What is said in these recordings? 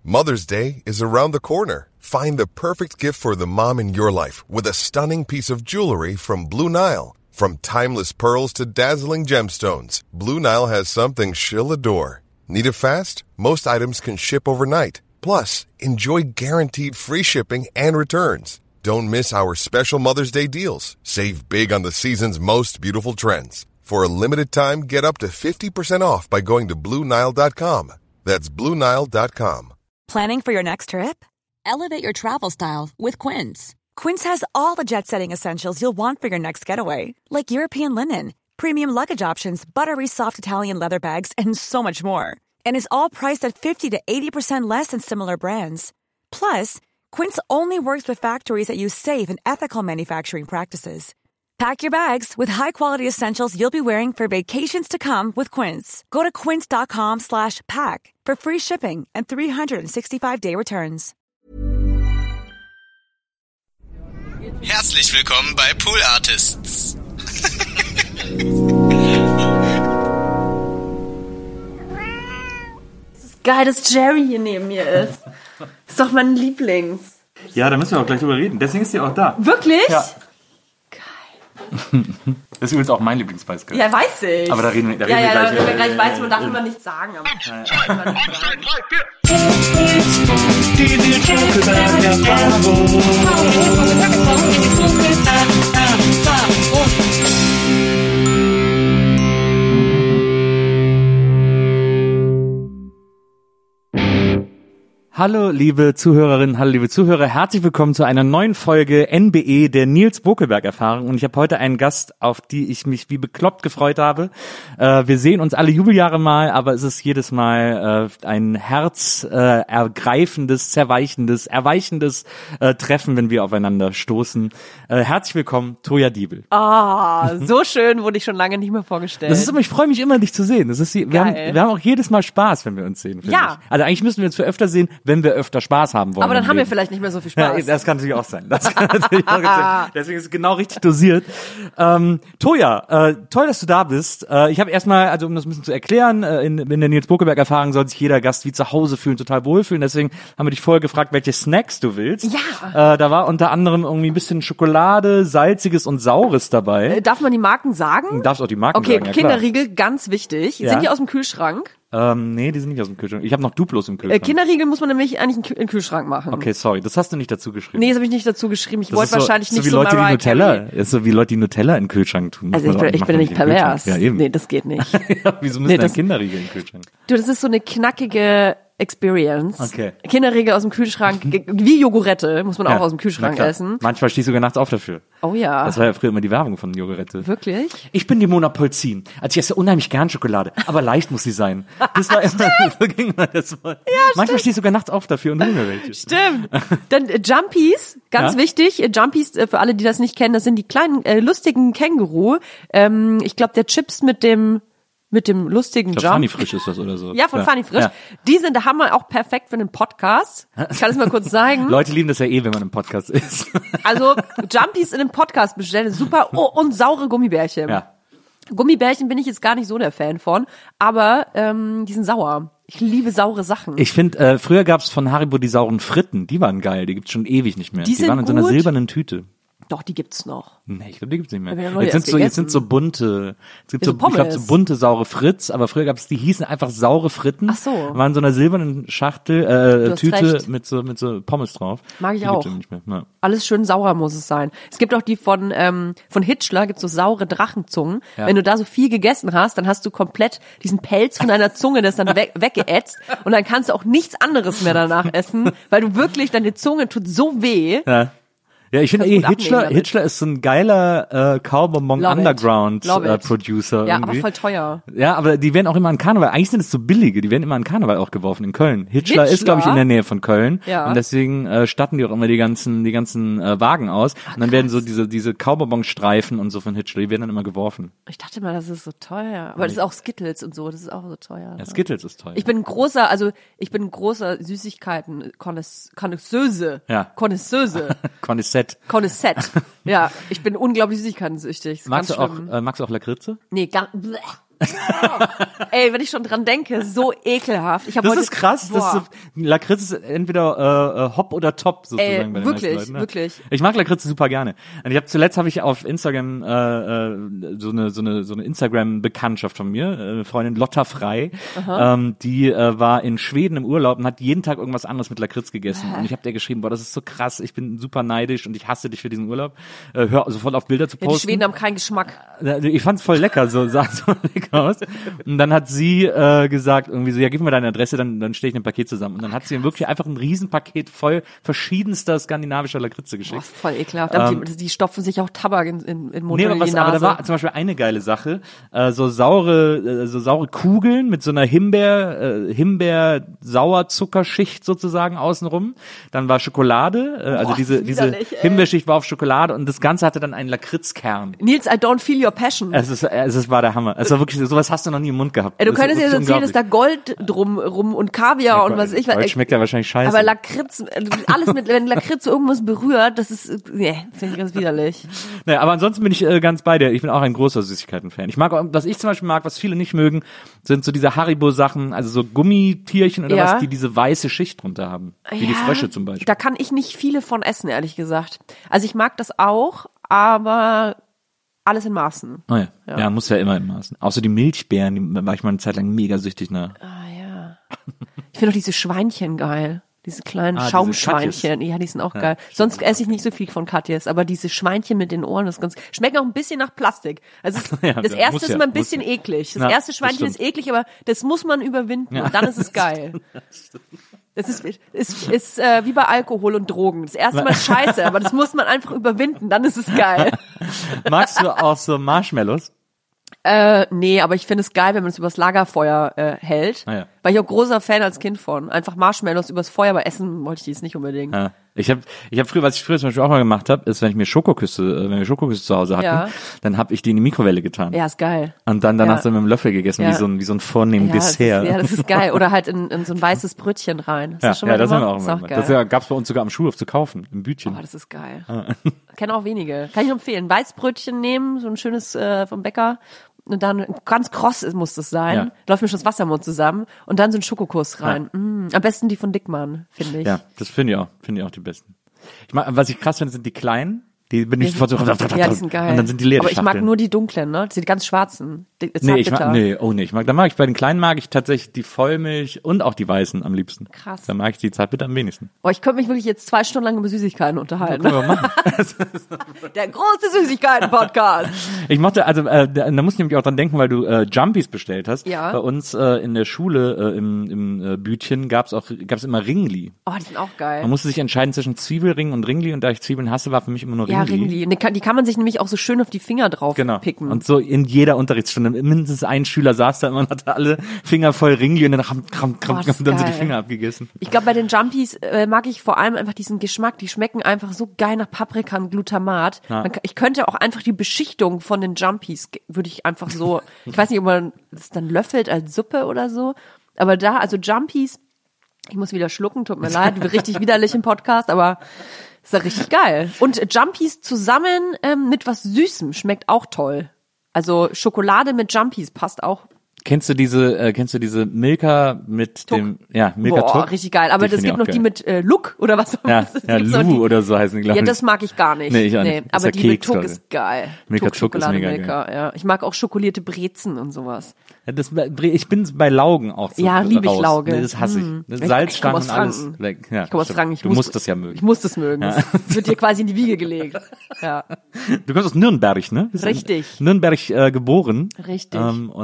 Mother's Day is around the corner. Find the perfect gift for the mom in your life with a stunning piece of jewelry from Blue Nile. From timeless pearls to dazzling gemstones, Blue Nile has something she'll adore. Need it fast? Most items can ship overnight. Plus, enjoy guaranteed free shipping and returns. Don't miss our special Mother's Day deals. Save big on the season's most beautiful trends. For a limited time, get up to 50% off by going to BlueNile.com. That's BlueNile.com. Planning for your next trip? Elevate your travel style with Quince. Quince has all the jet-setting essentials you'll want for your next getaway, like European linen, premium luggage options, buttery soft Italian leather bags, and so much more. And is all priced at 50 to 80% less than similar brands. Plus, Quince only works with factories that use safe and ethical manufacturing practices. Pack your bags with high-quality essentials you'll be wearing for vacations to come with Quince. Go to quince.com/pack for free shipping and 365-day returns. Herzlich willkommen bei Pool Artists. Es ist geil, dass Jerry hier neben mir ist. Ist doch mein Lieblings. Ja, da müssen wir auch gleich drüber reden. Deswegen ist sie auch da. Wirklich? Ja. Geil. Das ist übrigens auch mein Lieblingsbeißgeil. Ja, weiß ich. Aber da reden wir gleich. Da reden wir gleich. Weiß, man darf immer nichts sagen. Aber Hallo liebe Zuhörerinnen, hallo liebe Zuhörer, herzlich willkommen zu einer neuen Folge NBE der Nils Bokelberg-Erfahrung und ich habe heute einen Gast, auf die ich mich wie bekloppt gefreut habe. Wir sehen uns alle Jubeljahre mal, aber es ist jedes Mal ein herzergreifendes, zerweichendes, erweichendes Treffen, wenn wir aufeinander stoßen. Herzlich willkommen, Toja Diebel. so schön, wurde ich schon lange nicht mehr vorgestellt. Das ist immer, ich freue mich immer, dich zu sehen. Das ist, wir haben auch jedes Mal Spaß, wenn wir uns sehen. Ja. Ich. Also eigentlich müssen wir uns für öfter sehen, wenn wir öfter Spaß haben wollen. Aber dann haben wir vielleicht nicht mehr so viel Spaß. Ja, das kann natürlich auch sein. Deswegen ist es genau richtig dosiert. Toja, toll, dass du da bist. Ich habe erstmal, also um das ein bisschen zu erklären, in der Nils Bokelberg-Erfahrung soll sich jeder Gast wie zu Hause fühlen, total wohlfühlen. Deswegen haben wir dich vorher gefragt, welche Snacks du willst. Ja. Da war unter anderem irgendwie ein bisschen Schokolade, Salziges und Saures dabei. Darf man die Marken sagen? Du darfst auch die Marken sagen, ja, klar. Kinderriegel, ganz wichtig. Ja. Sind die aus dem Kühlschrank? Nee, die sind nicht aus dem Kühlschrank. Ich habe noch Duplos im Kühlschrank. Kinderriegel muss man nämlich eigentlich in den Kühlschrank machen. Okay, sorry, das hast du nicht dazu geschrieben. Nee, das habe ich nicht dazu geschrieben. Ich wollte so, wahrscheinlich nicht wie so Leute, die Mariah Nutella, Carey. ist so wie Leute, die Nutella in den Kühlschrank tun. Also ich bin ja nicht pervers. Ja, eben. Nee, das geht nicht. Ja, wieso müssen denn Kinderriegel in den Kühlschrank? Du, das ist so eine knackige Experience. Okay. Kinderriegel aus dem Kühlschrank, wie Jogurette, muss man auch aus dem Kühlschrank essen. Manchmal stehst du sogar nachts auf dafür. Oh ja. Das war ja früher immer die Werbung von Jogurette. Wirklich? Ich bin die Mona Polzin. Also ich esse unheimlich gern Schokolade, aber leicht muss sie sein. Das war immer, so ging das mal. Ja, manchmal stehst du sogar nachts auf dafür und hol mir welche. Stimmt. Dann Jumpies, ganz wichtig. Jumpies, für alle, die das nicht kennen, das sind die kleinen, lustigen Känguru. Ich glaube, der Chips mit dem lustigen Jump. Funny Frisch ist das oder so. Ja, von Funny Frisch. Ja. Die sind der Hammer, auch perfekt für einen Podcast. Ich kann es mal kurz zeigen. Leute lieben das ja wenn man im Podcast ist. Also, Jumpies in einem Podcast bestellen, super. Oh, und saure Gummibärchen. Ja. Gummibärchen bin ich jetzt gar nicht so der Fan von, aber die sind sauer. Ich liebe saure Sachen. Ich finde, früher gab's von Haribo die sauren Fritten. Die waren geil, die gibt's schon ewig nicht mehr. Die waren in so einer silbernen Tüte. Doch, die gibt's noch. Nee, ich glaube, die gibt's nicht mehr. Jetzt sind so bunte, es gibt so ich glaube, so bunte saure Fritz, aber früher gab's, die hießen einfach saure Fritten. Ach so. Waren in so einer silbernen Schachtel, Tüte recht. mit so Pommes drauf. Mag ich die auch. Gibt's nicht mehr. Ja. Alles schön sauer muss es sein. Es gibt auch die von Hitchler, gibt's so saure Drachenzungen. Ja. Wenn du da so viel gegessen hast, dann hast du komplett diesen Pelz von deiner Zunge, das dann weggeätzt und dann kannst du auch nichts anderes mehr danach essen, weil du wirklich, deine Zunge tut so weh. Ja. Ja, ich finde Hitchler Hitchler ist so ein geiler Kaubonbon Underground Producer ja, irgendwie. aber voll teuer. Ja, aber die werden auch immer an Karneval, eigentlich sind es so billige, die werden immer an Karneval auch geworfen in Köln. Hitchler ist, glaube ich, in der Nähe von Köln. Ja. Und deswegen statten die auch immer die ganzen Wagen aus. Und dann werden so diese Kaubonbon-Streifen und so von Hitchler, die werden dann immer geworfen. Ich dachte mal, das ist so teuer. Aber das ist auch Skittles und so, das ist auch so teuer. Ja, Skittles ist teuer. Ich bin ein großer Süßigkeiten-Konnoisseuse. Ja. Konnoisseuse. Konissett. Ja, ich bin unglaublich süßigkeitensüchtig. Magst du auch Lakritze? Nee, Ey, wenn ich schon dran denke, so ekelhaft. Das ist krass. Lakritz ist entweder Hop oder Top sozusagen. Ey, bei den wirklich, meisten Leuten, ne? wirklich. Ich mag Lakritz super gerne. Und zuletzt habe ich auf Instagram so eine Instagram-Bekanntschaft von mir, eine Freundin Lotta Frei, die war in Schweden im Urlaub und hat jeden Tag irgendwas anderes mit Lakritz gegessen. Und ich habe der geschrieben, boah, das ist so krass, ich bin super neidisch und ich hasse dich für diesen Urlaub. Hör sofort auf Bilder zu posten. Die Schweden haben keinen Geschmack. Ich fand's voll lecker, sah so lecker aus. Und dann hat sie gesagt, irgendwie so, ja, gib mir deine Adresse, dann stelle ich ein Paket zusammen. Und dann hat sie ihm wirklich einfach ein Riesenpaket voll verschiedenster skandinavischer Lakritze geschickt. Boah, voll ekelhaft. Die stopfen sich auch Tabak in Mund oder in die Nase. Aber da war zum Beispiel eine geile Sache, so saure Kugeln mit so einer Himbeer-Sauerzuckerschicht sozusagen außenrum. Dann war Schokolade, also diese Himbeerschicht war auf Schokolade und das Ganze hatte dann einen Lakritzkern. Nils, I don't feel your passion. Es war der Hammer. Es war wirklich, sowas hast du noch nie im Mund gehabt. Du könntest dir erzählen, dass da Gold drum rum und Kaviar und was ich weiß. Gold schmeckt ja wahrscheinlich scheiße. Aber Lakritz, alles wenn Lakritz irgendwas berührt, das ist, das finde ich ganz widerlich. Naja, aber ansonsten bin ich ganz bei dir. Ich bin auch ein großer Süßigkeiten-Fan. Ich mag auch, was ich zum Beispiel mag, was viele nicht mögen, sind so diese Haribo-Sachen, also so Gummitierchen oder was, die diese weiße Schicht drunter haben. Wie die Frösche zum Beispiel. Da kann ich nicht viele von essen, ehrlich gesagt. Also ich mag das auch, aber alles in Maßen. Oh ja, muss ja immer in Maßen. Außer die Milchbeeren, die war ich mal eine Zeit lang mega süchtig nach. Ah ja. Ich finde auch diese Schweinchen geil. Diese kleinen Schaumschweinchen. Ja, die sind auch geil. Sonst esse ich nicht so viel von Katjes, aber diese Schweinchen mit den Ohren, das schmeckt auch ein bisschen nach Plastik. Also das erste ist immer ein bisschen eklig. Das erste Schweinchen ist eklig, aber das muss man überwinden und dann ist es geil. Das ist wie bei Alkohol und Drogen. Das erste Mal ist scheiße, aber das muss man einfach überwinden, dann ist es geil. Magst du auch so Marshmallows? Nee, aber ich finde es geil, wenn man es übers Lagerfeuer hält. Ah, ja. Weil ich auch großer Fan als Kind von. Einfach Marshmallows übers Feuer, aber essen wollte ich die jetzt nicht unbedingt. Ja. Ich hab früher, was ich früher zum Beispiel auch mal gemacht habe, ist, wenn wir Schokoküsse zu Hause hatten, dann habe ich die in die Mikrowelle getan. Ja, ist geil. Und dann danach so mit dem Löffel gegessen, wie so ein vornehmen Dessert. Das ist geil. Oder halt in so ein weißes Brötchen rein. Das haben wir auch immer gemacht. Das gab's bei uns sogar am Schulhof zu kaufen, im Bütchen. Oh, das ist geil. Kennen auch wenige. Kann ich nur empfehlen. Weißbrötchen nehmen, so ein schönes vom Bäcker. Und dann ganz kross muss das sein. Ja. Läuft mir schon das Wasser im Mund zusammen. Und dann so ein Schokokuss rein. Ja. Am besten die von Dickmann, finde ich. Ja, das finde ich auch. Finde ich auch die besten. Was ich krass finde, sind die kleinen. Die bin ich sofort so. Ja, die sind geil. Und dann sind die leer. Aber ich mag nur die dunklen, ne? Die ganz schwarzen. Bei den kleinen mag ich tatsächlich die Vollmilch und auch die weißen am liebsten. Krass. Da mag ich die Zartbitter am wenigsten. Oh, ich könnte mich wirklich jetzt 2 Stunden lang über Süßigkeiten unterhalten. Der große Süßigkeiten-Podcast. Ich mochte, da muss ich nämlich auch dran denken, weil du Jumpies bestellt hast. Ja. Bei uns in der Schule im Bütchen gab's immer Ringli. Oh, die sind auch geil. Man musste sich entscheiden zwischen Zwiebelring und Ringli und da ich Zwiebeln hasse, war für mich immer nur Ringli. Ja, Ringli. Die kann man sich nämlich auch so schön auf die Finger drauf picken. Und so in jeder Unterrichtsstunde. Mindestens ein Schüler saß da immer und hatte alle Finger voll Ringli und dann und dann so die Finger abgegessen. Ich glaube, bei den Jumpies mag ich vor allem einfach diesen Geschmack. Die schmecken einfach so geil nach Paprika und Glutamat. Ja. Ich könnte auch einfach die Beschichtung von den Jumpies, würde ich einfach so, ich weiß nicht, ob man das dann löffelt als Suppe oder so. Aber also Jumpies, ich muss wieder schlucken, tut mir leid, richtig widerlich im Podcast, aber ist ja richtig geil. Und Jumpies zusammen mit was Süßem schmeckt auch toll. Also Schokolade mit Jumpies passt auch. Kennst du diese Milka mit Tuck. Milka Tuck? Boah, richtig geil. Aber es gibt noch die mit Look oder was? Lu oder so heißen die, glaube ich. Ja, das mag ich gar nicht. Nee, ich auch nicht. Aber die mit Tuck ist geil. Milka Tuck ist mega geil. Ja. Ich mag auch schokolierte Brezen und sowas. Ja, ich bin bei Laugen auch so. Ja, liebe ich Lauge. Nee, das hasse ich. Salzstangen und alles weg. Ja, ich komme aus Franken. Du musst das ja mögen. Ich muss das mögen. Ja. Das wird dir quasi in die Wiege gelegt. Ja. Du kommst aus Nürnberg, ne? Richtig. Nürnberg geboren. Richtig.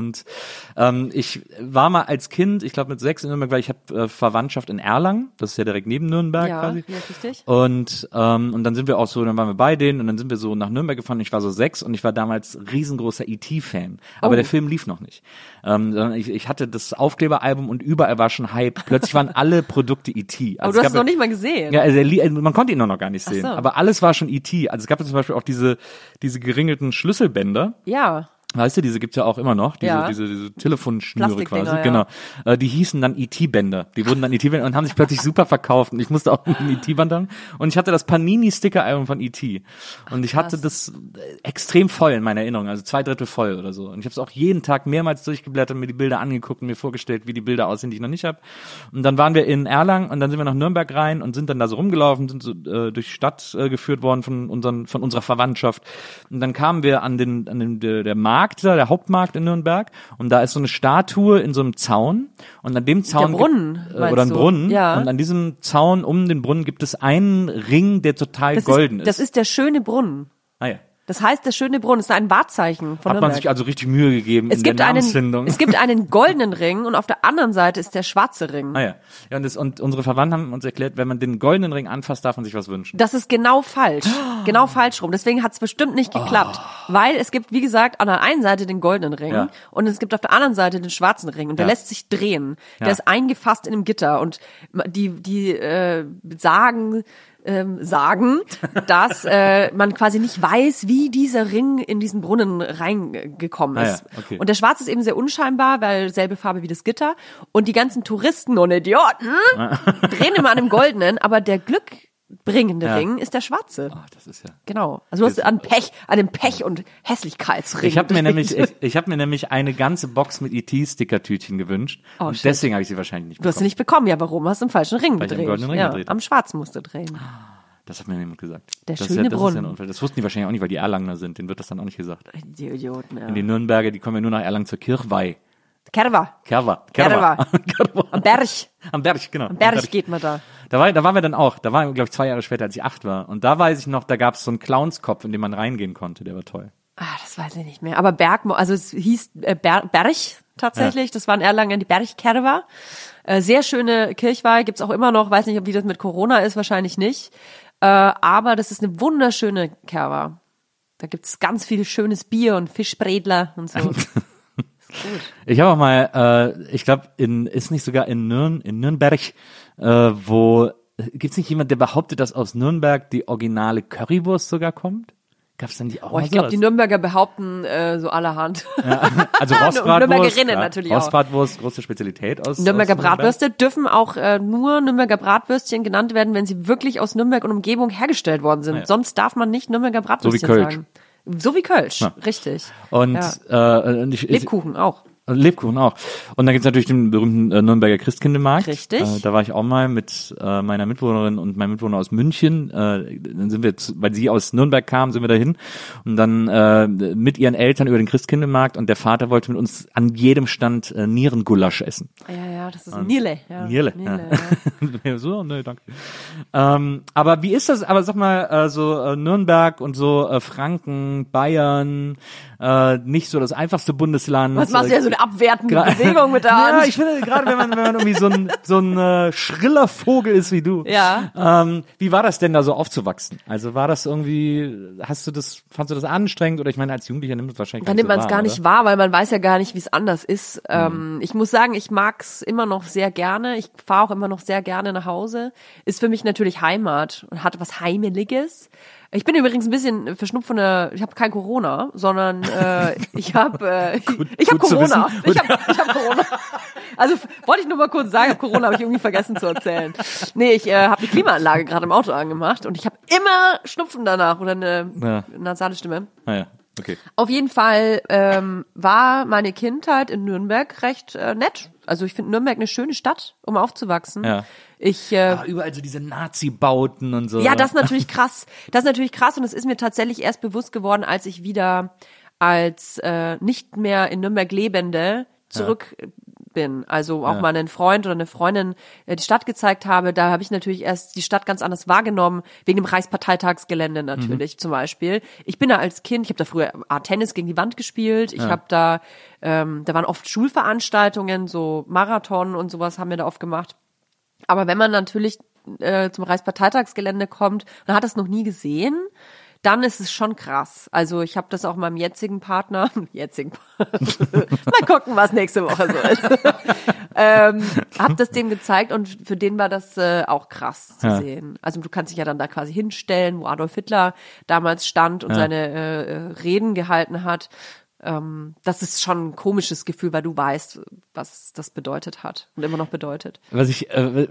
Ich war mal als Kind, ich glaube mit 6 in Nürnberg, weil ich habe Verwandtschaft in Erlangen, das ist ja direkt neben Nürnberg quasi. Ja, richtig. Und dann sind wir auch so, dann waren wir bei denen und dann sind wir so nach Nürnberg gefahren. Ich war so 6 und ich war damals riesengroßer E.T.-Fan. Aber der Film lief noch nicht. Ich hatte das Aufkleberalbum und überall war schon Hype. Plötzlich waren alle Produkte E.T. Aber du hast es noch nicht mal gesehen. Ja, man konnte ihn noch gar nicht sehen. So. Aber alles war schon E.T. Also es gab zum Beispiel auch diese geringelten Schlüsselbänder. Ja. Weißt du, diese gibt's ja auch immer noch, diese Telefonschnüre quasi, genau. Die hießen dann E.T.-Bänder. Die wurden dann E.T.-Bänder und haben sich plötzlich super verkauft. Und ich musste auch einen E.T.-Band haben. Und ich hatte das Panini-Sticker-Album von E.T. Und ich hatte das extrem voll in meiner Erinnerung, also 2/3 voll oder so. Und ich habe es auch jeden Tag mehrmals durchgeblättert, mir die Bilder angeguckt und mir vorgestellt, wie die Bilder aussehen, die ich noch nicht habe. Und dann waren wir in Erlangen und dann sind wir nach Nürnberg rein und sind dann da so rumgelaufen, sind so durch die Stadt geführt worden von unserer Verwandtschaft. Und dann kamen wir an der Markt, der Hauptmarkt in Nürnberg, und da ist so eine Statue in so einem Zaun, und an dem Zaun der Brunnen, oder ein Brunnen, ja. Und an diesem Zaun um den Brunnen gibt es einen Ring, der total golden ist. Das ist der schöne Brunnen. Ah ja. Das heißt, der schöne Brunnen ist ein Wahrzeichen von Hat man sich also richtig Mühe gegeben in der Namensfindung. Es gibt einen goldenen Ring und auf der anderen Seite ist der schwarze Ring. Ah ja. Ja, und unsere Verwandten haben uns erklärt, wenn man den goldenen Ring anfasst, darf man sich was wünschen. Das ist genau falsch. Genau falsch rum. Deswegen hat es bestimmt nicht geklappt. Weil es gibt, wie gesagt, an der einen Seite den goldenen Ring und es gibt auf der anderen Seite den schwarzen Ring. Und der lässt sich drehen. Der ist eingefasst in einem Gitter. Und die sagen, dass man quasi nicht weiß, wie dieser Ring in diesen Brunnen reingekommen ist. Ja, okay. Und der Schwarz ist eben sehr unscheinbar, weil selbe Farbe wie das Gitter. Und die ganzen Touristen und Idioten drehen immer an dem Goldenen, aber der glückbringende Ring ist der Schwarze. Ach, das ist ja. Genau. Also du hast an dem Pech- und Hässlichkeitsring. Ich habe mir nämlich eine ganze Box mit E.T.-Sticker-Tütchen gewünscht. Oh, und shit. deswegen habe ich sie wahrscheinlich nicht bekommen. Du hast sie nicht bekommen. Ja, warum? Hast du im falschen Ring Weil ich gedreht. am goldenen Ring gedreht habe. Am Schwarzen musst du drehen. Das hat mir niemand gesagt. Der das schöne ist Brunnen. Ja ein Unfall. Das wussten die wahrscheinlich auch nicht, weil die Erlanger sind. Denen wird das dann auch nicht gesagt. Die Idioten, ja. Und die Nürnberger, die kommen ja nur nach Erlangen zur Kirchweih. Kerwa. Am Berg. Am Berg, genau. Am Berg geht man da. Da waren wir dann auch. Da waren wir, glaube ich, 2 Jahre später, als ich 8 war. Und da weiß ich noch, da gab es so einen Clownskopf, in den man reingehen konnte. Der war toll. Das weiß ich nicht mehr. Aber also es hieß Berg tatsächlich. Ja. Das war in Erlangen die Bergkerwa. Sehr schöne Kirchweih. Gibt's auch immer noch. Weiß nicht, wie das mit Corona ist. Wahrscheinlich nicht. Aber das ist eine wunderschöne Kerwa. Da gibt's ganz viel schönes Bier und Fischbredler und so. Ist gut. Ich habe auch mal, ich glaube, ist nicht sogar in Nürnberg, wo gibt's nicht jemand, der behauptet, dass aus Nürnberg die originale Currywurst sogar kommt? Gab's dann die auch Ich glaube, die Nürnberger behaupten so allerhand. Ja, also Rostbratwurst, Nürnbergerinnen natürlich auch. Rostbratwurst, große Spezialität aus Nürnberger aus Bratwürste dürfen auch nur Nürnberger Bratwürstchen genannt werden, wenn sie wirklich aus Nürnberg und Umgebung hergestellt worden sind. Ja. Sonst darf man nicht Nürnberger Bratwürstchen sagen. So wie Kölsch, richtig. Und Lebkuchen auch. Lebkuchen auch. Und dann gibt's natürlich den berühmten Nürnberger Christkindlmarkt. Richtig. Da war ich auch mal mit meiner Mitbewohnerin und meinem Mitbewohner aus München. Dann sind wir, weil sie aus Nürnberg kam, sind wir dahin. Und dann mit ihren Eltern über den Christkindlmarkt. Und der Vater wollte mit uns an jedem Stand Nierengulasch essen. Ja, das ist Nierle. Ja. Nierle. Ja. So, nee, danke. Aber wie ist das? Aber sag mal, so Nürnberg und so Franken, Bayern, nicht so das einfachste Bundesland. Was machst du ja so eine abwertende Bewegung mit der Hand? Ja, ich finde, gerade wenn man irgendwie so ein schriller Vogel ist wie du. Ja. Wie war das denn da so aufzuwachsen? Also war das irgendwie, fandst du das anstrengend? Oder ich meine, als Jugendlicher nimmt es wahrscheinlich Dann nimmt man es gar nicht wahr, weil man weiß ja gar nicht, wie es anders ist. Ich muss sagen, ich mag's immer noch sehr gerne. Ich fahre auch immer noch sehr gerne nach Hause. Ist für mich natürlich Heimat und hat was Heimeliges. Ich bin übrigens ein bisschen verschnupft ich habe kein Corona, sondern ich habe Corona. Ich hab Corona. Also wollte ich nur mal kurz sagen, ich habe Corona, habe ich irgendwie vergessen zu erzählen. Nee, ich habe die Klimaanlage gerade im Auto angemacht und ich habe immer Schnupfen danach oder eine nasale Stimme. Ah ja. Okay. Auf jeden Fall war meine Kindheit in Nürnberg recht nett. Also ich finde Nürnberg eine schöne Stadt, um aufzuwachsen. Ja. Überall so diese Nazi-Bauten und so. Ja, das ist natürlich krass. Und es ist mir tatsächlich erst bewusst geworden, als ich wieder als nicht mehr in Nürnberg Lebende zurück bin. Also auch mal einen Freund oder eine Freundin die Stadt gezeigt habe. Da habe ich natürlich erst die Stadt ganz anders wahrgenommen, wegen dem Reichsparteitagsgelände natürlich zum Beispiel. Ich bin da als Kind, ich habe da früher Tennis gegen die Wand gespielt. Ich habe da waren oft Schulveranstaltungen, so Marathon und sowas haben wir da oft gemacht. Aber wenn man natürlich zum Reichsparteitagsgelände kommt und hat das noch nie gesehen, dann ist es schon krass. Also ich habe das auch meinem jetzigen Partner, mal gucken, was nächste Woche so ist, habe das dem gezeigt und für den war das auch krass zu sehen. Also du kannst dich ja dann da quasi hinstellen, wo Adolf Hitler damals stand und seine Reden gehalten hat. Das ist schon ein komisches Gefühl, weil du weißt, was das bedeutet hat und immer noch bedeutet. Was ich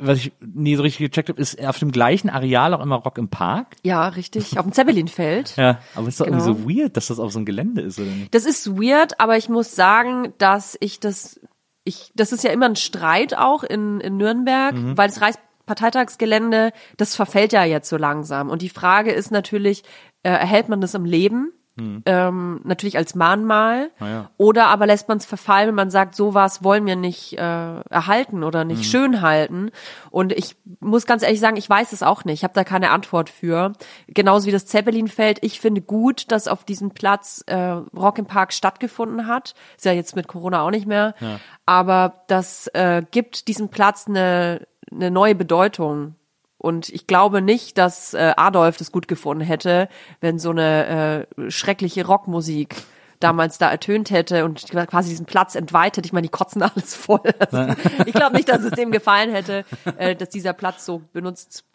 nie so richtig gecheckt habe, ist auf dem gleichen Areal auch immer Rock im Park. Ja, richtig. Auf dem Zeppelinfeld. Ja, aber es ist doch Genau. irgendwie so weird, dass das auf so einem Gelände ist, oder nicht? Das ist weird, aber ich muss sagen, dass das ist ja immer ein Streit auch in Nürnberg, weil das Reichsparteitagsgelände, das verfällt ja jetzt so langsam. Und die Frage ist natürlich, erhält man das am Leben? Natürlich als Mahnmal, oder aber lässt man es verfallen, wenn man sagt, sowas wollen wir nicht erhalten oder nicht schön halten. Und ich muss ganz ehrlich sagen, ich weiß es auch nicht. Ich habe da keine Antwort für. Genauso wie das Zeppelinfeld. Ich finde gut, dass auf diesem Platz Rock im Park stattgefunden hat. Ist ja jetzt mit Corona auch nicht mehr. Ja. Aber das gibt diesem Platz eine neue Bedeutung. Und ich glaube nicht, dass Adolf das gut gefunden hätte, wenn so eine schreckliche Rockmusik damals da ertönt hätte und quasi diesen Platz entweitet. Ich meine, die kotzen alles voll. Ich glaube nicht, dass es dem gefallen hätte, dass dieser Platz so benutzt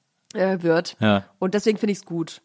wird. Ja. Und deswegen finde ich es gut.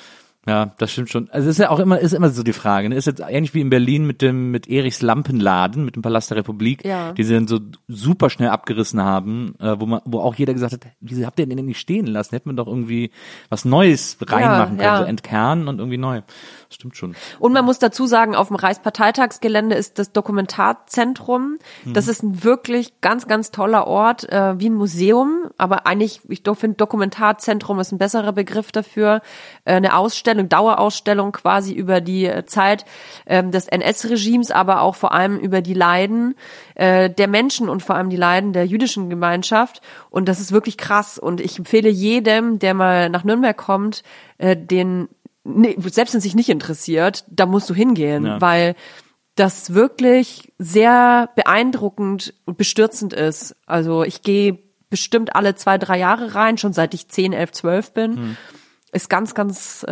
Ja, das stimmt schon. Also es ist ja auch immer so die Frage, ne? Ist jetzt ähnlich wie in Berlin mit Erichs Lampenladen, mit dem Palast der Republik, die sie dann so super schnell abgerissen haben, wo auch jeder gesagt hat, wieso habt ihr den denn nicht stehen lassen? Hätte man doch irgendwie was Neues reinmachen können, so entkernen und irgendwie neu. Das stimmt schon. Und man muss dazu sagen, auf dem Reichsparteitagsgelände ist das Dokumentarzentrum. Das ist ein wirklich ganz, ganz toller Ort, wie ein Museum, aber eigentlich, ich finde Dokumentarzentrum ist ein besserer Begriff dafür, eine Dauerausstellung quasi über die Zeit des NS-Regimes, aber auch vor allem über die Leiden der Menschen und vor allem die Leiden der jüdischen Gemeinschaft. Und das ist wirklich krass. Und ich empfehle jedem, der mal nach Nürnberg kommt, selbst wenn es sich nicht interessiert, da musst du hingehen, weil das wirklich sehr beeindruckend und bestürzend ist. Also ich gehe bestimmt alle 2-3 Jahre rein, schon seit ich 10, 11, 12 bin. Ist ganz, ganz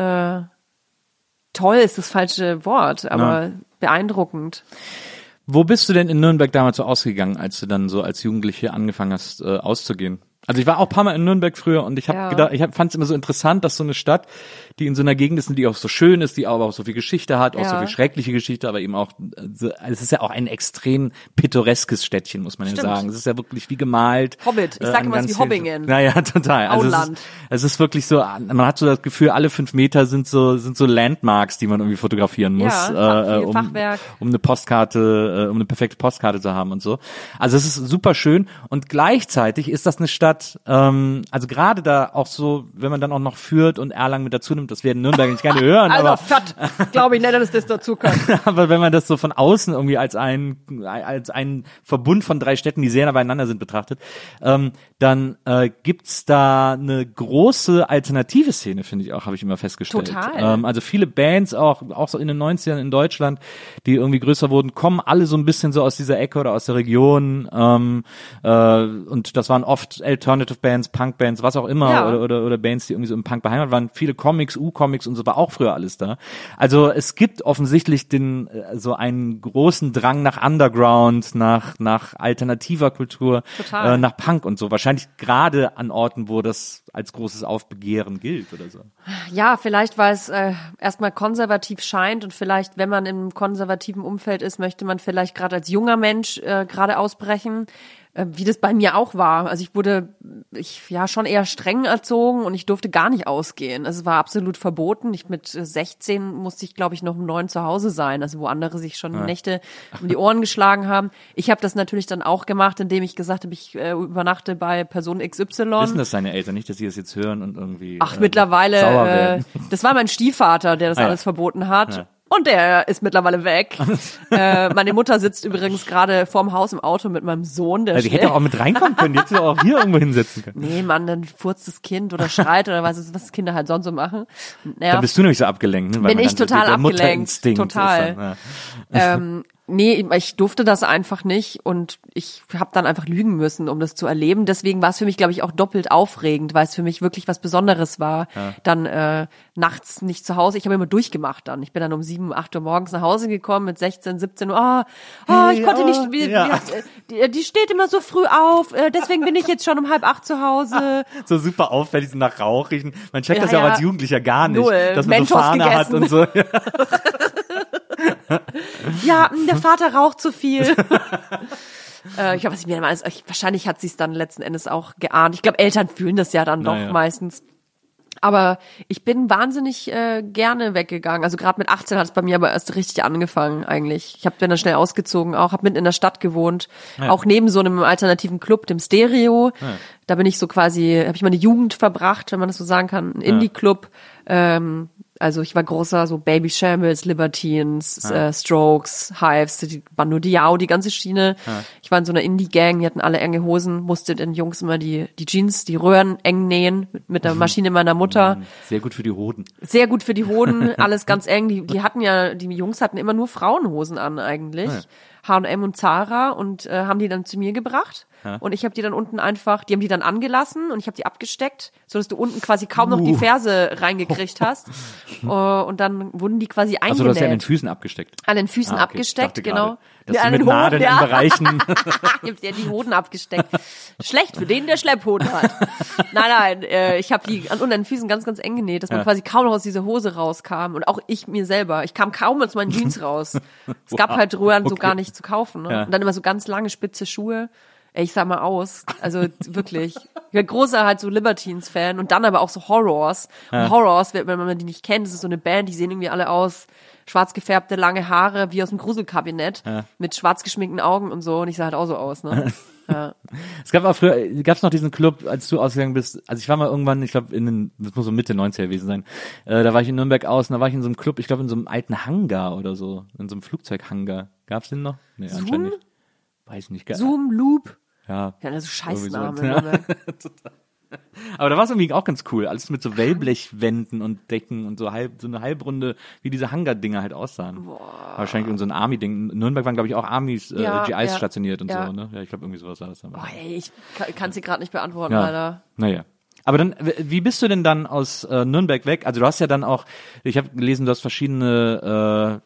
toll, ist das falsche Wort, aber beeindruckend. Wo bist du denn in Nürnberg damals so ausgegangen, als du dann so als Jugendliche angefangen hast, auszugehen? Also ich war auch ein paar Mal in Nürnberg früher und ich habe gedacht, fand es immer so interessant, dass so eine Stadt, die in so einer Gegend ist, die auch so schön ist, die aber auch so viel Geschichte hat, auch so viel schreckliche Geschichte, aber eben auch, es ist ja auch ein extrem pittoreskes Städtchen, muss man ja sagen. Es ist ja wirklich wie gemalt. Hobbit, ich sage immer, es ist wie Hobbingen. Naja, total. Also es ist wirklich so, man hat so das Gefühl, alle 5 Meter sind so Landmarks, die man irgendwie fotografieren muss, um eine Postkarte, um eine perfekte Postkarte zu haben und so. Also es ist super schön und gleichzeitig ist das eine Stadt, also gerade da auch so, wenn man dann auch noch Fürth und Erlangen mit dazu nimmt, das werden Nürnberg nicht gerne hören. Also Fürth, glaube ich nicht, dass das dazu kommt. Aber wenn man das so von außen irgendwie als ein Verbund von 3 Städten, die sehr nah beieinander sind, betrachtet, dann gibt's da eine große alternative Szene, finde ich auch, habe ich immer festgestellt. Total. Also viele Bands auch so in den 90ern in Deutschland, die irgendwie größer wurden, kommen alle so ein bisschen so aus dieser Ecke oder aus der Region, und das waren oft Alternative Bands, Punk-Bands, was auch immer, oder Bands, die irgendwie so im Punk beheimatet waren. Viele Comics, U-Comics und so, war auch früher alles da. Also es gibt offensichtlich so einen großen Drang nach Underground, nach alternativer Kultur, nach Punk und so. Wahrscheinlich gerade an Orten, wo das als großes Aufbegehren gilt oder so. Ja, vielleicht, weil es erstmal konservativ scheint und vielleicht, wenn man im konservativen Umfeld ist, möchte man vielleicht gerade als junger Mensch gerade ausbrechen. Wie das bei mir auch war. Also ich wurde schon eher streng erzogen und ich durfte gar nicht ausgehen. Also es war absolut verboten. Mit 16 musste ich, glaube ich, noch um 9 zu Hause sein, also wo andere sich schon Nächte um die Ohren geschlagen haben. Ich habe das natürlich dann auch gemacht, indem ich gesagt habe, ich übernachte bei Person XY. Wissen das deine Eltern nicht, dass sie das jetzt hören und irgendwie mittlerweile, das war mein Stiefvater, der das alles verboten hat. Ja. Und der ist mittlerweile weg. Meine Mutter sitzt übrigens gerade vorm Haus im Auto mit meinem Sohn. Die hätte auch mit reinkommen können, die hätte sie auch hier irgendwo hinsetzen können. Nee, Mann, dann furzt das Kind oder schreit oder was Kinder halt sonst so machen. Da bist du nämlich so abgelenkt. Ne? Bin ich total abgelenkt. Total. Nee, ich durfte das einfach nicht und ich habe dann einfach lügen müssen, um das zu erleben. Deswegen war es für mich, glaube ich, auch doppelt aufregend, weil es für mich wirklich was Besonderes war. Ja. Dann nachts nicht zu Hause. Ich habe immer durchgemacht dann. Ich bin dann um 7, 8 Uhr morgens nach Hause gekommen mit 16, 17 Uhr. Ich konnte nicht. Die steht immer so früh auf. Deswegen bin ich jetzt schon um 7:30 zu Hause. So super auffällig nach Rauch riechen. Man checkt das ja auch als Jugendlicher gar nicht, dass man Mentos so Fahne gegessen. hat und so. Ja, der Vater raucht zu viel. Ich glaube, wahrscheinlich hat sie es dann letzten Endes auch geahnt. Ich glaube, Eltern fühlen das ja dann doch meistens. Aber ich bin wahnsinnig gerne weggegangen. Also gerade mit 18 hat es bei mir aber erst richtig angefangen eigentlich. Bin dann schnell ausgezogen, auch habe mitten in der Stadt gewohnt, auch neben so einem alternativen Club, dem Stereo. Ja. Da bin ich so quasi, habe ich meine Jugend verbracht, wenn man das so sagen kann, ein Indie-Club. Also ich war großer so Baby Shambles, Libertines, Strokes, Hives, die Bando Diao, die ganze Schiene. Ja. Ich war in so einer Indie-Gang, die hatten alle enge Hosen, musste den Jungs immer die Jeans, die Röhren eng nähen mit der Maschine meiner Mutter. Sehr gut für die Hoden. Sehr gut für die Hoden, alles ganz eng. Die Jungs hatten immer nur Frauenhosen an eigentlich. Ja. H&M und Zara und haben die dann zu mir gebracht. Ja. Und ich habe die dann unten die haben die dann angelassen und ich habe die abgesteckt, sodass du unten quasi kaum noch die Ferse reingekriegt hast. Und dann wurden die quasi eingenäht. Also du hast ja an den Füßen abgesteckt. An den Füßen abgesteckt, genau. Dass du mit Nadeln in Bereichen... Ich hab dir die Hoden abgesteckt. Schlecht für den, der Schlepphoden hat. Nein, ich habe die an den Füßen ganz, ganz eng genäht, dass man quasi kaum noch aus dieser Hose rauskam. Und auch ich mir selber. Ich kam kaum aus meinen Jeans raus. Es gab halt Röhren so gar nicht zu kaufen. Ne? Ja. Und dann immer so ganz lange spitze Schuhe. Ey, ich sah mal aus. Also wirklich. Ich bin großer halt so Libertines-Fan und dann aber auch so Horrors. Ja. Und Horrors, wenn man die nicht kennt, das ist so eine Band, die sehen irgendwie alle aus, schwarz gefärbte, lange Haare, wie aus dem Gruselkabinett, mit schwarz geschminkten Augen und so. Und ich sah halt auch so aus, ne? Ja. Es gab auch früher, gab's noch diesen Club, als du ausgegangen bist, also ich war mal irgendwann, ich glaube das muss so Mitte 90er gewesen sein, da war ich in Nürnberg und da war ich in so einem Club, ich glaube in so einem alten Hangar oder so, in so einem Flugzeughangar. Gab's den noch? Nee, anscheinend nicht. Weiß nicht. Zoom, Loop. Ja. Ja, das ist Scheißname. Ja. Aber da war es irgendwie auch ganz cool. Alles mit so Wellblechwänden und Decken und so eine Halbrunde, wie diese Hangar-Dinger halt aussahen. Boah. Wahrscheinlich so ein Army-Ding. In Nürnberg waren, glaube ich, auch Armys, GIs stationiert und so, ne? Ja, ich glaube, irgendwie sowas war das dann. Boah, ey, ich kann sie gerade nicht beantworten, leider. Naja. Aber dann, wie bist du denn dann aus Nürnberg weg? Also du hast ja dann auch, ich habe gelesen, du hast verschiedene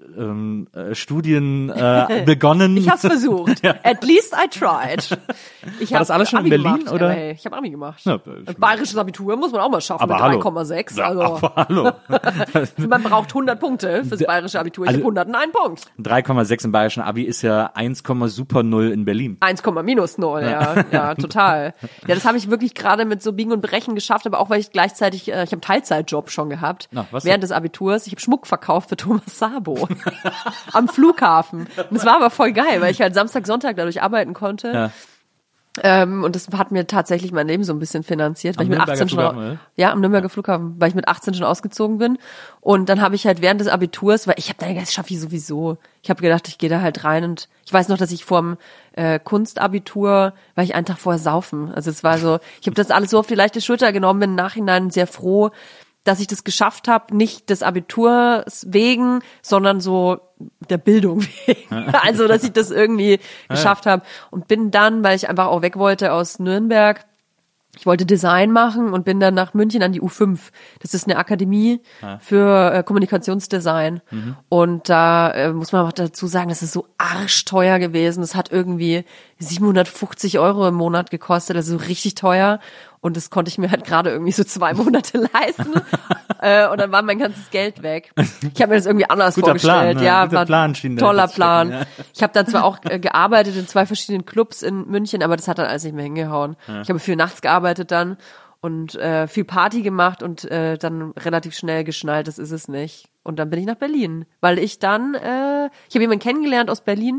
Studien begonnen. Ich hab's versucht. At least I tried. War das alles schon Abi in Berlin, gemacht, oder? Ey, ich habe Abi gemacht. Ja, bayerisches Abitur muss man auch mal schaffen aber mit 3,6. Ja, aber hallo. Man braucht 100 Punkte fürs bayerische Abitur. Ich habe 101 Punkt. 3,6 im bayerischen Abi ist ja 1,0 in Berlin. 1,-0, ja, total. Ja, das habe ich wirklich gerade mit so Biegen und Brechen geschafft, aber auch weil ich gleichzeitig, ich habe einen Teilzeitjob schon gehabt, während des Abiturs. Ich habe Schmuck verkauft für Thomas Sabo am Flughafen. Und es war aber voll geil, weil ich halt Samstag, Sonntag dadurch arbeiten konnte. Ja. Und das hat mir tatsächlich mein Leben so ein bisschen finanziert, weil ich mit 18 schon, am Nürnberger Flughafen, weil ich mit 18 schon ausgezogen bin. Und dann habe ich halt während des Abiturs, weil ich habe das schaffe ich sowieso. Ich habe gedacht, ich gehe da halt rein und ich weiß noch, dass ich vorm Kunstabitur, war ich einen Tag vorher saufen. Also es war so, ich habe das alles so auf die leichte Schulter genommen, bin im Nachhinein sehr froh, dass ich das geschafft habe, nicht des Abiturs wegen, sondern so der Bildung wegen. Also, dass ich das irgendwie geschafft habe und bin dann, weil ich einfach auch weg wollte aus Nürnberg, ich wollte Design machen und bin dann nach München an die U5. Das ist eine Akademie für Kommunikationsdesign. Mhm. Und da muss man auch dazu sagen, das ist so arschteuer gewesen. Das hat irgendwie 750 € im Monat gekostet, also richtig teuer. Und das konnte ich mir halt gerade irgendwie so 2 Monate leisten. Und dann war mein ganzes Geld weg. Ich habe mir das irgendwie anders vorgestellt. Plan, ja, guter war Plan, toller Plan. Ja. Ich habe dann zwar auch gearbeitet in 2 verschiedenen Clubs in München, aber das hat dann alles nicht mehr hingehauen. Ja. Ich habe viel nachts gearbeitet dann und viel Party gemacht und dann relativ schnell geschnallt, das ist es nicht. Und dann bin ich nach Berlin, weil ich dann, ich habe jemanden kennengelernt aus Berlin,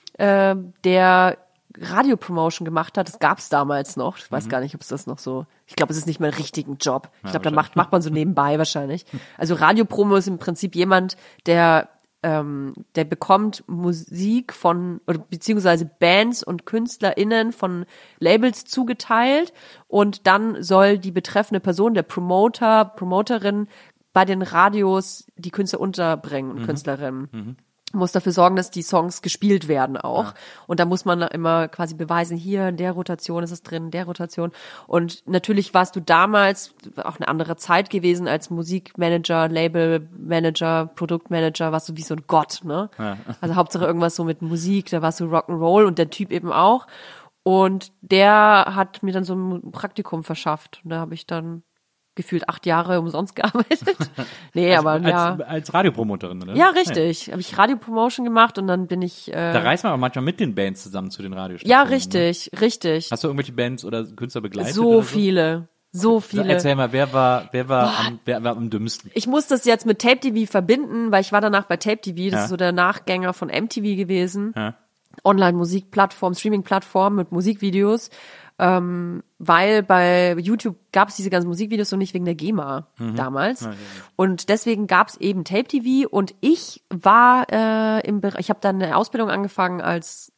der Radiopromotion gemacht hat, das gab's damals noch. Ich weiß gar nicht, ob es das noch so, ich glaube, es ist nicht mehr ein richtigen Job. Ich glaube, da macht man so nebenbei wahrscheinlich. Also Radiopromo ist im Prinzip jemand, der bekommt Musik von, oder beziehungsweise Bands und KünstlerInnen von Labels zugeteilt und dann soll die betreffende Person, der Promoterin bei den Radios die Künstler unterbringen und Künstlerinnen. Muss dafür sorgen, dass die Songs gespielt werden auch. Ja. Und da muss man immer quasi beweisen, hier in der Rotation ist es drin, in der Rotation. Und natürlich warst du damals auch eine andere Zeit gewesen als Musikmanager, Labelmanager, Produktmanager, warst du wie so ein Gott, ne? Ja. Also Hauptsache irgendwas so mit Musik, da warst du Rock'n'Roll und der Typ eben auch. Und der hat mir dann so ein Praktikum verschafft. Und da habe ich dann gefühlt 8 Jahre umsonst gearbeitet. Nee, aber ja. Als Radiopromoterin, oder? Ja, richtig. Habe ich Radiopromotion gemacht und dann bin ich... Da reist man aber manchmal mit den Bands zusammen zu den Radiostationen. Ja, richtig, ne? richtig. Hast du irgendwelche Bands oder Künstler begleitet? So viele. Erzähl mal, wer war am dümmsten? Ich muss das jetzt mit Tape TV verbinden, weil ich war danach bei Tape TV. Das ist so der Nachgänger von MTV gewesen. Ja. Online-Musikplattform, Streaming-Plattform mit Musikvideos. Weil bei YouTube gab es diese ganzen Musikvideos noch nicht wegen der GEMA damals. Ja. Und deswegen gab es eben Tape TV und ich war ich habe dann eine Ausbildung angefangen als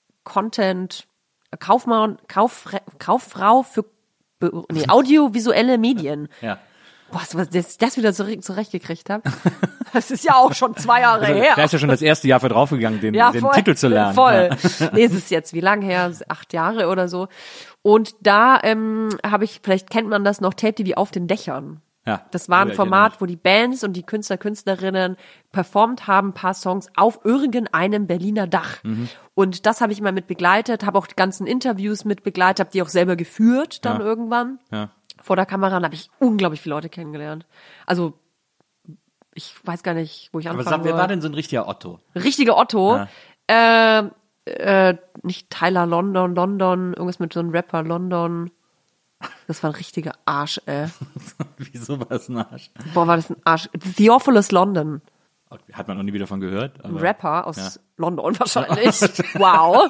Kauffrau für audiovisuelle Medien. Ja. Boah, dass ich das wieder zurechtgekriegt habe. Das ist ja auch schon 2 Jahre her. Da ist ja schon das erste Jahr für draufgegangen, den Titel zu lernen. Voll. Nee, es ist jetzt wie lange her? 8 Jahre oder so. Und da habe ich, vielleicht kennt man das noch, Tape TV auf den Dächern. Ja, das war ein Format, wo die Bands und die Künstler, Künstlerinnen performt haben, ein paar Songs auf irgendeinem Berliner Dach. Und das habe ich mal mit begleitet, habe auch die ganzen Interviews mit begleitet, habe die auch selber geführt dann irgendwann. Ja. Vor der Kamera habe ich unglaublich viele Leute kennengelernt. Also ich weiß gar nicht, wo ich anfangen soll. Aber wer war denn so ein richtiger Otto? Richtiger Otto? Ja. Nicht Tyler London, irgendwas mit so einem Rapper London. Das war ein richtiger Arsch, ey. Wieso war das ein Arsch? Boah, war das ein Arsch. Theophilus London. Hat man noch nie wieder von gehört. Aber Rapper aus London wahrscheinlich. Wow.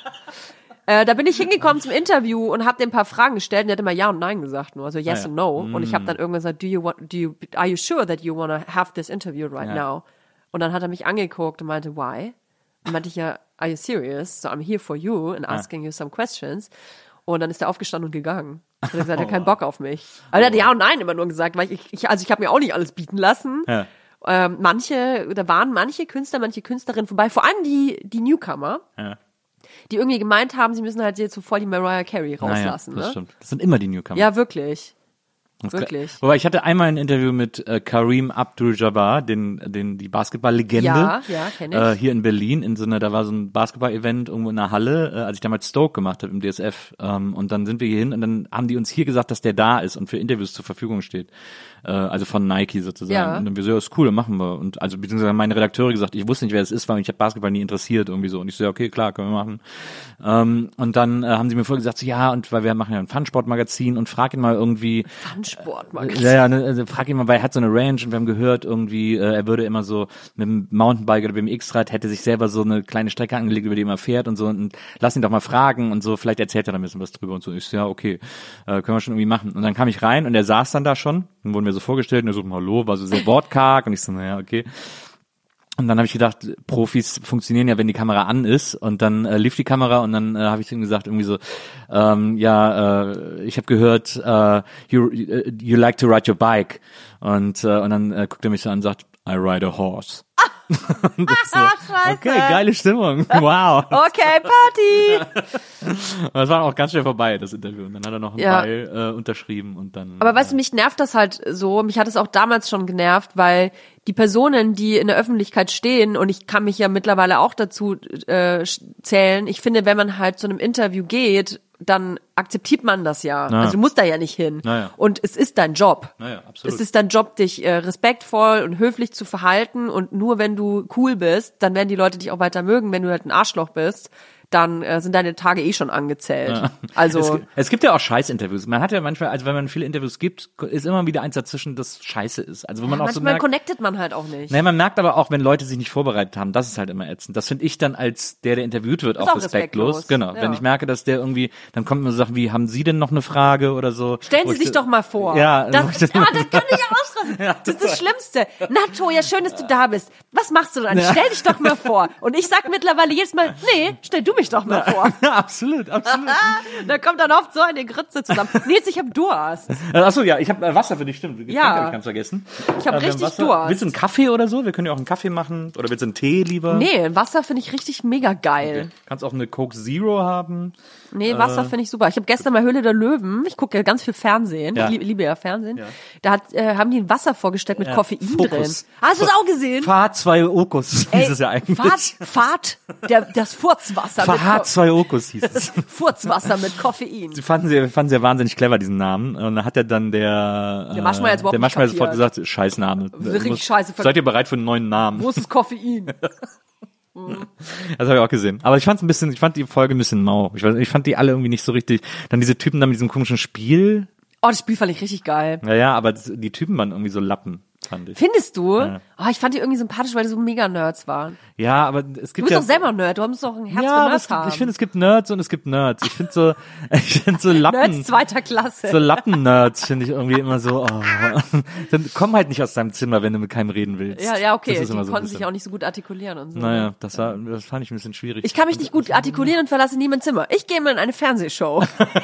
Da bin ich hingekommen zum Interview und habe dem ein paar Fragen gestellt und der hat immer Ja und Nein gesagt, nur also Yes and No. Und ich habe dann irgendwann gesagt, are you sure that you want to have this interview right now? Und dann hat er mich angeguckt und meinte, why? Und meinte ich are you serious? So I'm here for you and asking you some questions. Und dann ist er aufgestanden und gegangen. Und er hat gesagt, er hat keinen Bock auf mich. Aber er hat Ja und Nein immer nur gesagt, weil ich habe mir auch nicht alles bieten lassen. Ja. Da waren manche Künstler, manche Künstlerinnen vorbei, vor allem die Newcomer. Ja. Die irgendwie gemeint haben, sie müssen halt jetzt so voll die Mariah Carey rauslassen. Das ne? Stimmt. Das sind immer die Newcomer. Ja, wirklich. Wirklich. Wobei ich hatte einmal ein Interview mit Kareem Abdul-Jabbar, die Basketball-Legende. Ja, kenne ich. Hier in Berlin, da war so ein Basketball-Event irgendwo in einer Halle, als ich damals Stoke gemacht habe im DSF. Und dann sind wir hier hin und dann haben die uns hier gesagt, dass der da ist und für Interviews zur Verfügung steht. Also von Nike sozusagen. Ja. Und dann wir so, ja, ist cool, machen wir. Und also beziehungsweise haben meine Redakteure gesagt, ich wusste nicht, wer das ist, weil mich hat Basketball nie interessiert irgendwie so. Und ich so, ja, okay, klar, können wir machen. Und dann haben sie mir vorher gesagt, so, ja, und weil wir machen ja ein Fun-Sport-Magazin und frag ihn mal irgendwie. Fun-Sport-Magazin? Ja, frag ihn mal, weil er hat so eine Range und wir haben gehört irgendwie, er würde immer so mit dem Mountainbike oder mit dem X-Rad hätte sich selber so eine kleine Strecke angelegt, über die er immer fährt und so. Und lass ihn doch mal fragen und so, vielleicht erzählt er da ein bisschen was drüber und so. Ich so, ja, okay, können wir schon irgendwie machen. Und dann kam ich rein und er saß dann da schon und wurden mir so vorgestellt und er so, hallo, war so sehr wortkarg und ich so, naja, okay. Und dann habe ich gedacht, Profis funktionieren ja, wenn die Kamera an ist und dann lief die Kamera und dann habe ich ihm gesagt, irgendwie so, ich habe gehört, you like to ride your bike und dann guckt er mich so an und sagt, I ride a horse. Und ich so, okay, geile Stimmung. Wow. Okay, Party. Das war auch ganz schnell vorbei, das Interview. Und dann hat er noch einen Weil unterschrieben und dann. Aber weißt du, mich nervt das halt so. Mich hat es auch damals schon genervt, weil die Personen, die in der Öffentlichkeit stehen, und ich kann mich ja mittlerweile auch dazu zählen, ich finde, wenn man halt zu einem Interview geht, dann akzeptiert man das ja. Naja. Also du musst da ja nicht hin. Naja. Und es ist dein Job. Naja, absolut. Es ist dein Job, dich respektvoll und höflich zu verhalten, und nur wenn du cool bist, dann werden die Leute dich auch weiter mögen. Wenn du halt ein Arschloch bist, dann sind deine Tage eh schon angezählt. Ja. Also es gibt ja auch Scheißinterviews. Man hat ja manchmal, also wenn man viele Interviews gibt, ist immer wieder eins dazwischen, das scheiße ist. Also wo man auch so merkt, connectet man halt auch nicht. Nee, man merkt aber auch, wenn Leute sich nicht vorbereitet haben, das ist halt immer ätzend. Das finde ich dann als der interviewt wird, auch respektlos. Genau. Ja. Wenn ich merke, dass der irgendwie, dann kommt mir so Sachen wie, haben Sie denn noch eine Frage oder so? Stellen Sie sich doch mal vor. Ja, das kann ich ja ausrasten. Ja, das ist das Schlimmste. Na, Toja, schön, dass du da bist. Was machst du dann? Ja. Stell dich doch mal vor. Und ich sag mittlerweile jedes Mal, nee, stell du mich doch mal vor. Ja, absolut. Da kommt dann oft so eine Grütze zusammen. Nils, ich hab Durst. Achso, ja, ich habe Wasser für dich, stimmt. Ja. Hab ich ganz vergessen. Ich habe richtig Durst. Willst du einen Kaffee oder so? Wir können ja auch einen Kaffee machen. Oder willst du einen Tee lieber? Nee, Wasser finde ich richtig mega geil. Okay. Kannst auch eine Coke Zero haben. Nee, Wasser finde ich super. Ich habe gestern mal Höhle der Löwen. Ich gucke ja ganz viel Fernsehen. Ja. Ich liebe ja Fernsehen. Ja. Da haben die ein Wasser vorgestellt mit Koffein drin. Hast du es auch gesehen? Fahrt 2 Okos hieß es ja eigentlich. Das Furzwasser H2Okus hieß es. Furzwasser mit Koffein. Sie fanden sie wahnsinnig clever, diesen Namen. Und dann hat dann der Maschmeyer jetzt überhaupt Maschmeyer nicht sofort gesagt, Scheißname. Richtig scheiße. Seid ihr bereit für einen neuen Namen? Wo ist das Koffein? Das habe ich auch gesehen. Aber ich fand die Folge ein bisschen mau. Ich fand die alle irgendwie nicht so richtig. Dann diese Typen da mit diesem komischen Spiel. Oh, das Spiel fand ich richtig geil. Ja, aber die Typen waren irgendwie so Lappen, fand ich. Findest du? Ja. Oh, ich fand die irgendwie sympathisch, weil die so Mega-Nerds waren. Ja, aber es gibt Du bist doch selber Nerd, du musst doch ein Herz für Nerds haben. Ich finde, es gibt Nerds und es gibt Nerds. Ich finde so Lappen. Nerds zweiter Klasse. So Lappen-Nerds finde ich irgendwie immer so, dann komm halt nicht aus deinem Zimmer, wenn du mit keinem reden willst. Ja, okay, Das die ist immer so konnten sich auch nicht so gut artikulieren und so. Naja, das fand ich ein bisschen schwierig. Ich kann mich nicht gut artikulieren und verlasse nie mein Zimmer. Ich gehe mal in eine Fernsehshow.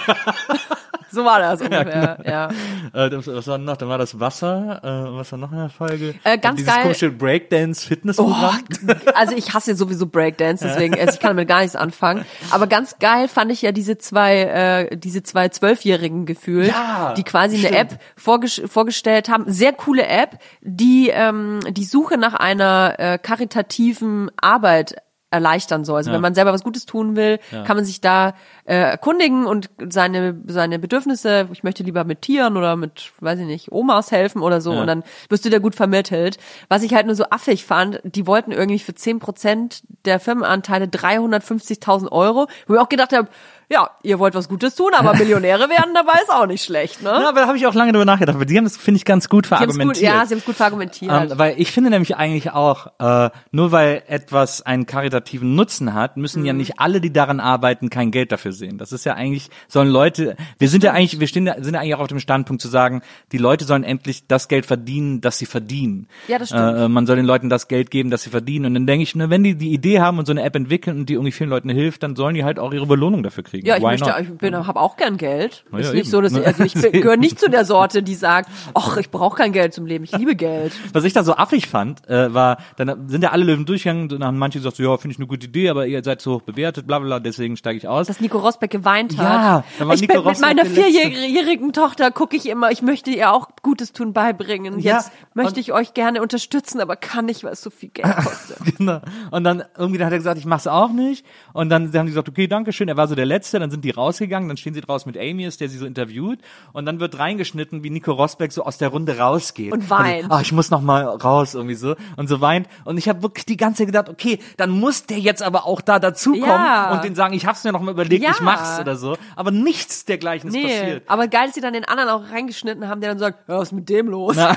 So war das ungefähr, ja. Was war noch? Dann war das Wasser. Was war noch in der Folge? Ganz dieses geil. komische Breakdance-Fitnessprogramm. Also ich hasse sowieso Breakdance, deswegen, ich kann damit gar nichts anfangen. Aber ganz geil fand ich ja diese zwei 12-Jährigen gefühlt, die quasi eine App vorgestellt haben. Sehr coole App, die die Suche nach einer karitativen Arbeit erleichtern soll. Also wenn man selber was Gutes tun will, kann man sich da erkundigen und seine Bedürfnisse, ich möchte lieber mit Tieren oder mit, weiß ich nicht, Omas helfen oder so, und dann wirst du da gut vermittelt. Was ich halt nur so affig fand, die wollten irgendwie für 10% der Firmenanteile 350.000 €, wo ich auch gedacht habe, ja, ihr wollt was Gutes tun, aber Millionäre werden dabei ist auch nicht schlecht, ne? Ja, aber da habe ich auch lange drüber nachgedacht, weil die haben das, finde ich, ganz gut verargumentiert. Sie haben es gut verargumentiert. Weil ich finde nämlich eigentlich auch, nur weil etwas einen karitativen Nutzen hat, müssen ja nicht alle, die daran arbeiten, kein Geld dafür sehen. Das ist ja eigentlich, sollen Leute, sind ja eigentlich auch auf dem Standpunkt zu sagen, die Leute sollen endlich das Geld verdienen, das sie verdienen. Ja, das stimmt. Man soll den Leuten das Geld geben, das sie verdienen. Und dann denke ich, wenn die Idee haben und so eine App entwickeln und die irgendwie vielen Leuten hilft, dann sollen die halt auch ihre Belohnung dafür kriegen. Ja, habe auch gern Geld. Ja, ist nicht eben. so, dass ich gehöre nicht zu der Sorte, die sagt, ach, ich brauche kein Geld zum Leben, ich liebe Geld. Was ich da so affig fand, war, dann sind ja alle Löwen durchgegangen, und dann haben manche gesagt, so, ja, finde ich eine gute Idee, aber ihr seid so hoch bewertet, bla bla, deswegen steige ich aus. Dass Nico Rosberg geweint hat. Ja, dann war Nico mit Rosberg meiner der Letzte. 4-jährigen Tochter gucke ich immer, ich möchte ihr auch Gutes tun beibringen. Ja, Jetzt möchte ich euch gerne unterstützen, aber kann nicht, weil es so viel Geld kostet. Genau. Und dann irgendwie hat er gesagt, ich mach's auch nicht. Und dann haben die gesagt, okay, danke schön, er war so der Letzte, dann sind die rausgegangen, dann stehen sie draußen mit Amy, der sie so interviewt, und dann wird reingeschnitten, wie Nico Rosberg so aus der Runde rausgeht. Und weint. Ich muss noch mal raus, irgendwie so. Und so weint. Und ich habe wirklich die ganze Zeit gedacht, okay, dann muss der jetzt aber auch da dazukommen und denen sagen, ich hab's mir noch mal überlegt, ich mach's oder so. Aber nichts dergleichen ist passiert. Aber geil, dass sie dann den anderen auch reingeschnitten haben, der dann sagt, ja, was ist mit dem los? Das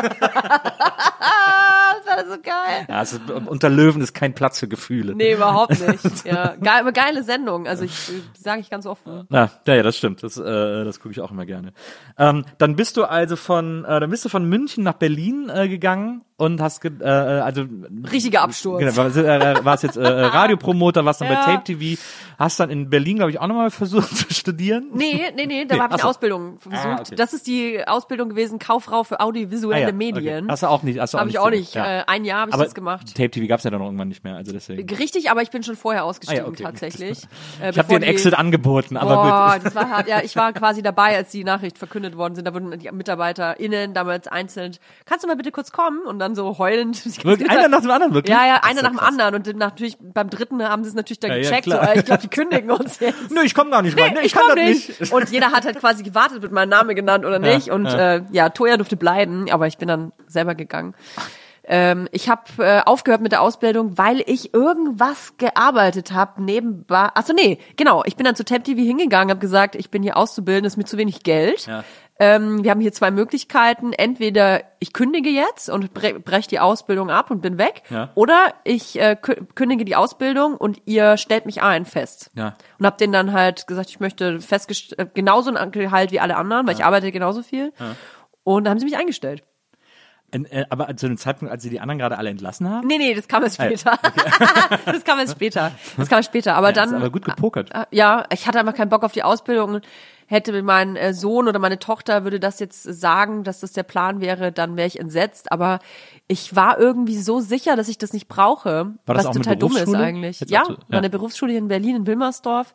war so geil. Ja, unter Löwen ist kein Platz für Gefühle. Nee, überhaupt nicht. Ja, geile Sendung. Also sage ich ganz offen. Ja, das stimmt. Das gucke ich auch immer gerne. Dann bist du also von München nach Berlin gegangen und hast richtiger Absturz. Genau, warst jetzt Radiopromoter, warst dann bei Tape TV, hast dann in Berlin, glaube ich, auch nochmal versucht zu studieren. Nee, da habe ich eine Ausbildung versucht. Okay. Das ist die Ausbildung gewesen, Kauffrau für audiovisuelle Medien. Okay. Hast du auch nicht. Habe ich auch nicht. Ja. Ein Jahr habe ich das gemacht. Tape TV gab's ja dann irgendwann nicht mehr, also deswegen. Richtig, aber ich bin schon vorher ausgestiegen, tatsächlich. Ich habe dir einen Exit angeboten, aber gut. Das war hart. Ja, ich war quasi dabei, als die Nachricht verkündet worden sind. Da wurden die MitarbeiterInnen damals einzeln, kannst du mal bitte kurz kommen? Und dann so heulend. Wirklich? Einer nach dem anderen, wirklich? Ja, einer nach dem anderen. Und dann natürlich beim dritten haben sie es natürlich dann gecheckt. So, ich glaube, die kündigen uns jetzt. Nö, ich komme gar nicht rein. Nee, ich kann das nicht. Und jeder hat halt quasi gewartet, wird mein Name genannt oder nicht. Und Toya durfte bleiben, aber ich bin dann selber gegangen. Ich habe aufgehört mit der Ausbildung, weil ich irgendwas gearbeitet habe nebenbei. Achso, nee, genau. Ich bin dann zu Tape TV hingegangen, habe gesagt, ich bin hier auszubilden, ist mir zu wenig Geld. Ja. Wir haben hier zwei Möglichkeiten. Entweder ich kündige jetzt und breche die Ausbildung ab und bin weg. Ja. Oder ich kündige die Ausbildung und ihr stellt mich fest. Ja. Und habe denen dann halt gesagt, ich möchte genauso ein Gehalt wie alle anderen, weil ich arbeite genauso viel. Ja. Und dann haben sie mich eingestellt. Aber zu dem Zeitpunkt, als sie die anderen gerade alle entlassen haben? Nee, das kam erst später. Okay. Das kam erst später. Aber dann. Ist aber gut gepokert. Ja, ich hatte einfach keinen Bock auf die Ausbildung. Hätte mein Sohn oder meine Tochter würde das jetzt sagen, dass das der Plan wäre, dann wäre ich entsetzt. Aber ich war irgendwie so sicher, dass ich das nicht brauche. War das was auch total eine dumm ist eigentlich. Ja, meine Berufsschule hier in Berlin, in Wilmersdorf.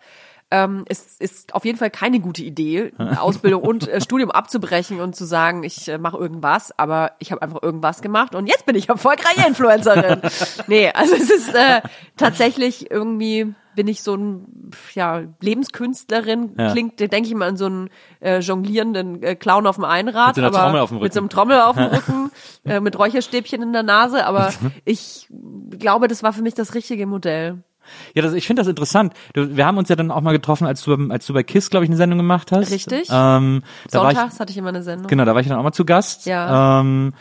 Ist auf jeden Fall keine gute Idee, Ausbildung und Studium abzubrechen und zu sagen, ich mache irgendwas, aber ich habe einfach irgendwas gemacht und jetzt bin ich erfolgreiche Influencerin. Nee, also es ist tatsächlich irgendwie, bin ich so ein, Lebenskünstlerin, denke ich immer an so einen jonglierenden Clown auf dem Einrad. Mit so einer Trommel auf dem Rücken. Mit so einem Trommel auf dem Rücken, mit Räucherstäbchen in der Nase, aber ich glaube, das war für mich das richtige Modell. Ja, ich finde das interessant. Wir haben uns ja dann auch mal getroffen, als du bei KISS, glaube ich, eine Sendung gemacht hast. Richtig. Sonntags hatte ich immer eine Sendung. Genau, da war ich dann auch mal zu Gast. Ja.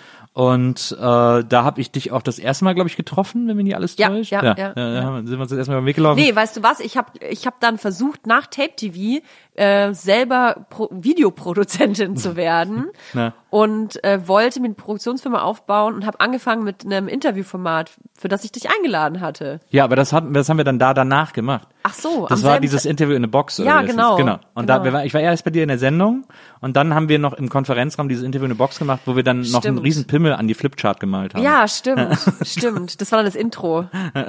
Und da habe ich dich auch das erste Mal, glaube ich, getroffen, wenn mich nicht alles täuscht. Ja. Sind wir uns das erstmal über den Weg gelaufen. Nee, weißt du was? Ich hab dann versucht, nach Tape TV selber Videoproduzentin zu werden und wollte mir eine Produktionsfirma aufbauen und habe angefangen mit einem Interviewformat, für das ich dich eingeladen hatte. Ja, aber das haben wir dann danach gemacht. Ach so. Das war dieses Interview in a Box. Oder ja, wie das genau. hieß. Genau. Und ich war erst bei dir in der Sendung und dann haben wir noch im Konferenzraum dieses Interview in a Box gemacht, wo wir dann noch einen riesen Pimmel an die Flipchart gemalt haben. Ja, stimmt. Das war dann das Intro.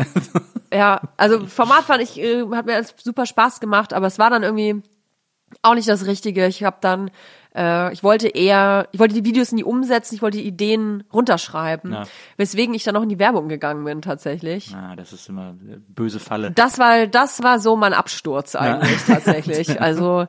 Ja, also Format hat mir super Spaß gemacht, aber es war dann irgendwie auch nicht das Richtige. Ich habe dann, ich wollte die Videos nie umsetzen, ich wollte die Ideen runterschreiben, weswegen ich dann auch in die Werbung gegangen bin tatsächlich. Das ist immer eine böse Falle. Das war so mein Absturz eigentlich tatsächlich. Also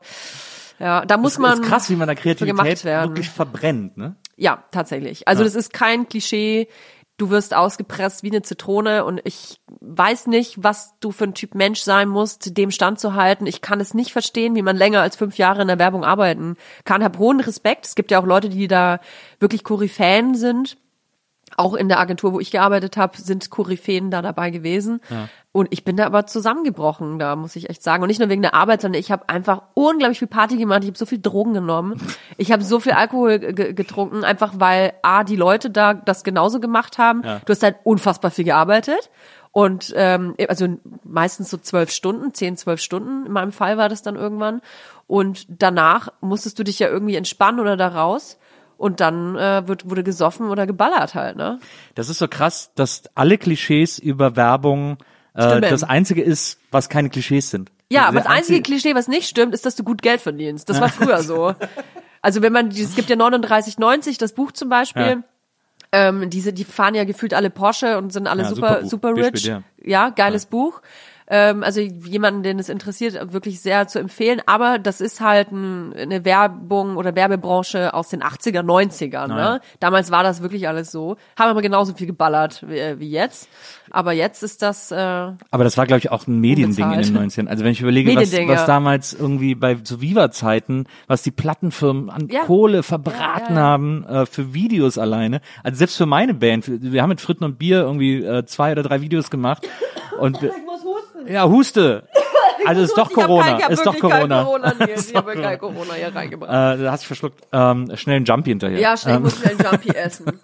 ja, da muss man. Das ist krass, wie man da Kreativität wirklich verbrennt, ne? Ja, tatsächlich. Also das ist kein Klischee. Du wirst ausgepresst wie eine Zitrone und ich weiß nicht, was du für ein Typ Mensch sein musst, dem standzuhalten. Ich kann es nicht verstehen, wie man länger als 5 Jahre in der Werbung arbeiten kann. Hab hohen Respekt. Es gibt ja auch Leute, die da wirklich Koryphäen sind. Auch in der Agentur, wo ich gearbeitet habe, sind Koryphäen da dabei gewesen. Ja. Und ich bin da aber zusammengebrochen, da muss ich echt sagen. Und nicht nur wegen der Arbeit, sondern ich habe einfach unglaublich viel Party gemacht. Ich habe so viel Drogen genommen. Ich habe so viel Alkohol getrunken, einfach weil die Leute da das genauso gemacht haben. Ja. Du hast halt unfassbar viel gearbeitet. Und also meistens so 12 Stunden, 10, 12 Stunden. In meinem Fall war das dann irgendwann. Und danach musstest du dich ja irgendwie entspannen oder da raus. Und dann wurde gesoffen oder geballert halt, ne? Das ist so krass, dass alle Klischees über Werbung das Einzige ist, was keine Klischees sind. Ja, aber das einzige Klischee, was nicht stimmt, ist, dass du gut Geld verdienst. Das war früher so. Also es gibt ja 39,90, das Buch zum Beispiel. Ja. Die fahren ja gefühlt alle Porsche und sind alle super rich. Ja, geiles Buch. Also jemanden, den es interessiert, wirklich sehr zu empfehlen. Aber das ist halt eine Werbung oder Werbebranche aus den 80er, 90ern. Ne? Damals war das wirklich alles so. Haben aber genauso viel geballert wie jetzt. Aber jetzt ist das aber das war, glaube ich, auch ein Mediending in den 90ern. Also wenn ich überlege, was damals irgendwie bei so Viva-Zeiten, was die Plattenfirmen an Kohle verbraten haben für Videos alleine. Also selbst für meine Band. Wir haben mit Fritten und Bier irgendwie 2 oder 3 Videos gemacht. Und ich muss husten. Ja, huste. Also ist doch Corona. Ist doch Corona. Ich habe kein Corona hier reingebracht. Da hast du verschluckt. Schnell einen Jumpy hinterher. Ja, ich muss schnell einen Jumpy essen.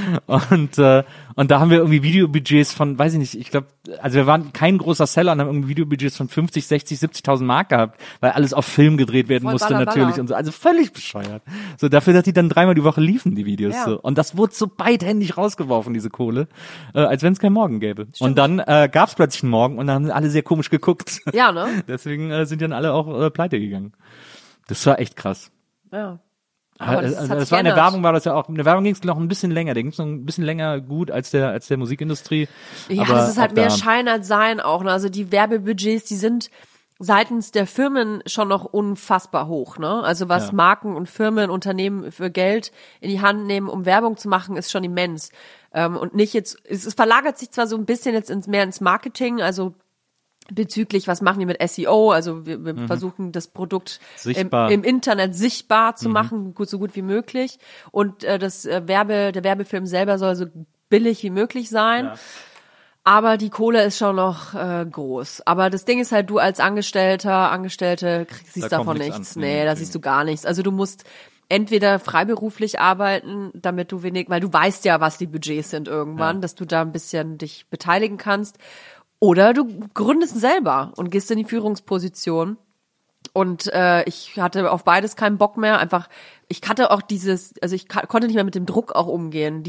Und da haben wir irgendwie Videobudgets von, weiß ich nicht, ich glaube, also wir waren kein großer Seller und haben irgendwie Videobudgets von 50, 60, 70.000 Mark gehabt, weil alles auf Film gedreht werden musste natürlich und so. Also völlig bescheuert. So dafür, dass die dann 3-mal die Woche liefen, die Videos. Ja. So. Und das wurde so beidhändig rausgeworfen, diese Kohle, als wenn es keinen Morgen gäbe. Stimmt. Und dann gab es plötzlich einen Morgen und dann haben alle sehr komisch geguckt. Ja, ne? Deswegen sind dann alle auch pleite gegangen. Das war echt krass. Ja. Aber das war in der Werbung, war das ja auch, in der Werbung ging es noch ein bisschen länger, der ging es noch ein bisschen länger gut als der Musikindustrie. Ja, aber das ist halt mehr Schein als Sein auch, ne? Also die Werbebudgets, die sind seitens der Firmen schon noch unfassbar hoch, ne? Also was Marken und Firmen, Unternehmen für Geld in die Hand nehmen, um Werbung zu machen, ist schon immens. Und nicht jetzt, es verlagert sich zwar so ein bisschen jetzt mehr ins Marketing, bezüglich, was machen wir mit SEO, also wir versuchen das Produkt im Internet sichtbar zu machen, so gut wie möglich, und der Werbefilm selber soll so billig wie möglich sein, aber die Kohle ist schon noch groß. Aber das Ding ist halt, du als Angestellte siehst davon nichts. Nee, da siehst du gar nichts. Also du musst entweder freiberuflich arbeiten, damit du weil du weißt ja, was die Budgets sind irgendwann, dass du da ein bisschen dich beteiligen kannst. Oder du gründest selber und gehst in die Führungsposition. Und ich hatte auf beides keinen Bock mehr. Einfach, ich hatte auch ich konnte nicht mehr mit dem Druck auch umgehen.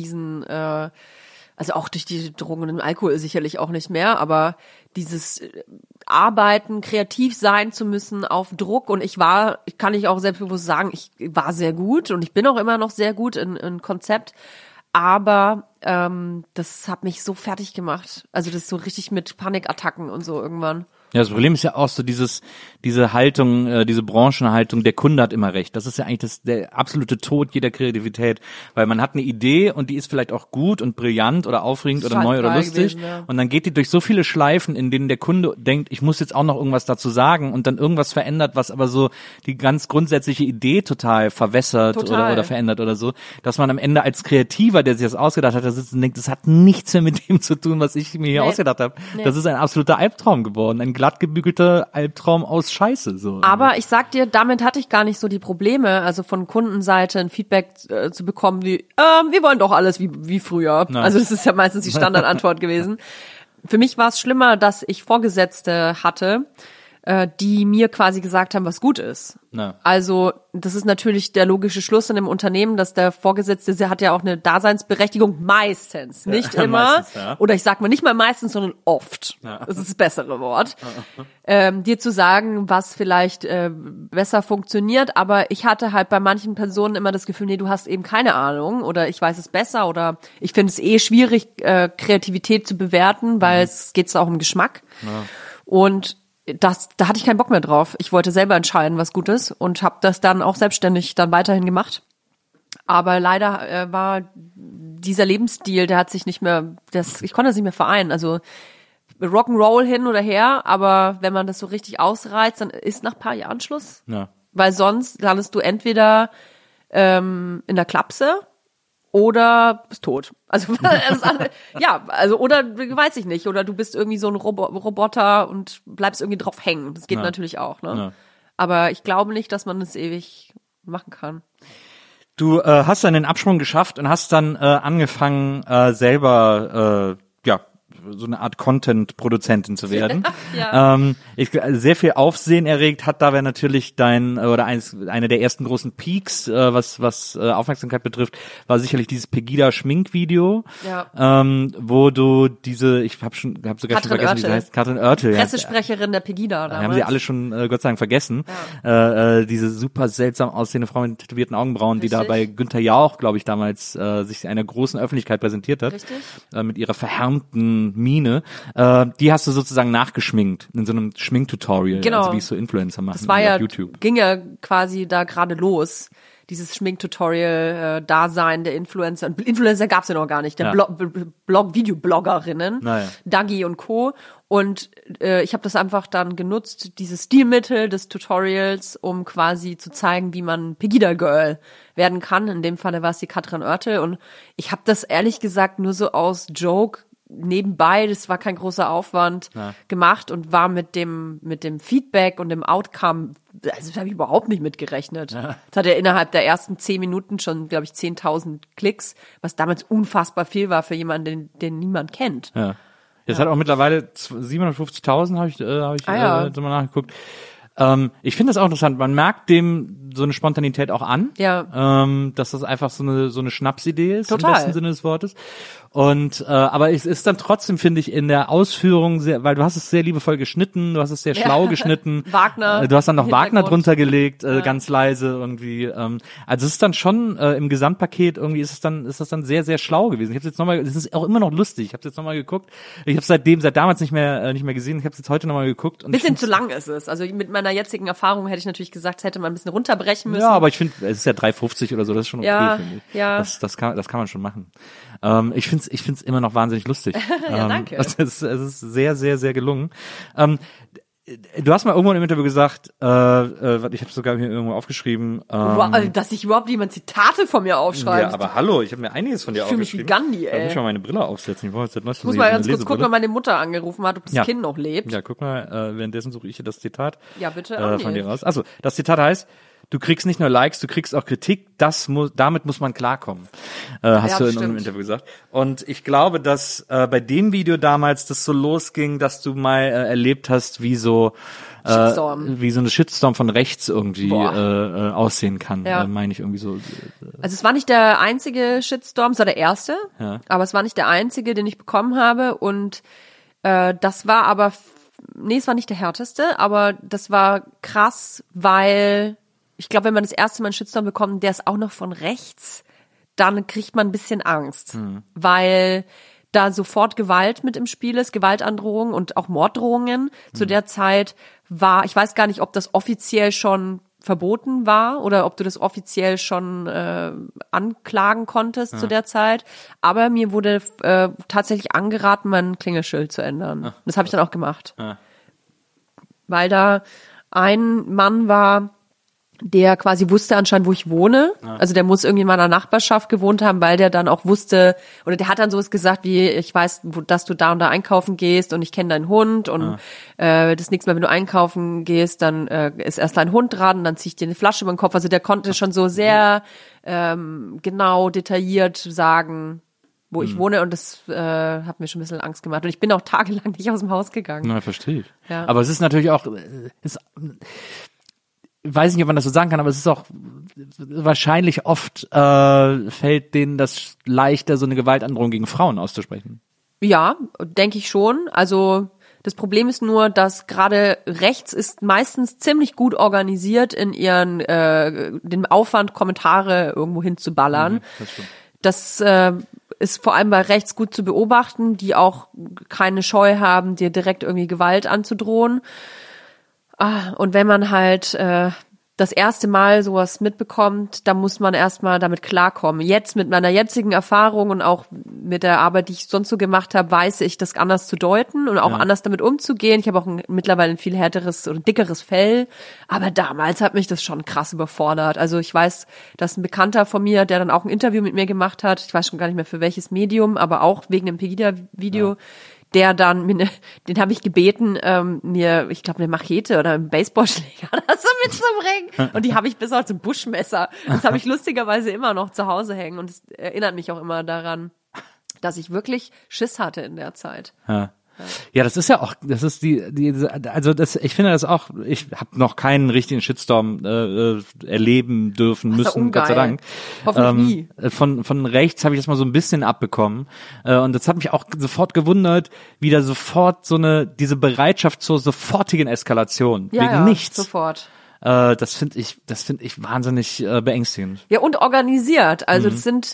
Also auch durch die Drogen und den Alkohol sicherlich auch nicht mehr. Aber dieses Arbeiten, kreativ sein zu müssen auf Druck. Und ich kann ich auch selbstbewusst sagen, ich war sehr gut und ich bin auch immer noch sehr gut in Konzept. Aber das hat mich so fertig gemacht. Also das so richtig mit Panikattacken und so irgendwann. Ja, das Problem ist ja auch so diese Haltung, diese Branchenhaltung, der Kunde hat immer recht. Das ist ja eigentlich der absolute Tod jeder Kreativität, weil man hat eine Idee und die ist vielleicht auch gut und brillant oder aufregend oder neu oder lustig gewesen, ja. Und dann geht die durch so viele Schleifen, in denen der Kunde denkt, ich muss jetzt auch noch irgendwas dazu sagen und dann irgendwas verändert, was aber so die ganz grundsätzliche Idee total verwässert oder verändert oder so, dass man am Ende als Kreativer, der sich das ausgedacht hat, da sitzt und denkt, das hat nichts mehr mit dem zu tun, was ich mir hier ausgedacht habe. Nee. Das ist ein absoluter Albtraum geworden, ein glatt gebügelter Albtraum aus Scheiße. So. Aber ich sag dir, damit hatte ich gar nicht so die Probleme, also von Kundenseite ein Feedback zu bekommen wie, wir wollen doch alles wie früher. Nein. Also das ist ja meistens die Standardantwort gewesen. Für mich war es schlimmer, dass ich Vorgesetzte hatte, die mir quasi gesagt haben, was gut ist. Na. Also das ist natürlich der logische Schluss in einem Unternehmen, dass der Vorgesetzte, der hat ja auch eine Daseinsberechtigung, meistens, nicht immer. Meistens, ja. Oder ich sag mal nicht mal meistens, sondern oft. Ja. Das ist das bessere Wort. Dir zu sagen, was vielleicht besser funktioniert, aber ich hatte halt bei manchen Personen immer das Gefühl, nee, du hast eben keine Ahnung oder ich weiß es besser oder ich finde es schwierig, Kreativität zu bewerten, weil es geht auch um Geschmack. Ja. Und da hatte ich keinen Bock mehr drauf. Ich wollte selber entscheiden, was gut ist und habe das dann auch selbstständig dann weiterhin gemacht. Aber leider war dieser Lebensstil, der hat sich nicht mehr, ich konnte das nicht mehr vereinen. Also Rock'n'Roll hin oder her, aber wenn man das so richtig ausreizt, dann ist nach ein paar Jahren Schluss. Ja. Weil sonst landest du entweder in der Klapse oder bist tot. Also ja, also oder weiß ich nicht, oder du bist irgendwie so ein Roboter und bleibst irgendwie drauf hängen. Das geht natürlich auch, ne? Ja. Aber ich glaube nicht, dass man das ewig machen kann. Du hast dann den Absprung geschafft und hast dann angefangen selber so eine Art Content-Produzentin zu werden. Ja. Sehr viel Aufsehen erregt hat dabei natürlich eine der ersten großen Peaks, was Aufmerksamkeit betrifft, war sicherlich dieses Pegida-Schminkvideo, wo du ich habe sogar schon vergessen, wie sie heißt, Katrin Oertel. Pressesprecherin der Pegida damals. Haben sie alle schon Gott sei Dank vergessen. Ja. Diese super seltsam aussehende Frau mit tätowierten Augenbrauen, richtig, die da bei Günther Jauch, glaube ich, damals sich einer großen Öffentlichkeit präsentiert hat. Richtig. Mit ihrer verhärmten Mine, die hast du sozusagen nachgeschminkt in so einem Schminktutorial, genau, also wie es so Influencer machen. Das war ja, auf YouTube. Ging ja quasi da gerade los, dieses Schminktutorial-Dasein der Influencer. Und Influencer gab's ja noch gar nicht, der Videobloggerinnen, Dagi und Co. Und ich habe das einfach dann genutzt, dieses Stilmittel des Tutorials, um quasi zu zeigen, wie man Pegida Girl werden kann. In dem Falle war es die Katrin Oertel. Und ich habe das ehrlich gesagt nur so aus Joke nebenbei, das war kein großer Aufwand, gemacht und war mit dem Feedback und dem Outcome, also das habe ich überhaupt nicht mitgerechnet. Ja. Das hat ja innerhalb der ersten 10 Minuten schon, glaube ich, 10.000 Klicks, was damals unfassbar viel war für jemanden, den niemand kennt. Ja. Jetzt hat auch mittlerweile 750.000, habe ich so mal nachgeguckt. Ich finde das auch interessant. Man merkt dem so eine Spontanität auch an, dass das einfach so eine Schnapsidee ist, total, im besten Sinne des Wortes. Und aber es ist dann trotzdem, finde ich, in der Ausführung sehr, weil du hast es sehr liebevoll geschnitten, du hast es sehr schlau geschnitten. Wagner. Du hast dann noch Wagner drunter gelegt, ganz leise irgendwie. Also es ist dann schon im Gesamtpaket irgendwie ist das dann sehr, sehr schlau gewesen. Ich habe jetzt nochmal, es ist auch immer noch lustig. Ich habe jetzt nochmal geguckt. Ich habe seit damals nicht mehr gesehen. Ich habe es jetzt heute nochmal geguckt. Und bisschen zu lang ist es. Also mit meiner jetzigen Erfahrung hätte ich natürlich gesagt, hätte man ein bisschen runterbrechen müssen. Ja, aber ich finde, es ist ja 3,50 oder so, das ist schon okay, finde ich. Ja. Das kann man schon machen. Ich find's immer noch wahnsinnig lustig. Ja, danke. Es ist sehr, sehr, sehr gelungen. Du hast mal irgendwo im Interview gesagt, ich habe sogar hier irgendwo aufgeschrieben, dass sich überhaupt jemand Zitate von mir aufschreibt. Ja, aber hallo, ich habe mir einiges von dir aufgeschrieben. Ich fühle mich wie Gandhi, ey. Da muss ich mal meine Brille aufsetzen. Ich muss mal ganz kurz gucken, ob meine Mutter angerufen hat, ob das Kind noch lebt. Ja, guck mal, währenddessen suche ich hier das Zitat bitte, von dir raus. Also, das Zitat heißt: Du kriegst nicht nur Likes, du kriegst auch Kritik. Damit muss man klarkommen, hast du in einem Interview gesagt. Und ich glaube, dass bei dem Video damals das so losging, dass du mal erlebt hast, wie so eine Shitstorm von rechts irgendwie aussehen kann, meine ich irgendwie so. Also es war nicht der einzige Shitstorm, es war der erste, aber es war nicht der einzige, den ich bekommen habe. Und das war aber, es war nicht der härteste, aber das war krass, weil ich glaube, wenn man das erste Mal einen Shitstorm bekommt, der ist auch noch von rechts, dann kriegt man ein bisschen Angst, weil da sofort Gewalt mit im Spiel ist, Gewaltandrohungen und auch Morddrohungen. Zu der Zeit ich weiß gar nicht, ob das offiziell schon verboten war oder ob du das offiziell schon anklagen konntest zu der Zeit. Aber mir wurde tatsächlich angeraten, mein Klingelschild zu ändern. Das habe ich dann auch gemacht. Weil da ein Mann war, der quasi wusste anscheinend, wo ich wohne. Also der muss irgendwie in meiner Nachbarschaft gewohnt haben, weil der dann auch wusste, oder der hat dann sowas gesagt wie, ich weiß, dass du da und da einkaufen gehst und ich kenne deinen Hund und das nächste Mal, wenn du einkaufen gehst, dann ist erst dein Hund dran und dann zieh ich dir eine Flasche über den Kopf. Also der konnte schon so sehr genau, detailliert sagen, wo ich wohne, und das hat mir schon ein bisschen Angst gemacht. Und ich bin auch tagelang nicht aus dem Haus gegangen. Na, verstehe ich. Ja. Aber es ist natürlich auch, weiß nicht, ob man das so sagen kann, aber es ist auch wahrscheinlich oft fällt denen das leichter, so eine Gewaltandrohung gegen Frauen auszusprechen. Ja, denke ich schon. Also das Problem ist nur, dass gerade rechts ist meistens ziemlich gut organisiert in ihren den Aufwand, Kommentare irgendwo hinzuballern. Das ist vor allem bei rechts gut zu beobachten, die auch keine Scheu haben, dir direkt irgendwie Gewalt anzudrohen. Und wenn man halt das erste Mal sowas mitbekommt, dann muss man erstmal damit klarkommen. Jetzt mit meiner jetzigen Erfahrung und auch mit der Arbeit, die ich sonst so gemacht habe, weiß ich, das anders zu deuten und auch anders damit umzugehen. Ich habe auch mittlerweile ein viel härteres oder dickeres Fell, aber damals hat mich das schon krass überfordert. Also ich weiß, dass ein Bekannter von mir, der dann auch ein Interview mit mir gemacht hat, ich weiß schon gar nicht mehr für welches Medium, aber auch wegen dem Pegida-Video, der dann den habe ich gebeten, mir, ich glaube, eine Machete oder einen Baseballschläger oder so mitzubringen. Und die habe ich bis heute zum Buschmesser. Das habe ich lustigerweise immer noch zu Hause hängen. Und es erinnert mich auch immer daran, dass ich wirklich Schiss hatte in der Zeit. Ja, das ist ja auch, das ist also das, ich finde das auch, ich habe noch keinen richtigen Shitstorm erleben dürfen müssen, Gott sei Dank. Hoffentlich nie. Von rechts habe ich das mal so ein bisschen abbekommen, und das hat mich auch sofort gewundert, wie da sofort diese Bereitschaft zur sofortigen Eskalation wegen nichts. Sofort. Das finde ich wahnsinnig beängstigend. Ja, und organisiert. Also das sind,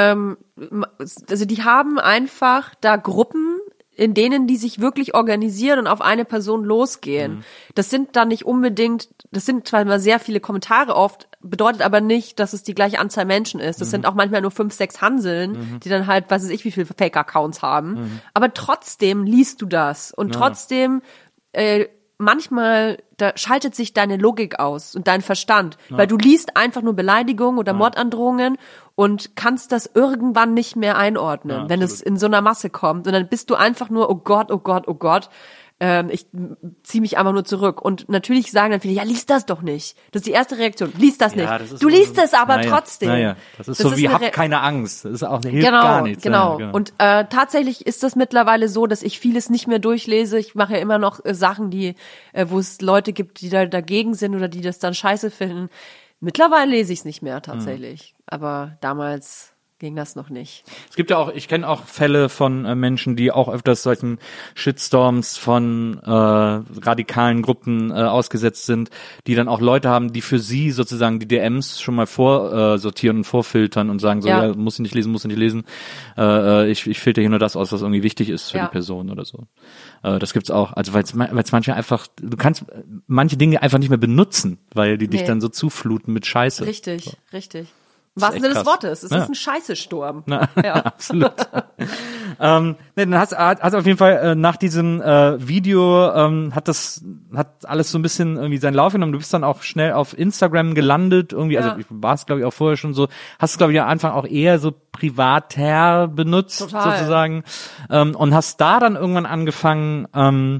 also die haben einfach da Gruppen, in denen die sich wirklich organisieren und auf eine Person losgehen. Das sind dann nicht unbedingt, das sind zwar immer sehr viele Kommentare oft, bedeutet aber nicht, dass es die gleiche Anzahl Menschen ist. Das sind auch manchmal nur 5, 6 Hanseln, die dann halt, was weiß ich, wie viele Fake-Accounts haben. Aber trotzdem liest du das und trotzdem manchmal, da schaltet sich deine Logik aus und dein Verstand, weil du liest einfach nur Beleidigungen oder Mordandrohungen und kannst das irgendwann nicht mehr einordnen, wenn es in so einer Masse kommt. Und dann bist du einfach nur, oh Gott, oh Gott, oh Gott. Ich ziehe mich einfach nur zurück. Und natürlich sagen dann viele, ja, lies das doch nicht. Das ist die erste Reaktion. Lies das nicht. Du liest es aber trotzdem. Das ist so wie, hab keine Angst. Das ist auch, hilft gar nichts. Genau. Und tatsächlich ist das mittlerweile so, dass ich vieles nicht mehr durchlese. Ich mache ja immer noch Sachen, wo es Leute gibt, die da dagegen sind oder die das dann scheiße finden. Mittlerweile lese ich es nicht mehr tatsächlich. Aber damals ging das noch nicht. Es gibt ja auch, ich kenne auch Fälle von Menschen, die auch öfters solchen Shitstorms von radikalen Gruppen ausgesetzt sind, die dann auch Leute haben, die für sie sozusagen die DMs schon mal vorsortieren und vorfiltern und sagen so, ja, muss ich nicht lesen. Ich filter hier nur das aus, was irgendwie wichtig ist für die Person oder so. Das gibt's auch, also weil es manche einfach, du kannst manche Dinge einfach nicht mehr benutzen, weil die dich dann so zufluten mit Scheiße. Richtig. Im wahrsten Sinne des Wortes. Es ist ein Scheißesturm. Absolut. Dann hast auf jeden Fall nach diesem Video hat alles so ein bisschen irgendwie seinen Lauf genommen. Du bist dann auch schnell auf Instagram gelandet irgendwie. Also war es glaube ich auch vorher schon so. Hast es glaube ich am Anfang auch eher so privater benutzt sozusagen und hast da dann irgendwann angefangen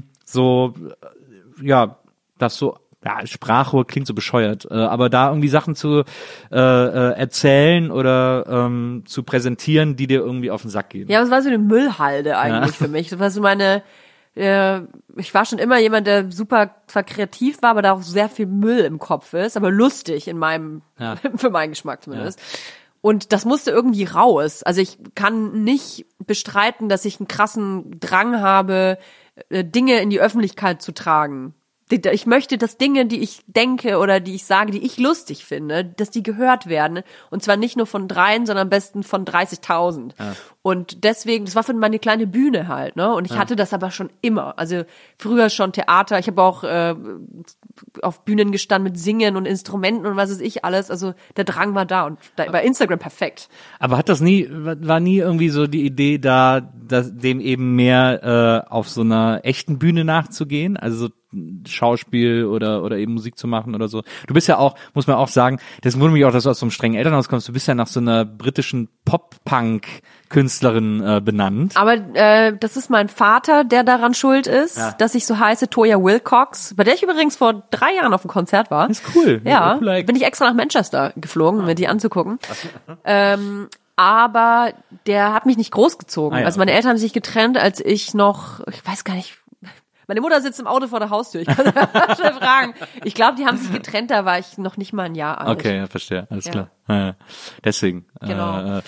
Sprachrohr klingt so bescheuert, aber da irgendwie Sachen zu erzählen oder zu präsentieren, die dir irgendwie auf den Sack gehen. Ja, das war so eine Müllhalde eigentlich für mich. Das war so ich war schon immer jemand, der super zwar kreativ war, aber da auch sehr viel Müll im Kopf ist, aber lustig für meinen Geschmack zumindest. Und das musste irgendwie raus. Also ich kann nicht bestreiten, dass ich einen krassen Drang habe, Dinge in die Öffentlichkeit zu tragen. Ich möchte, dass Dinge, die ich denke oder die ich sage, die ich lustig finde, dass die gehört werden. Und zwar nicht nur von 3, sondern am besten von 30.000. Und deswegen, das war für meine kleine Bühne halt, ne? Und ich hatte das aber schon immer. Also früher schon Theater. Ich habe auch auf Bühnen gestanden mit Singen und Instrumenten und was weiß ich alles. Also der Drang war da und da war Instagram perfekt. Aber war nie irgendwie so die Idee da, dem eben mehr auf so einer echten Bühne nachzugehen? Also so Schauspiel oder eben Musik zu machen oder so. Du bist ja auch, muss man auch sagen, das wundert mich auch, dass du aus so einem strengen Elternhaus kommst. Du bist ja nach so einer britischen Pop-Punk-Künstlerin benannt. Aber das ist mein Vater, der daran schuld ist, dass ich so heiße, Toya Wilcox, bei der ich übrigens vor 3 Jahren auf dem Konzert war. Ist cool. Ja, bin ich extra nach Manchester geflogen, um mir die anzugucken. Aber der hat mich nicht großgezogen. Also meine Eltern haben sich getrennt, als ich noch, ich weiß gar nicht, meine Mutter sitzt im Auto vor der Haustür. Ich kann schnell fragen. Ich glaube, die haben sich getrennt, da war ich noch nicht mal ein Jahr alt. Okay, ja, verstehe. Alles klar. Ja. Deswegen. Genau.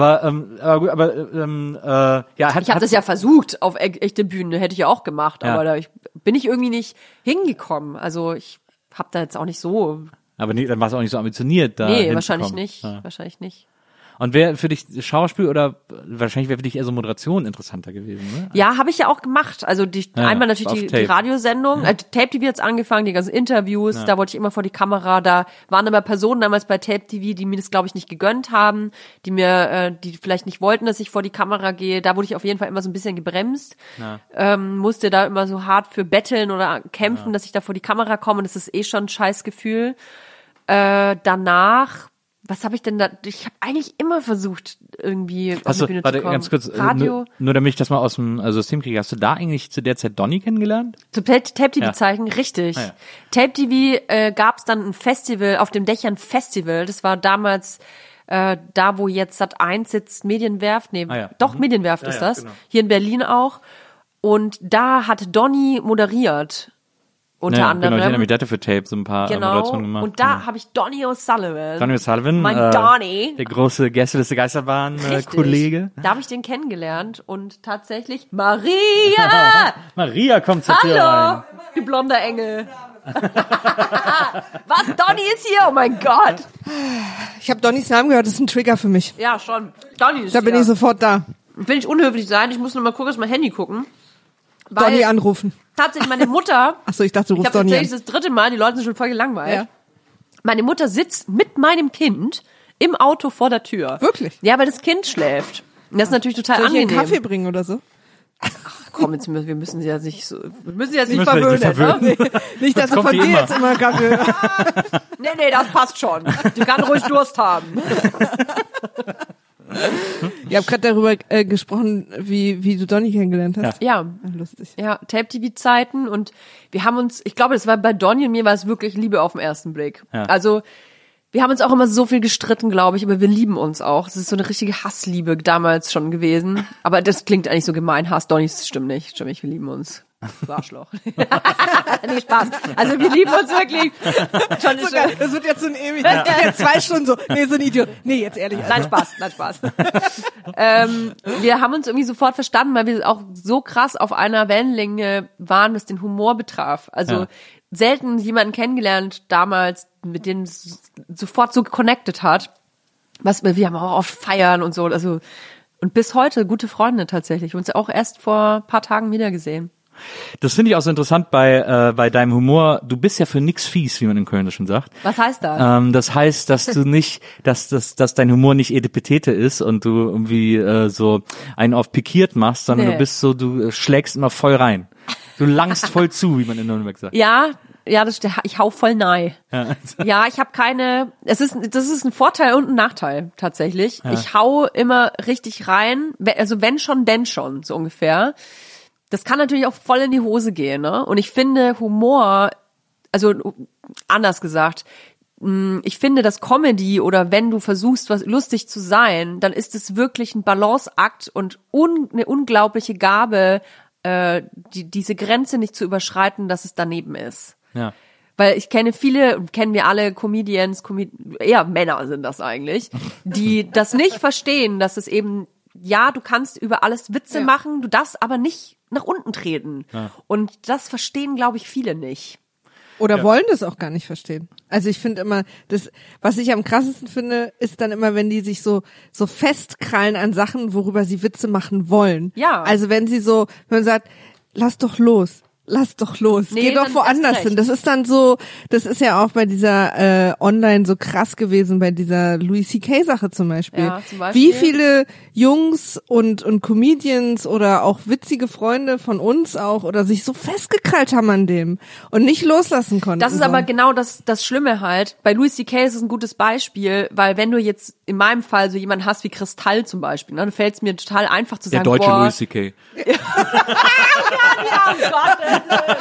Ich habe das ja versucht auf echte Bühne, hätte ich ja auch gemacht, aber da bin ich irgendwie nicht hingekommen. Also ich habe da jetzt auch nicht so. Aber nee, dann war es auch nicht so ambitioniert da. Nee, wahrscheinlich nicht. Ja. Wahrscheinlich nicht. Und wäre für dich Schauspiel oder wahrscheinlich wäre für dich eher so Moderation interessanter gewesen, ne? Ja, habe ich ja auch gemacht. Also einmal natürlich die Radiosendung, Tape TV hat's angefangen, die ganzen Interviews, da wollte ich immer vor die Kamera, da waren aber Personen damals bei Tape TV, die mir das glaube ich nicht gegönnt haben, die vielleicht nicht wollten, dass ich vor die Kamera gehe. Da wurde ich auf jeden Fall immer so ein bisschen gebremst, musste da immer so hart für betteln oder kämpfen, dass ich da vor die Kamera komme, und das ist schon ein Scheißgefühl. Danach, was habe ich denn da? Ich habe eigentlich immer versucht, irgendwie auf die Bühne zu kommen. Ganz kurz, Radio. nur damit ich das mal aus dem System kriege. Hast du da eigentlich zu der Zeit Donny kennengelernt? Zu Tape-TV-Zeichen, richtig. Ja. Tape-TV gab's dann ein Festival, auf dem Dächern Festival. Das war damals da, wo jetzt Sat.1 sitzt, Medienwerft. Medienwerft ist das. Genau. Hier in Berlin auch. Und da hat Donny moderiert. Unter anderem. Genau, ich erinnere mich für Tape so ein paar Moderationen gemacht. Und da habe ich Donny O'Sullivan. Mein Donny. Der große Gästeliste Geisterbahn-Kollege. Da habe ich den kennengelernt und tatsächlich Maria! Maria kommt zur Tür rein. Du blonder Engel. Was? Donny ist hier? Oh mein Gott. Ich habe Donnys Namen gehört, das ist ein Trigger für mich. Ja, schon. Donny ist hier. Da bin ich sofort da. Will ich unhöflich sein? Ich muss noch mal kurz mein Handy gucken. Donny anrufen. Tatsächlich, meine Mutter. Achso, ich dachte, du rufst Donny an. Ich habe das 3. Mal, die Leute sind schon voll gelangweilt. Ja. Meine Mutter sitzt mit meinem Kind im Auto vor der Tür. Wirklich? Ja, weil das Kind schläft. Und das ist natürlich total angenehm. Soll ich einen Kaffee bringen oder so? Ach komm, wir müssen sie jetzt nicht verwöhnen. Ne? Nicht, dass du von dir jetzt immer Kaffee. Nee, das passt schon. Die kann ruhig Durst haben. Ihr habt gerade darüber gesprochen, wie du Donny kennengelernt hast. Ja. Lustig. Ja, Tape-TV-Zeiten, und wir haben uns, ich glaube, das war bei Donny und mir, war es wirklich Liebe auf den ersten Blick. Ja. Also, wir haben uns auch immer so viel gestritten, glaube ich, aber wir lieben uns auch. Es ist so eine richtige Hassliebe damals schon gewesen. Aber das klingt eigentlich so gemein. Hass Donny, das stimmt nicht. Wir lieben uns. Arschloch. Nee, Spaß. Also wir lieben uns wirklich. Schon so geil. Das wird jetzt so ein ewig. Das geht jetzt 2 Stunden so. Nee, so ein Idiot. Nee, jetzt ehrlich. Nein, Spaß. Wir haben uns irgendwie sofort verstanden, weil wir auch so krass auf einer Wellenlänge waren, was den Humor betraf. Also selten jemanden kennengelernt damals, mit dem es sofort so connected hat. Wir haben auch oft Feiern und so. Also, und bis heute gute Freunde tatsächlich. Uns auch erst vor ein paar Tagen wiedergesehen. Das finde ich auch so interessant bei deinem Humor. Du bist ja für nix fies, wie man in Köln schon sagt. Was heißt das? Das heißt, dass du nicht, dass dein Humor nicht Edipetete ist und du irgendwie so einen auf pikiert machst, sondern du bist so, du schlägst immer voll rein. Du langst voll zu, wie man in Nürnberg sagt. Ja, ich hau voll nahe. Ja, ich habe das ist ein Vorteil und ein Nachteil tatsächlich. Ja. Ich hau immer richtig rein, also wenn schon, denn schon, so ungefähr. Das kann natürlich auch voll in die Hose gehen, ne? Und ich finde Humor, also anders gesagt, ich finde, dass Comedy oder wenn du versuchst, was lustig zu sein, dann ist es wirklich ein Balanceakt und eine unglaubliche Gabe, diese Grenze nicht zu überschreiten, dass es daneben ist. Ja. Weil ich kennen wir alle Comedians, eher Männer sind das eigentlich, die das nicht verstehen, dass es eben, ja, du kannst über alles Witze machen, du darfst aber nicht nach unten treten. Ja. Und das verstehen, glaube ich, viele nicht. Oder wollen das auch gar nicht verstehen. Also ich finde immer, was ich am krassesten finde, ist dann immer, wenn die sich so festkrallen an Sachen, worüber sie Witze machen wollen. Ja. Also wenn man sagt, lass doch los, geh doch woanders hin. Das ist dann so, das ist ja auch bei dieser Online so krass gewesen, bei dieser Louis C.K. Sache zum Beispiel. Ja, zum Beispiel. Wie viele Jungs und Comedians oder auch witzige Freunde von uns auch oder sich so festgekrallt haben an dem und nicht loslassen konnten. Das ist aber genau das Schlimme halt. Bei Louis C.K. ist es ein gutes Beispiel, weil wenn du jetzt in meinem Fall so jemanden hast wie Kristall zum Beispiel, ne, dann fällt es mir total einfach zu sagen, der deutsche Louis C.K. Ja, Gott.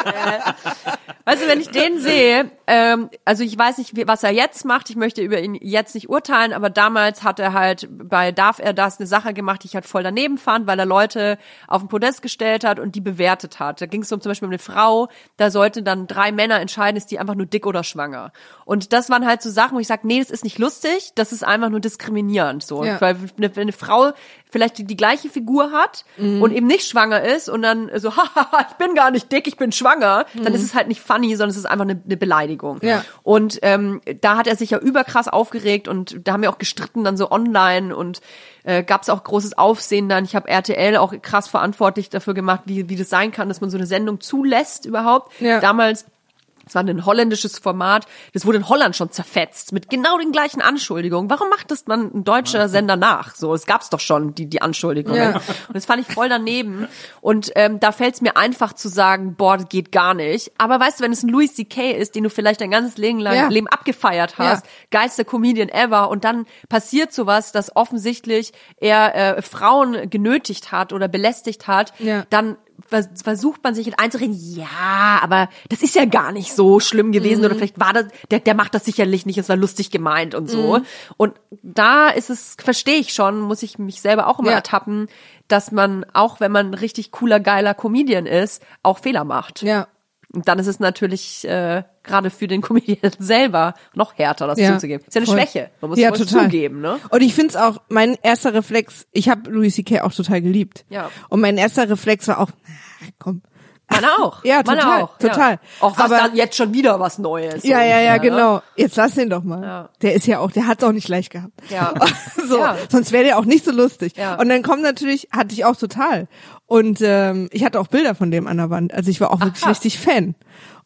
Weißt du, wenn ich den sehe, also ich weiß nicht, was er jetzt macht, ich möchte über ihn jetzt nicht urteilen, aber damals hat er halt bei Darf er das eine Sache gemacht, die ich halt voll daneben fand, weil er Leute auf den Podest gestellt hat und die bewertet hat. Da ging es zum Beispiel um eine Frau, da sollten dann 3 Männer entscheiden, ist die einfach nur dick oder schwanger. Und das waren halt so Sachen, wo ich sage, nee, das ist nicht lustig, das ist einfach nur diskriminierend. So, ja. Weil eine Frau vielleicht die gleiche Figur hat und eben nicht schwanger ist und dann so, haha, ich bin gar nicht dick, ich bin schwanger, dann ist es halt nicht funny, sondern es ist einfach eine Beleidigung. Ja. Und da hat er sich ja überkrass aufgeregt und da haben wir auch gestritten dann so online und gab es auch großes Aufsehen dann. Ich habe RTL auch krass verantwortlich dafür gemacht, wie das sein kann, dass man so eine Sendung zulässt überhaupt. Ja. Damals, das war ein holländisches Format, das wurde in Holland schon zerfetzt, mit genau den gleichen Anschuldigungen. Warum macht das man ein deutscher Sender nach? So, es gab's doch schon, die Anschuldigungen. Ja. Und das fand ich voll daneben. Und da fällt's mir einfach zu sagen, boah, das geht gar nicht. Aber weißt du, wenn es ein Louis C.K. ist, den du vielleicht dein ganzes Leben abgefeiert hast, geilster Comedian ever, und dann passiert sowas, dass offensichtlich er Frauen genötigt hat oder belästigt hat, dann versucht man sich einzureden, ja, aber das ist ja gar nicht so schlimm gewesen oder vielleicht war das, der macht das sicherlich nicht, es war lustig gemeint und so. Und da ist es, verstehe ich schon, muss ich mich selber auch immer ertappen, dass man, auch wenn man ein richtig cooler, geiler Comedian ist, auch Fehler macht. Ja. Und dann ist es natürlich gerade für den Comedian selber noch härter, das zuzugeben. Ist ja eine Schwäche. Man muss es zugeben, ne? Und ich find's auch, mein erster Reflex, ich habe Louis C.K. auch total geliebt. Ja. Und mein erster Reflex war auch, komm. Man auch. Ja, total, man auch. total. Ja. Auch was dann jetzt schon wieder was Neues. Ja, genau. Jetzt lass den doch mal. Ja. Der ist ja auch, der hat's auch nicht leicht gehabt. Ja. So, sonst wäre der auch nicht so lustig. Ja. Und dann kommt natürlich, hatte ich auch total. Und ich hatte auch Bilder von dem an der Wand. Also ich war auch wirklich richtig Fan.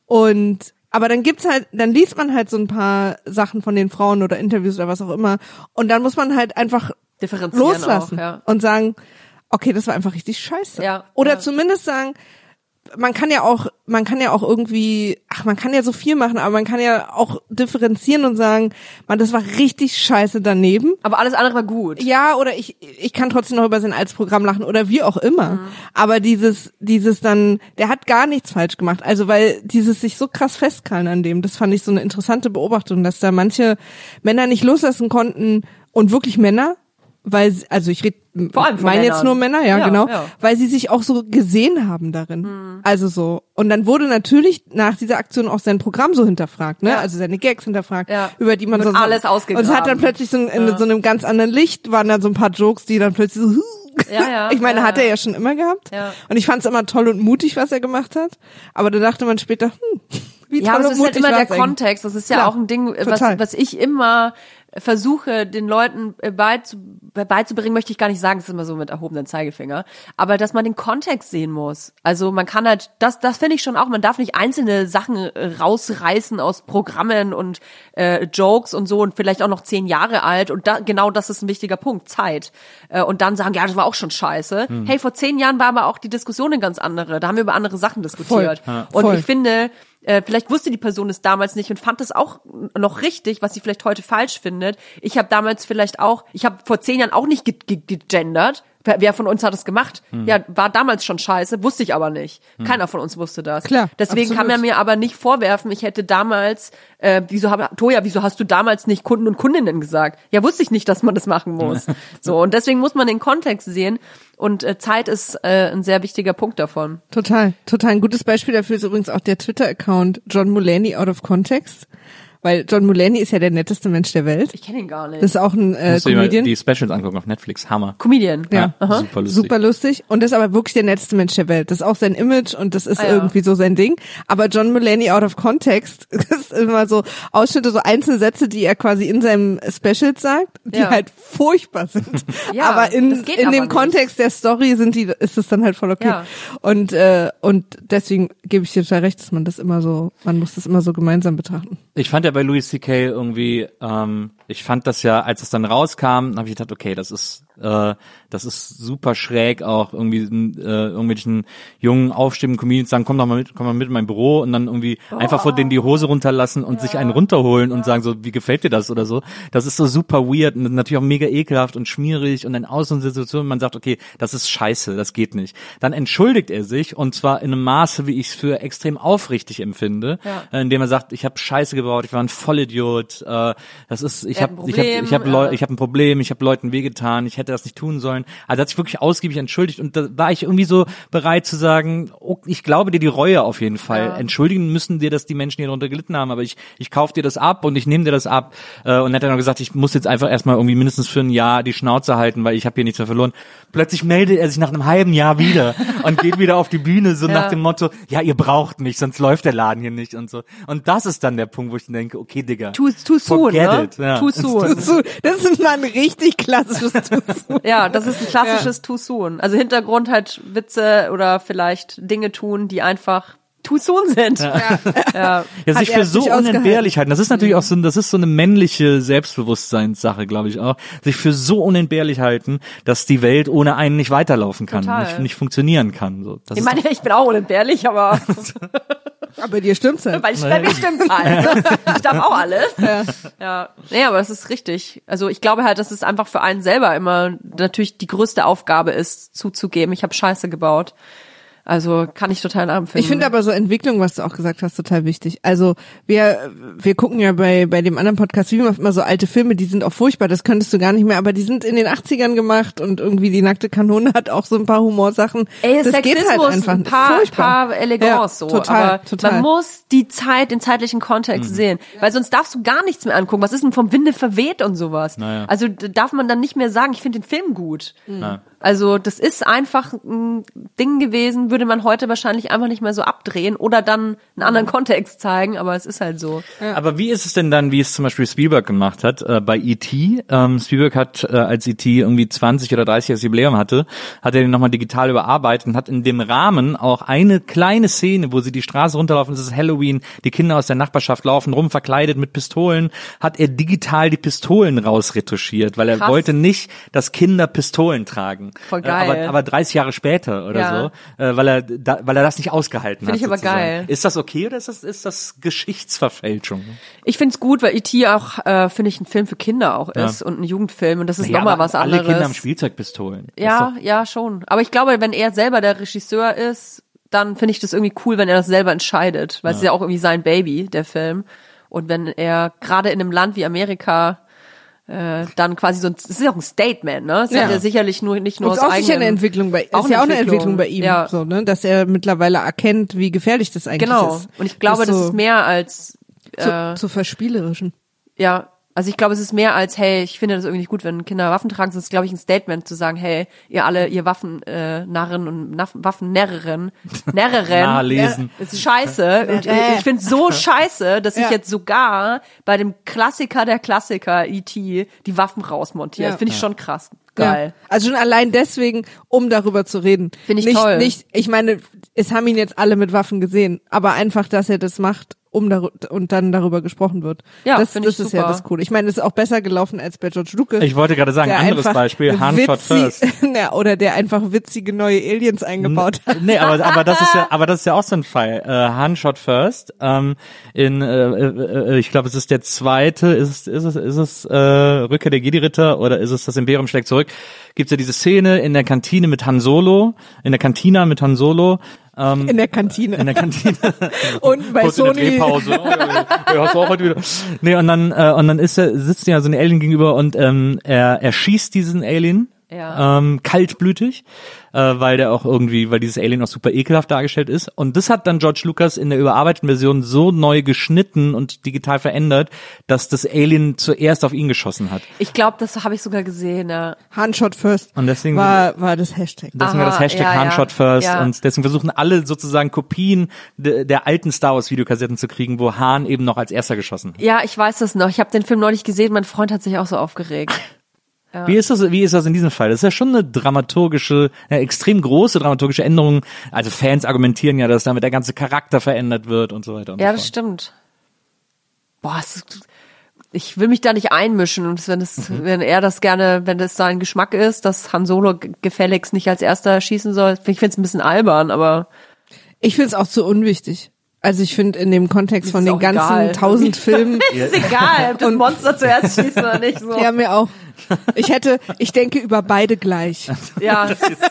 Und aber dann dann liest man halt so ein paar Sachen von den Frauen oder Interviews oder was auch immer. Und dann muss man halt einfach differenzieren loslassen auch, und sagen, okay, das war einfach richtig scheiße. Ja. Oder zumindest sagen, man kann ja auch irgendwie, man kann ja so viel machen, aber man kann ja auch differenzieren und sagen, man, das war richtig scheiße daneben. Aber alles andere war gut. Ja, oder ich kann trotzdem noch über sein altes Programm lachen oder wie auch immer. Aber dieses dann, der hat gar nichts falsch gemacht. Also weil dieses sich so krass festkrallen an dem, das fand ich so eine interessante Beobachtung, dass da manche Männer nicht loslassen konnten und wirklich Männer, weil, also ich meine jetzt nur Männer, genau, weil sie sich auch so gesehen haben darin. Also so. Und dann wurde natürlich nach dieser Aktion auch sein Programm so hinterfragt, ne? Also seine Gags hinterfragt, über die man so alles ausgegraben. Und es hat dann plötzlich so in so einem ganz anderen Licht waren dann so ein paar Jokes, die dann plötzlich so ich meine, hat er ja schon immer gehabt. Ja. Und ich fand es immer toll und mutig, was er gemacht hat. Aber da dachte man später, wie toll aber es und ist halt mutig immer der war's eigentlich. Kontext. Das ist ja auch ein Ding, was ich immer versuche, den Leuten beizubringen, möchte ich gar nicht sagen, das ist immer so mit erhobenem Zeigefinger, aber dass man den Kontext sehen muss. Also man kann halt, das finde ich schon auch, man darf nicht einzelne Sachen rausreißen aus Programmen und Jokes und so und vielleicht auch noch 10 Jahre alt und genau das ist ein wichtiger Punkt, Zeit. Und dann sagen, ja, das war auch schon scheiße. Hey, vor 10 Jahren war aber auch die Diskussion eine ganz andere. Da haben wir über andere Sachen diskutiert. Und ich finde, vielleicht wusste die Person es damals nicht und fand es auch noch richtig, was sie vielleicht heute falsch findet. Ich habe damals vielleicht auch, ich habe vor 10 Jahren auch nicht gegendert. Wer von uns hat es gemacht? Ja, war damals schon scheiße, wusste ich aber nicht. Keiner von uns wusste das. Klar, deswegen absolut. kann man mir aber nicht vorwerfen, ich hätte damals, wieso hast du damals nicht Kunden und Kundinnen gesagt? Ja, wusste ich nicht, dass man das machen muss. So, und deswegen muss man den Kontext sehen. Und Zeit ist ein sehr wichtiger Punkt davon. Total. Ein gutes Beispiel dafür ist übrigens auch der Twitter-Account John Mulaney out of context, Weil John Mulaney ist ja der netteste Mensch der Welt. Ich kenne ihn gar nicht. Das ist auch ein Musst du dir mal Comedian. die Specials angucken auf Netflix, Hammer. Comedian. Ja, Super lustig. super lustig. Und das ist aber wirklich der netteste Mensch der Welt. Das ist auch sein Image und das ist irgendwie so sein Ding. Aber John Mulaney out of context ist immer so Ausschnitte, so einzelne Sätze, die er quasi in seinem Specials sagt, die halt furchtbar sind. Ja, aber in das geht dem aber nicht. Kontext der Story ist es dann halt voll okay. Ja. Und deswegen gebe ich dir total recht, dass man muss das immer so gemeinsam betrachten. Ich fand ja bei Louis C.K. irgendwie, ich fand das ja, als es dann rauskam, habe ich gedacht, okay, das ist super schräg, auch irgendwie irgendwelchen jungen, aufstrebenden Comedians sagen, komm mal mit in mein Büro und dann irgendwie einfach vor denen die Hose runterlassen und sich einen runterholen und sagen so, wie gefällt dir das oder so. Das ist so super weird und natürlich auch mega ekelhaft und schmierig und in Außensituationen, man sagt, okay, das ist scheiße, das geht nicht. Dann entschuldigt er sich und zwar in einem Maße, wie ich es für extrem aufrichtig empfinde, indem er sagt, ich habe Scheiße gebaut, ich war ein Vollidiot, ich habe ein Problem, ich habe Leuten wehgetan, ich hätte das nicht tun sollen. Also hat sich wirklich ausgiebig entschuldigt und da war ich irgendwie so bereit zu sagen, oh, ich glaube dir die Reue auf jeden Fall. Entschuldigen müssen dir, dass die Menschen hier darunter gelitten haben, aber ich kaufe dir das ab und ich nehme dir das ab. Und hat dann noch gesagt, ich muss jetzt einfach erstmal irgendwie mindestens für ein Jahr die Schnauze halten, weil ich habe hier nichts mehr verloren. Plötzlich meldet er sich nach einem halben Jahr wieder und geht wieder auf die Bühne, so nach dem Motto, ja, ihr braucht mich, sonst läuft der Laden hier nicht und so. Und das ist dann der Punkt, wo ich denke, okay, Digga, Too soon, forget ne? it. Ja. Too soon. Das ist mal ein richtig klassisches Too soon. Ja, das ist ein klassisches Too soon. Also Hintergrund halt Witze oder vielleicht Dinge tun, die einfach too soon sind. Ja, sich für so unentbehrlich halten. Das ist natürlich auch so, das ist so eine männliche Selbstbewusstseinssache, glaube ich auch. Sich für so unentbehrlich halten, dass die Welt ohne einen nicht weiterlaufen kann, nicht funktionieren kann. So. Das ich meine, ich bin auch unentbehrlich, aber bei dir stimmt's halt. bei mir stimmt's halt. Ich darf auch alles. Ja. Nee, aber das ist richtig. Also ich glaube halt, dass es einfach für einen selber immer natürlich die größte Aufgabe ist, zuzugeben, ich habe Scheiße gebaut. Also kann ich total nachempfinden. Ich finde aber so Entwicklung, was du auch gesagt hast, total wichtig. Also wir gucken ja bei dem anderen Podcast wie immer so alte Filme, die sind auch furchtbar, das könntest du gar nicht mehr, aber die sind in den 80ern gemacht und irgendwie die nackte Kanone hat auch so ein paar Humorsachen. Das Sexismus, geht halt einfach. Ein paar Elegance so. Total. Man muss den zeitlichen Kontext sehen, weil sonst darfst du gar nichts mehr angucken. Was ist denn vom Winde verweht und sowas? Also darf man dann nicht mehr sagen, ich finde den Film gut. Also das ist einfach ein Ding gewesen, würde man heute wahrscheinlich einfach nicht mehr so abdrehen oder dann einen anderen Kontext zeigen, aber es ist halt so. Ja. Aber wie ist es denn dann, wie es zum Beispiel Spielberg gemacht hat, bei E.T.? Spielberg hat, als E.T. irgendwie 20 oder 30 Jubiläum hatte, hat er den nochmal digital überarbeitet und hat in dem Rahmen auch eine kleine Szene, wo sie die Straße runterlaufen, es ist Halloween, die Kinder aus der Nachbarschaft laufen rum, verkleidet mit Pistolen, hat er digital die Pistolen rausretuschiert, weil er wollte nicht, dass Kinder Pistolen tragen. Voll geil. Aber 30 Jahre später oder so, weil er das nicht ausgehalten hat. Finde ich aber sozusagen. geil. Ist das okay oder ist das Geschichtsverfälschung? Ich find's gut, weil E.T. auch, finde ich, ein Film für Kinder auch ist und ein Jugendfilm und das ist nochmal was anderes. Alle Kinder haben Spielzeugpistolen. Ja, schon. Aber ich glaube, wenn er selber der Regisseur ist, dann finde ich das irgendwie cool, wenn er das selber entscheidet, weil es ist ja auch irgendwie sein Baby, der Film. Und wenn er gerade in einem Land wie Amerika dann quasi so, es ist ja auch ein Statement, ne? Es hat ja sicherlich nicht nur aus eigenem. Ist ja eine Entwicklung bei ihm, so, ne? Dass er mittlerweile erkennt, wie gefährlich das eigentlich ist. Genau. Und ich glaube, das ist mehr als zu verspielerischen. Ja. Also ich glaube, es ist mehr als, hey, ich finde das irgendwie nicht gut, wenn Kinder Waffen tragen. Das ist, glaube ich, ein Statement zu sagen, hey, ihr alle, ihr Waffennarren und Waffennärrerinnen, Nachlesen. ist scheiße. Und ich finde es so scheiße, dass ich jetzt sogar bei dem Klassiker der Klassiker, E.T., die Waffen rausmontiere. Das finde ich schon krass. Geil. Ja. Also schon allein deswegen, um darüber zu reden. Finde ich toll. Ich meine, es haben ihn jetzt alle mit Waffen gesehen, aber einfach, dass er das macht, und dann darüber gesprochen wird. Ja, das ist super. Ja das Coole. Ich meine, es ist auch besser gelaufen als bei George Lucas. Ich wollte gerade sagen, anderes Beispiel, Han Shot First. Oder der einfach witzige neue Aliens eingebaut hat. Nee, aber das ist ja auch so ein Fall. Han Shot First. Ich glaube, es ist der zweite, ist es Rückkehr der Jedi-Ritter oder ist es das Imperium schlägt zurück? Gibt's ja diese Szene in der Kantine mit Han Solo, in der Kantina mit Han Solo. In der Kantine. Und bei Sony. In der Drehpause. Ja, hast du auch heute wieder. Nee, und dann sitzt ja so ein Alien gegenüber und er schießt diesen Alien kaltblütig, weil dieses Alien auch super ekelhaft dargestellt ist. Und das hat dann George Lucas in der überarbeiteten Version so neu geschnitten und digital verändert, dass das Alien zuerst auf ihn geschossen hat. Ich glaube, das habe ich sogar gesehen, ja. Handshot first. Und deswegen war das Hashtag. Deswegen war das Hashtag Handshot first. Und deswegen versuchen alle sozusagen Kopien der alten Star Wars Videokassetten zu kriegen, wo Han eben noch als erster geschossen hat. Ja, ich weiß das noch. Ich habe den Film neulich gesehen. Mein Freund hat sich auch so aufgeregt. Ja. Wie ist das in diesem Fall? Das ist ja schon eine extrem große dramaturgische Änderung. Also Fans argumentieren ja, dass damit der ganze Charakter verändert wird und so weiter und so fort. Ja, das stimmt. Boah, ich will mich da nicht einmischen. Und wenn er das gerne, wenn das sein Geschmack ist, dass Han Solo gefälligst nicht als erster schießen soll, ich finde es ein bisschen albern, aber ich finde es auch zu unwichtig. Also ich finde in dem Kontext von den ganzen egal. 1000 Filmen. Ist egal, ob das Monster zuerst schießt oder nicht. So. Ja, mir auch. Ich denke über beide gleich. Ja.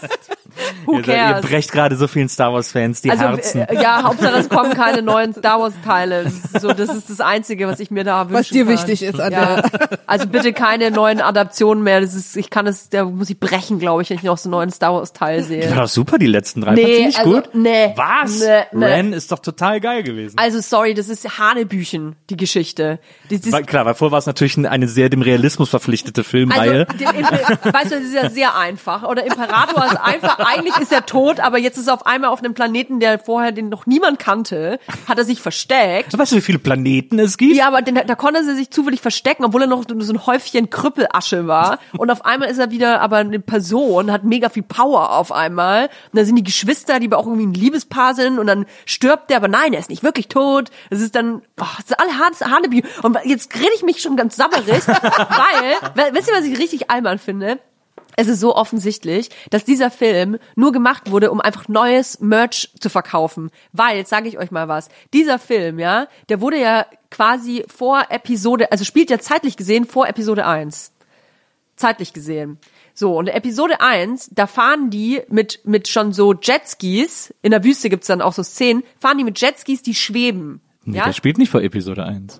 Who cares? Ihr brecht gerade so vielen Star Wars Fans die Herzen. Ja, Hauptsache es kommen keine neuen Star Wars Teile. Das ist das Einzige, was ich mir da wünschen Was dir kann. wichtig ist an der. Also bitte keine neuen Adaptionen mehr. Da muss ich brechen, glaube ich, wenn ich noch so einen neuen Star Wars Teil sehe. War doch super, die letzten 3. Fandst du nicht gut? Nee. Was? Nee. Ren ist doch total geil gewesen. Also sorry, das ist Hanebüchen, die Geschichte. Klar, weil vorher war es natürlich eine sehr dem Realismus verpflichtete Filmreihe. Also, weißt du, das ist ja sehr einfach. Oder Imperator ist einfach, eigentlich ist er tot, aber jetzt ist er auf einmal auf einem Planeten, den noch niemand kannte, hat er sich versteckt. Weißt du, wie viele Planeten es gibt? Ja, aber da konnte er sich zufällig verstecken, obwohl er noch so ein Häufchen Krüppelasche war. Und auf einmal ist er wieder aber eine Person, hat mega viel Power auf einmal. Und dann sind die Geschwister, die aber auch irgendwie ein Liebespaar sind. Und dann stirbt der, aber nein, er ist nicht wirklich tot. Es ist dann, das ist alle Hanebüchen. Und jetzt rede ich mich schon ganz sabberig, weil, wisst ihr, was ich richtig albern finde? Es ist so offensichtlich, dass dieser Film nur gemacht wurde, um einfach neues Merch zu verkaufen. Weil, jetzt sage ich euch mal was, dieser Film, ja, der wurde ja quasi spielt ja zeitlich gesehen vor Episode 1. Zeitlich gesehen. So, und Episode 1, da fahren die mit schon so Jetskis, in der Wüste gibt's dann auch so Szenen, fahren die mit Jetskis, die schweben. Nee, ja? der spielt nicht vor Episode 1.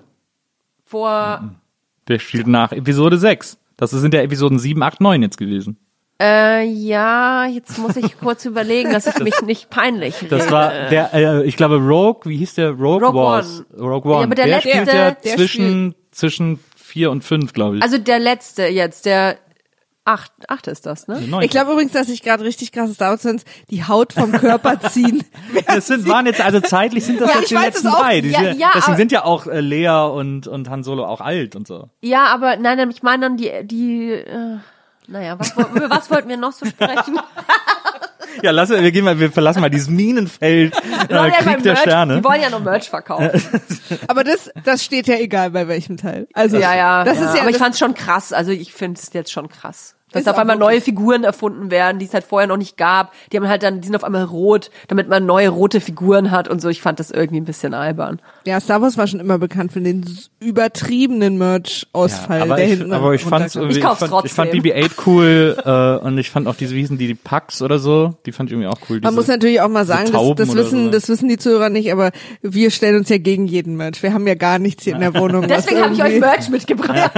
Der spielt nach Episode 6. Das sind ja Episoden 7, 8, 9 jetzt gewesen. Ja, jetzt muss ich kurz überlegen, dass ich mich nicht peinlich rede. Das war ich glaube Rogue, wie hieß der? Rogue Wars. Rogue One. Ja, aber der letzte, spielt ja zwischen 4 und 5, glaube ich. Also der letzte jetzt, der 8 ist das, ne? Ich glaube übrigens, dass ich gerade richtig krasses Star Wars Fans die Haut vom Körper ziehen. Also zeitlich sind das jetzt die letzten 3. Deswegen sind ja auch Leia und Han Solo auch alt und so. Ja, aber nein, ich meine dann über was wollten wir noch so sprechen? Ja, wir verlassen mal dieses Minenfeld Krieg der Sterne. Die wollen ja noch Merch verkaufen. Aber das steht ja egal bei welchem Teil. Also Ist ja. Aber ich das fand's schon krass. Also ich finde es jetzt schon krass. Dass auf einmal neue Figuren erfunden werden, die es halt vorher noch nicht gab. Die sind auf einmal rot, damit man neue rote Figuren hat und so. Ich fand das irgendwie ein bisschen albern. Ja, Star Wars war schon immer bekannt für den übertriebenen Merch-Ausfall. Ich fand BB-8 cool und ich fand auch wie hießen die Pucks oder so, die fand ich irgendwie auch cool. Man muss natürlich auch mal sagen, das wissen die Zuhörer nicht, aber wir stellen uns ja gegen jeden Merch. Wir haben ja gar nichts hier in der Wohnung. Deswegen habe ich euch Merch mitgebracht.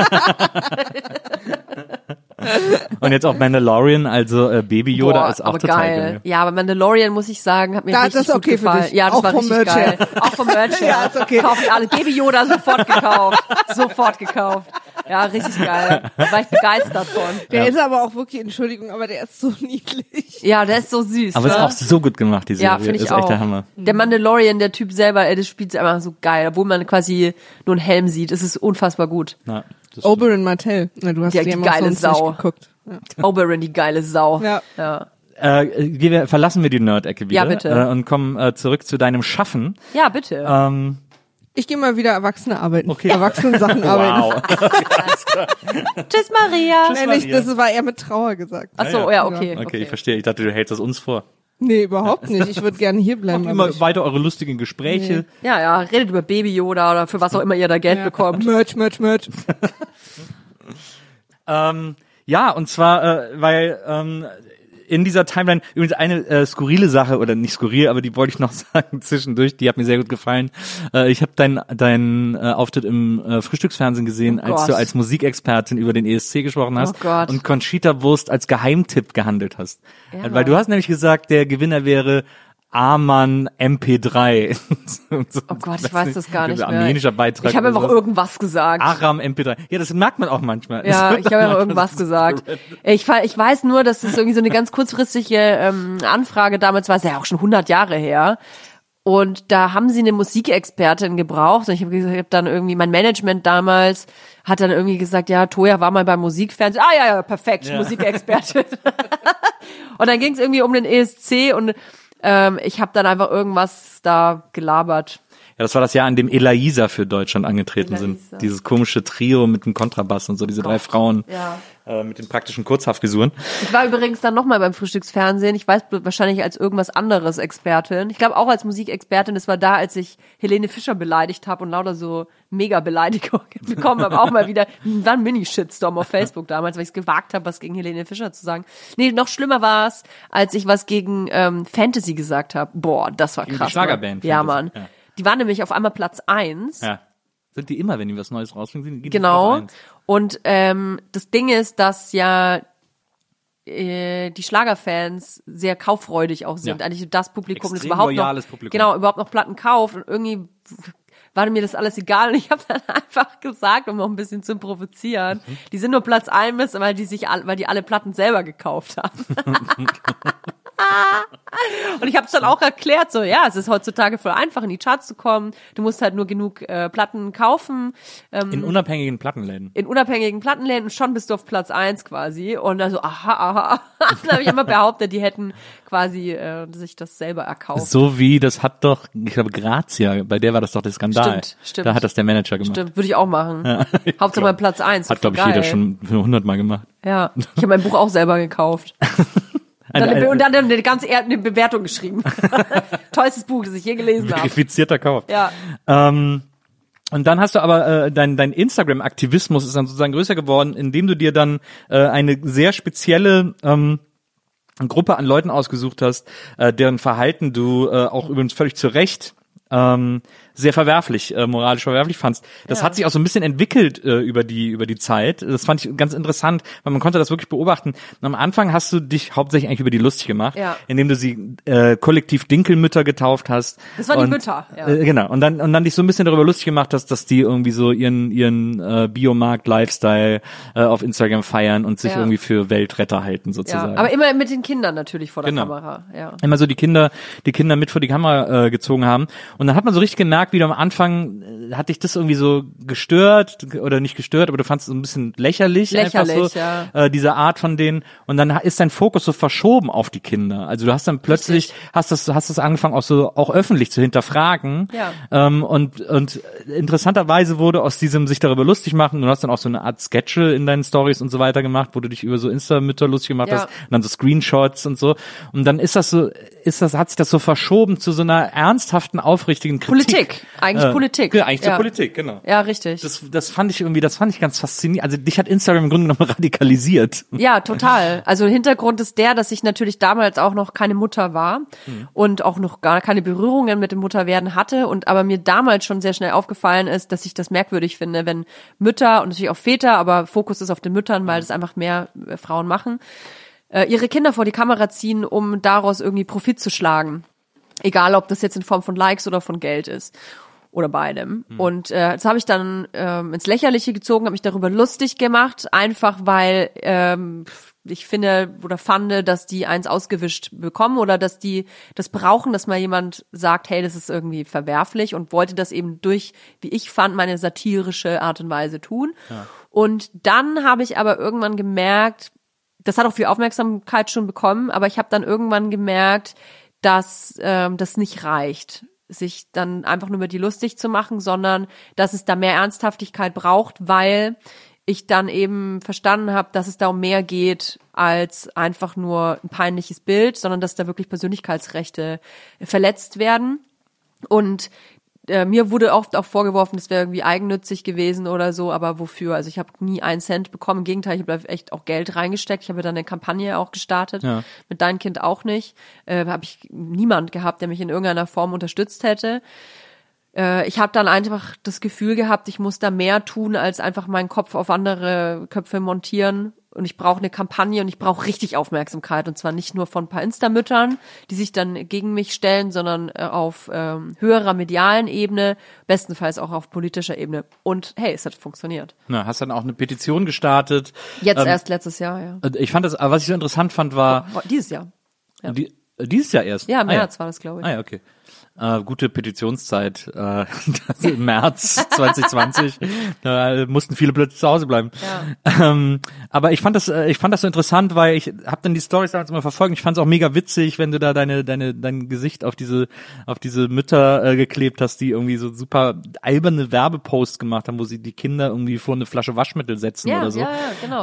Und jetzt auch Mandalorian, also Baby Yoda ist auch total geil. Ja, aber Mandalorian, muss ich sagen, hat mir richtig gut gefallen. Für dich. Ja, das auch war richtig geil. Her. Auch vom Merch her. Ja, ist okay. Kaufen alle. Baby Yoda sofort gekauft. Ja, richtig geil. Da war ich begeistert von. Der ist aber auch wirklich, Entschuldigung, aber der ist so niedlich. Ja, der ist so süß. Aber ist auch so gut gemacht, die Serie. Ja, finde ich ist auch. Echt der Hammer. Der Mandalorian, der Typ selber, das spielt einfach so geil. Obwohl man quasi nur einen Helm sieht. Es ist unfassbar gut. Ja, Oberyn Martell. Na, du hast die geile Sau. Geguckt. Ja. Oberyn, die geile Sau. Ja. Verlassen wir die Nerd-Ecke wieder. Ja, bitte. Und kommen zurück zu deinem Schaffen. Ja, bitte. Ich gehe mal wieder Erwachsene arbeiten. Okay. Erwachsenen-Sachen arbeiten. Wow. Tschüss, Maria. Das war eher mit Trauer gesagt. Ach so, ja, okay. Okay, ich verstehe. Ich dachte, du hältst das uns vor. Nee, überhaupt nicht. Ich würde gerne hier bleiben. Immer weiter eure lustigen Gespräche. Nee. Ja, redet über Baby Yoda oder für was auch immer ihr da Geld bekommt. Merch. Ja, und zwar, weil in dieser Timeline, übrigens eine skurrile Sache, oder nicht skurril, aber die wollte ich noch sagen zwischendurch, die hat mir sehr gut gefallen. Ich habe deinen Auftritt im Frühstücksfernsehen gesehen, als du als Musikexpertin über den ESC gesprochen hast und Conchita Wurst als Geheimtipp gehandelt hast. Ja. Weil du hast nämlich gesagt, der Gewinner wäre Aman MP3. So, oh Gott, ich weiß das gar nicht mehr. Armenischer Beitrag. Ich habe einfach irgendwas gesagt. Aram MP3. Ja, das merkt man auch manchmal. Ja, ich habe einfach irgendwas gesagt. Ich weiß nur, dass es irgendwie so eine ganz kurzfristige Anfrage damals war. Es ist ja auch schon 100 Jahre her. Und da haben sie eine Musikexpertin gebraucht. Und ich habe dann irgendwie, mein Management damals hat dann irgendwie gesagt, ja, Toja war mal beim Musikfernsehen. Ah ja, perfekt, ja. Musikexpertin. Und dann ging es irgendwie um den ESC und ich habe dann einfach irgendwas da gelabert. Ja, das war das Jahr, an dem Elaïsa für Deutschland angetreten sind. Dieses komische Trio mit dem Kontrabass und so, diese drei Frauen mit den praktischen Kurzhaftfrisuren. Ich war übrigens dann nochmal beim Frühstücksfernsehen. Ich weiß wahrscheinlich als irgendwas anderes Expertin. Ich glaube auch als Musikexpertin. Das war da, als ich Helene Fischer beleidigt habe und lauter so Mega-Beleidigungen bekommen habe. Auch mal wieder, war ein Mini-Shitstorm auf Facebook damals, weil ich es gewagt habe, was gegen Helene Fischer zu sagen. Nee, noch schlimmer war es, als ich was gegen Fantasy gesagt habe. Boah, das war krass. Die Schlagerband. Ja, Mann. Ja. Die waren nämlich auf einmal Platz 1. Ja. Sind die immer, wenn die was Neues rausbringen? Genau. Und das Ding ist, dass ja die Schlagerfans sehr kauffreudig auch sind. Ja. Eigentlich das Publikum, das überhaupt noch, Publikum. Genau, überhaupt noch Platten kauft. Und irgendwie war mir das alles egal. Und ich habe dann einfach gesagt, um noch ein bisschen zu provozieren, die sind nur Platz 1, weil die alle Platten selber gekauft haben. Und ich habe es dann auch erklärt, so, ja, es ist heutzutage voll einfach, in die Charts zu kommen. Du musst halt nur genug Platten kaufen. In unabhängigen Plattenläden. In unabhängigen Plattenläden und schon bist du auf Platz 1 quasi. Und dann so, aha. Dann habe ich immer behauptet, die hätten quasi sich das selber erkauft. So wie, das hat doch, ich glaube, Grazia, bei der war das doch der Skandal. Stimmt. Da hat das der Manager gemacht. Stimmt, würde ich auch machen. Ja, Hauptsache mal Platz 1. Hat, glaube ich, jeder schon 100 Mal gemacht. Ja, ich habe mein Buch auch selber gekauft. Und dann eine ganz eine Bewertung geschrieben. Tollstes Buch, das ich je gelesen habe. Verifizierter Kauf. Ja. Und dann hast du aber dein Instagram-Aktivismus ist dann sozusagen größer geworden, indem du dir dann eine sehr spezielle Gruppe an Leuten ausgesucht hast, deren Verhalten du auch übrigens völlig zu Recht sehr verwerflich, moralisch verwerflich fandst. Das hat sich auch so ein bisschen entwickelt über die Zeit. Das fand ich ganz interessant, weil man konnte das wirklich beobachten. Und am Anfang hast du dich hauptsächlich eigentlich über die lustig gemacht, indem du sie kollektiv Dinkelmütter getauft hast. Das waren die Mütter, ja. Genau. Und dann dich so ein bisschen darüber lustig gemacht hast, dass die irgendwie so ihren Biomarkt-Lifestyle auf Instagram feiern und sich irgendwie für Weltretter halten sozusagen. Ja, aber immer mit den Kindern natürlich vor der Kamera. Ja. Immer so die Kinder mit vor die Kamera gezogen haben. Und dann hat man so richtig gemerkt, wie du am Anfang, hat dich das irgendwie so gestört oder nicht gestört, aber du fandest es so ein bisschen lächerlich einfach so, diese Art von denen. Und dann ist dein Fokus so verschoben auf die Kinder. Also du hast dann plötzlich, hast das angefangen auch öffentlich zu hinterfragen. Ja. Und interessanterweise wurde aus diesem sich darüber lustig machen, du hast dann auch so eine Art Sketche in deinen Stories und so weiter gemacht, wo du dich über so Insta-Mütter lustig gemacht hast und dann so Screenshots und so. Und dann hat sich das so verschoben zu so einer ernsthaften, aufrichtigen Kritik. Politik. Ja, eigentlich zur Politik, genau. Ja, richtig. Das fand ich ganz faszinierend. Also dich hat Instagram im Grunde genommen radikalisiert. Ja, total. Also Hintergrund ist der, dass ich natürlich damals auch noch keine Mutter war und auch noch gar keine Berührungen mit dem Mutterwerden hatte und aber mir damals schon sehr schnell aufgefallen ist, dass ich das merkwürdig finde, wenn Mütter und natürlich auch Väter, aber Fokus ist auf den Müttern, weil das einfach mehr Frauen machen, ihre Kinder vor die Kamera ziehen, um daraus irgendwie Profit zu schlagen. Egal, ob das jetzt in Form von Likes oder von Geld ist. Oder beidem. Und das habe ich dann ins Lächerliche gezogen, habe mich darüber lustig gemacht, einfach weil ich finde oder fand, dass die eins ausgewischt bekommen oder dass die das brauchen, dass mal jemand sagt, hey, das ist irgendwie verwerflich und wollte das eben durch, wie ich fand, meine satirische Art und Weise tun. Ja. Und dann habe ich aber irgendwann gemerkt, das hat auch viel Aufmerksamkeit schon bekommen, aber ich habe dann irgendwann gemerkt, dass das nicht reicht, sich dann einfach nur über die lustig zu machen, sondern dass es da mehr Ernsthaftigkeit braucht, weil ich dann eben verstanden habe, dass es da um mehr geht als einfach nur ein peinliches Bild, sondern dass da wirklich Persönlichkeitsrechte verletzt werden. Und mir wurde oft auch vorgeworfen, das wäre irgendwie eigennützig gewesen oder so, aber wofür? Also ich habe nie einen Cent bekommen. Im Gegenteil, ich habe echt auch Geld reingesteckt. Ich habe dann eine Kampagne auch gestartet. Ja. Mit Dein Kind auch nicht. Habe ich niemand gehabt, der mich in irgendeiner Form unterstützt hätte. Ich habe dann einfach das Gefühl gehabt, ich muss da mehr tun, als einfach meinen Kopf auf andere Köpfe montieren. Und ich brauche eine Kampagne und ich brauche richtig Aufmerksamkeit. Und zwar nicht nur von ein paar Insta-Müttern, die sich dann gegen mich stellen, sondern auf höherer medialen Ebene, bestenfalls auch auf politischer Ebene. Und hey, es hat funktioniert. Na, hast dann auch eine Petition gestartet. Jetzt erst letztes Jahr, ja. Ich fand das, was ich so interessant fand, war... Dieses Jahr. Ja. Dieses Jahr erst? Ja, im März war das, glaube ich. Ah ja, okay. Gute Petitionszeit, im März 2020, da mussten viele plötzlich zu Hause bleiben. Ja. Aber ich fand das so interessant, weil ich habe dann die Storys damals immer verfolgt. Ich fand es auch mega witzig, wenn du da dein Gesicht auf diese Mütter geklebt hast, die irgendwie so super alberne Werbeposts gemacht haben, wo sie die Kinder irgendwie vor eine Flasche Waschmittel setzen oder so. Ja, genau.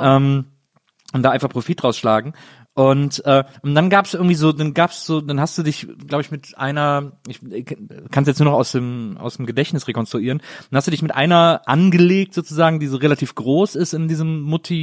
Und da einfach Profit rausschlagen. Und dann gab's irgendwie so, dann hast du dich, glaube ich, mit einer, ich kann es jetzt nur noch aus dem Gedächtnis rekonstruieren, dann hast du dich mit einer angelegt sozusagen, die so relativ groß ist in diesem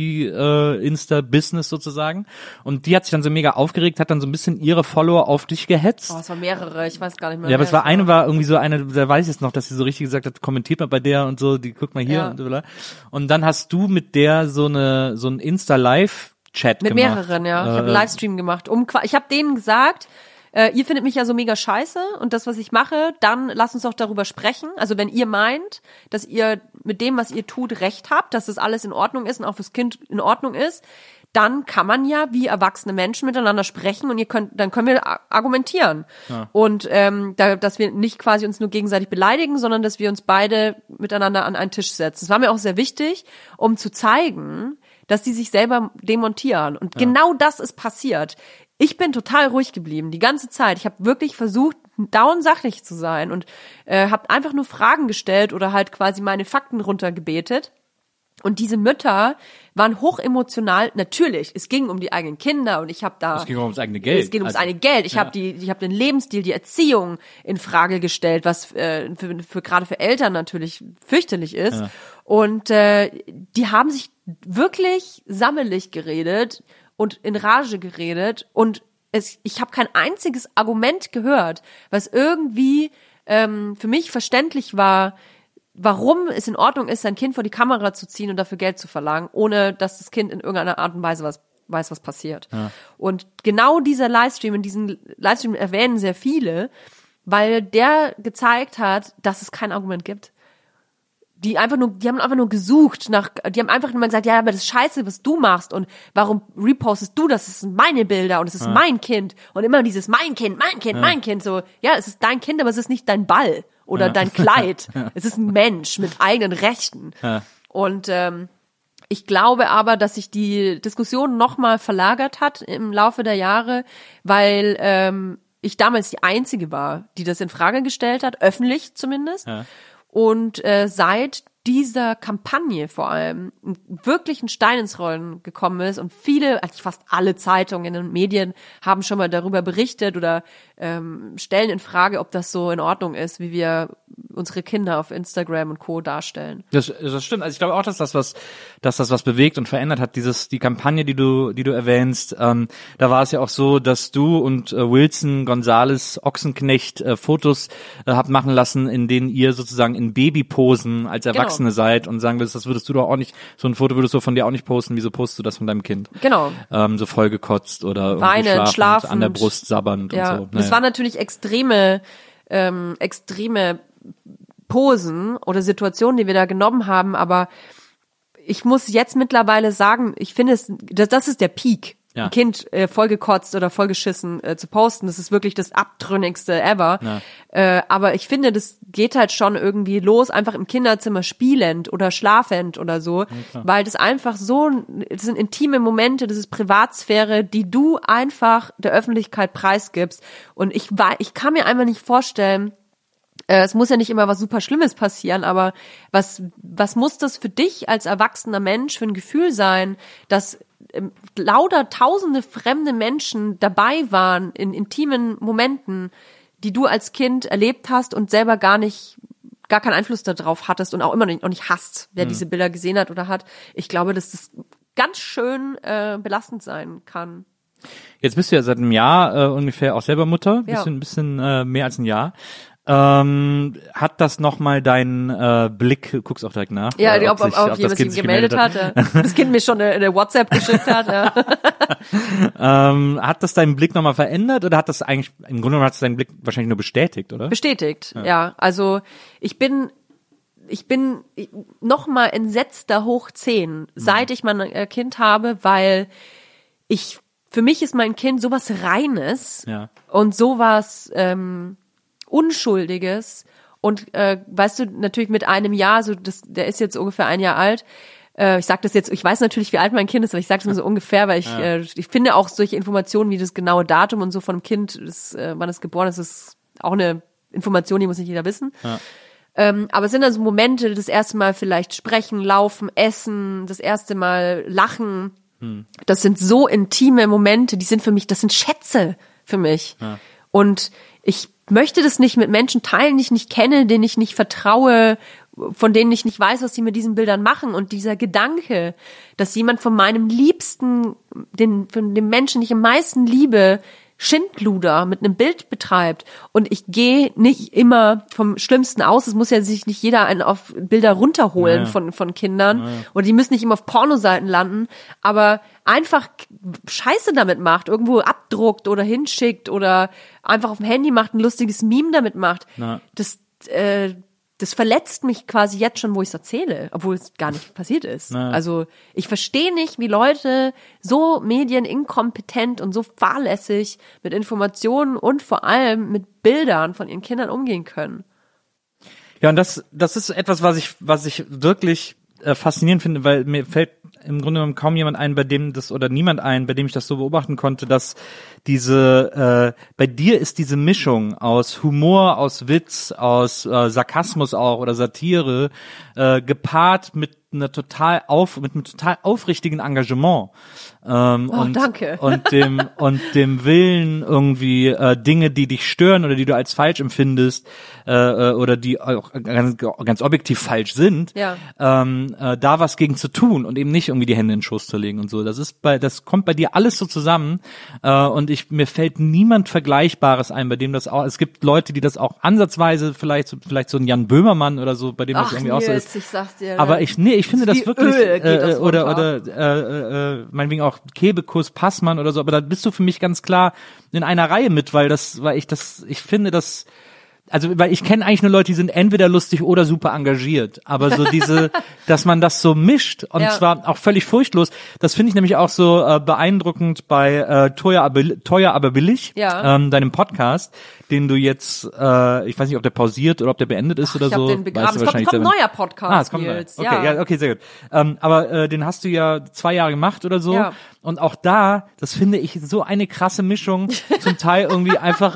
Mutti-Insta-Business sozusagen. Und die hat sich dann so mega aufgeregt, hat dann so ein bisschen ihre Follower auf dich gehetzt. Oh, es waren mehrere, ich weiß gar nicht mehr. Ja, aber es war irgendwie so eine, da weiß ich jetzt noch, dass sie so richtig gesagt hat, kommentiert mal bei der und so, die guckt mal hier und so. Und dann hast du mit der so ein Insta-Live Chat mit gemacht. Mehreren, ja. Ich habe einen Livestream gemacht. Ich habe denen gesagt, ihr findet mich ja so mega scheiße und das, was ich mache, dann lasst uns doch darüber sprechen. Also wenn ihr meint, dass ihr mit dem, was ihr tut, recht habt, dass das alles in Ordnung ist und auch fürs Kind in Ordnung ist, dann kann man ja wie erwachsene Menschen miteinander sprechen und dann können wir argumentieren. Ja. Und dass wir nicht quasi uns nur gegenseitig beleidigen, sondern dass wir uns beide miteinander an einen Tisch setzen. Das war mir auch sehr wichtig, um zu zeigen, dass die sich selber demontieren. Und genau das ist passiert. Ich bin total ruhig geblieben, die ganze Zeit. Ich habe wirklich versucht, dauernd sachlich zu sein und habe einfach nur Fragen gestellt oder halt quasi meine Fakten runtergebetet. Und diese Mütter waren hochemotional. Natürlich, es ging um die eigenen Kinder und ich habe da... Es ging ums eigene Geld. Es ging ums eigene Geld. Ich habe den Lebensstil, die Erziehung in Frage gestellt, was für gerade für Eltern natürlich fürchterlich ist. Ja. Und die haben sich wirklich sammelig geredet und in Rage geredet und ich habe kein einziges Argument gehört, was irgendwie für mich verständlich war, warum es in Ordnung ist, sein Kind vor die Kamera zu ziehen und dafür Geld zu verlangen, ohne dass das Kind in irgendeiner Art und Weise weiß, was passiert. Ja. Und genau dieser Livestream, in diesem Livestream erwähnen sehr viele, weil der gezeigt hat, dass es kein Argument gibt. Die haben einfach nur gesucht die haben einfach nur gesagt, ja, aber das ist scheiße, was du machst und warum repostest du das? Das sind meine Bilder und es ist mein Kind und immer dieses mein Kind, so, ja, es ist dein Kind, aber es ist nicht dein Ball oder dein Kleid. Es ist ein Mensch mit eigenen Rechten. Ja. Und ich glaube aber, dass sich die Diskussion nochmal verlagert hat im Laufe der Jahre, weil ich damals die Einzige war, die das in Frage gestellt hat, öffentlich zumindest. Ja. Und seit dieser Kampagne vor allem wirklich ein Stein ins Rollen gekommen ist und eigentlich fast alle Zeitungen und Medien haben schon mal darüber berichtet oder stellen in Frage, ob das so in Ordnung ist, wie wir unsere Kinder auf Instagram und Co. darstellen. Das stimmt. Also ich glaube auch, dass das was bewegt und verändert hat. Die Kampagne, die du erwähnst, da war es ja auch so, dass du und Wilson Gonzales Ochsenknecht Fotos habt machen lassen, in denen ihr sozusagen in Babyposen als Erwachsene seid und sagen würdest, das würdest du doch auch nicht, so ein Foto würdest du von dir auch nicht posten, wieso postest du das von deinem Kind? Genau. So vollgekotzt oder weinend, schlafend, an der Brust sabbernd und so. Das waren natürlich extreme Posen oder Situationen, die wir da genommen haben, aber ich muss jetzt mittlerweile sagen, ich finde das ist der Peak. Ja. Ein Kind vollgekotzt oder vollgeschissen zu posten, das ist wirklich das Abtrünnigste ever. Ja. Aber ich finde, das geht halt schon irgendwie los, einfach im Kinderzimmer spielend oder schlafend oder so, ja, weil das einfach das sind intime Momente, das ist Privatsphäre, die du einfach der Öffentlichkeit preisgibst. Und ich kann mir einfach nicht vorstellen, es muss ja nicht immer was super Schlimmes passieren, aber was muss das für dich als erwachsener Mensch für ein Gefühl sein, dass lauter tausende fremde Menschen dabei waren in intimen Momenten, die du als Kind erlebt hast und selber gar nicht gar keinen Einfluss darauf hattest und auch immer nicht hasst, wer diese Bilder gesehen hat oder hat. Ich glaube, dass das ganz schön belastend sein kann. Jetzt bist du ja seit einem Jahr ungefähr auch selber Mutter, ein bisschen mehr als ein Jahr. Hat das nochmal deinen Blick, guckst auch direkt nach? Ja, ob jemand sich gemeldet hat. Das Kind mir schon eine WhatsApp geschickt hat. Ja. Hat das deinen Blick nochmal verändert oder hat das eigentlich, im Grunde genommen hat es deinen Blick wahrscheinlich nur bestätigt, oder? Bestätigt, ja. Also ich bin nochmal entsetzter hoch 10, seit ich mein Kind habe, weil für mich ist mein Kind sowas Reines und sowas Unschuldiges und weißt du, natürlich mit einem Jahr, der ist jetzt ungefähr 1 Jahr alt. Ich sag das jetzt, ich weiß natürlich, wie alt mein Kind ist, aber ich sage es nur so ungefähr, weil ich finde auch solche Informationen wie das genaue Datum und so von dem Kind, wann es geboren ist auch eine Information, die muss nicht jeder wissen. Ja. Aber es sind also Momente, das erste Mal vielleicht sprechen, laufen, essen, das erste Mal lachen. Das sind so intime Momente, das sind Schätze für mich. Ja. Und ich möchte das nicht mit Menschen teilen, die ich nicht kenne, denen ich nicht vertraue, von denen ich nicht weiß, was sie mit diesen Bildern machen. Und dieser Gedanke, dass jemand von meinem Liebsten, von dem Menschen, den ich am meisten liebe, Schindluder mit einem Bild betreibt und ich gehe nicht immer vom Schlimmsten aus, es muss ja sich nicht jeder einen auf Bilder runterholen von Kindern oder die müssen nicht immer auf Pornoseiten landen, aber einfach Scheiße damit macht, irgendwo abdruckt oder hinschickt oder einfach auf dem Handy macht, ein lustiges Meme damit macht, das verletzt mich quasi jetzt schon, wo ich es erzähle, obwohl es gar nicht passiert ist. Also ich verstehe nicht, wie Leute so medieninkompetent und so fahrlässig mit Informationen und vor allem mit Bildern von ihren Kindern umgehen können. Ja, und das ist etwas, was ich wirklich faszinierend finde, weil mir fällt im Grunde genommen kaum jemand ein, bei dem ich das so beobachten konnte, dass bei dir ist diese Mischung aus Humor, aus Witz, aus Sarkasmus auch oder Satire gepaart mit einem total aufrichtigen Engagement danke. und dem Willen irgendwie Dinge, die dich stören oder die du als falsch empfindest oder die auch ganz objektiv falsch sind, da was gegen zu tun und eben nicht irgendwie die Hände in den Schoß zu legen und so. Das kommt bei dir alles so zusammen und mir fällt niemand Vergleichbares ein, bei dem das auch. Es gibt Leute, die das auch ansatzweise vielleicht so ein Jan Böhmermann oder so, bei dem das irgendwie auch so ist. Ich sag's dir, aber ich finde das wirklich oder meinetwegen auch Kebekus, Passmann oder so, aber da bist du für mich ganz klar in einer Reihe mit, weil ich finde das, also weil ich kenne eigentlich nur Leute, die sind entweder lustig oder super engagiert, aber so dass man das so mischt und zwar auch völlig furchtlos, das finde ich nämlich auch so beeindruckend bei Teuer aber billig, deinem Podcast, den du jetzt, ich weiß nicht, ob der pausiert oder ob der beendet ist oder so. Ich habe den begraben. Es kommt ein neuer Podcast. Okay, okay, sehr gut. Aber den hast du ja 2 Jahre gemacht oder so. Ja. Und auch da, das finde ich so eine krasse Mischung, zum Teil irgendwie einfach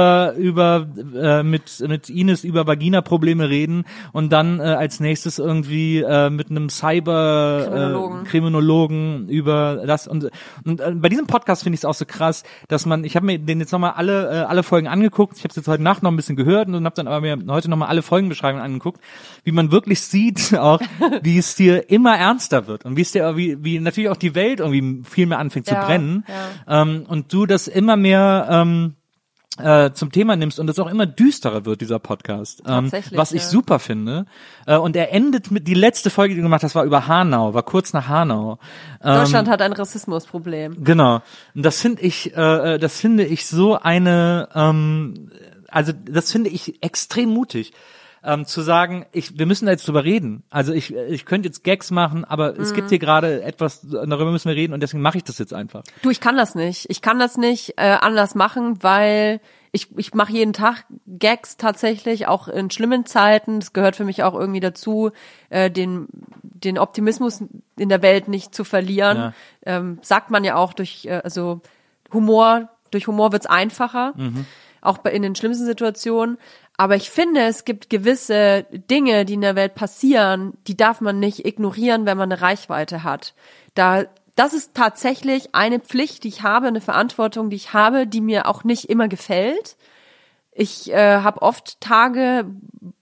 mit Ines über Vagina-Probleme reden und dann als nächstes irgendwie mit einem Cyber-Kriminologen über das und bei diesem Podcast finde ich es auch so krass, dass ich habe mir den jetzt nochmal alle Folgen angeguckt, ich habe es jetzt heute Nacht noch ein bisschen gehört und habe dann aber mir heute nochmal alle Folgenbeschreibungen angeguckt, wie man wirklich sieht auch, wie es dir immer ernster wird und wie natürlich auch die Welt irgendwie viel mehr anfängt zu brennen und du das immer mehr zum Thema nimmst und es auch immer düsterer wird, dieser Podcast. Was ich super finde. Und er endet mit, die letzte Folge, die du gemacht hast, war über Hanau, war kurz nach Hanau. Deutschland hat ein Rassismusproblem. Genau. Und das finde ich so eine, also das finde ich extrem mutig. Zu sagen, wir müssen da jetzt drüber reden. Also ich könnte jetzt Gags machen, aber es gibt hier gerade etwas, darüber müssen wir reden und deswegen mache ich das jetzt einfach. Du, ich kann das nicht. Ich kann das nicht anders machen, weil ich mache jeden Tag Gags tatsächlich, auch in schlimmen Zeiten. Das gehört für mich auch irgendwie dazu, den Optimismus in der Welt nicht zu verlieren. Ja. Sagt man ja auch durch Humor wird's einfacher. Auch in den schlimmsten Situationen. Aber ich finde, es gibt gewisse Dinge, die in der Welt passieren, die darf man nicht ignorieren, wenn man eine Reichweite hat. Das ist tatsächlich eine Pflicht, die ich habe, eine Verantwortung, die ich habe, die mir auch nicht immer gefällt. Ich habe oft Tage,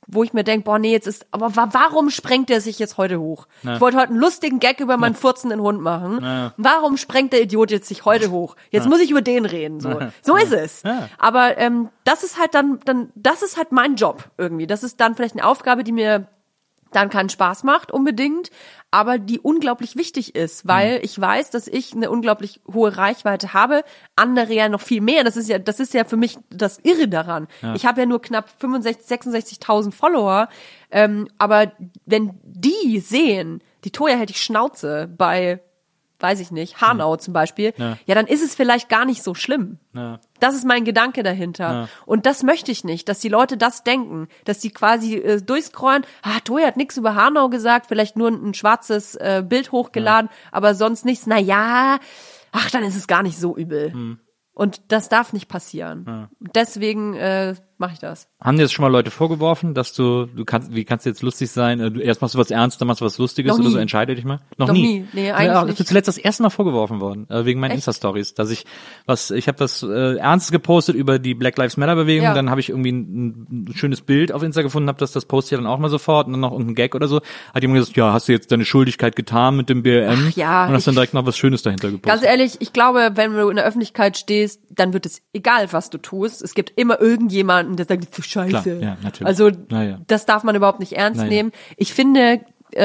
wo ich mir denke, boah, nee, aber warum sprengt der sich jetzt heute hoch? Ja. Ich wollte heute einen lustigen Gag über meinen furzenden Hund machen. Ja. Warum sprengt der Idiot jetzt sich heute hoch? Jetzt muss ich über den reden, so ist es. Ja. Aber das ist halt dann das ist halt mein Job irgendwie. Das ist dann vielleicht eine Aufgabe, die mir dann keinen Spaß macht unbedingt, aber die unglaublich wichtig ist, weil ich weiß, dass ich eine unglaublich hohe Reichweite habe, andere ja noch viel mehr. Das ist ja für mich das Irre daran. Ja. Ich habe ja nur knapp 66.000 Follower, aber wenn die sehen, die Toja hält die Schnauze bei, weiß ich nicht, Hanau zum Beispiel, ja, dann ist es vielleicht gar nicht so schlimm. Ja. Das ist mein Gedanke dahinter. Ja. Und das möchte ich nicht, dass die Leute das denken, dass die quasi durchscrollen, Toja hat nichts über Hanau gesagt, vielleicht nur ein schwarzes Bild hochgeladen, aber sonst nichts. Na ja, dann ist es gar nicht so übel. Und das darf nicht passieren. Ja. Deswegen mache ich das. Haben dir jetzt schon mal Leute vorgeworfen, dass wie kannst du jetzt lustig sein? Erst machst du was Ernstes, dann machst du was Lustiges oder so, entscheide dich mal? Noch nie. Nee, eigentlich nicht. Ich bin zuletzt das erste Mal vorgeworfen worden, wegen meinen Insta-Stories, dass ich habe was Ernstes gepostet über die Black Lives Matter Bewegung, dann habe ich irgendwie ein schönes Bild auf Insta gefunden, habe das poste ich dann auch mal sofort und dann noch irgendein Gag oder so. Hat jemand gesagt, ja, hast du jetzt deine Schuldigkeit getan mit dem BLM? Und hast dann direkt noch was Schönes dahinter gepostet. Ganz ehrlich, ich glaube, wenn du in der Öffentlichkeit stehst, dann wird es egal, was du tust. Es gibt immer irgendjemanden, der sagt, du Scheiße. Klar, ja, natürlich. Also das darf man überhaupt nicht ernst nehmen. Ich finde,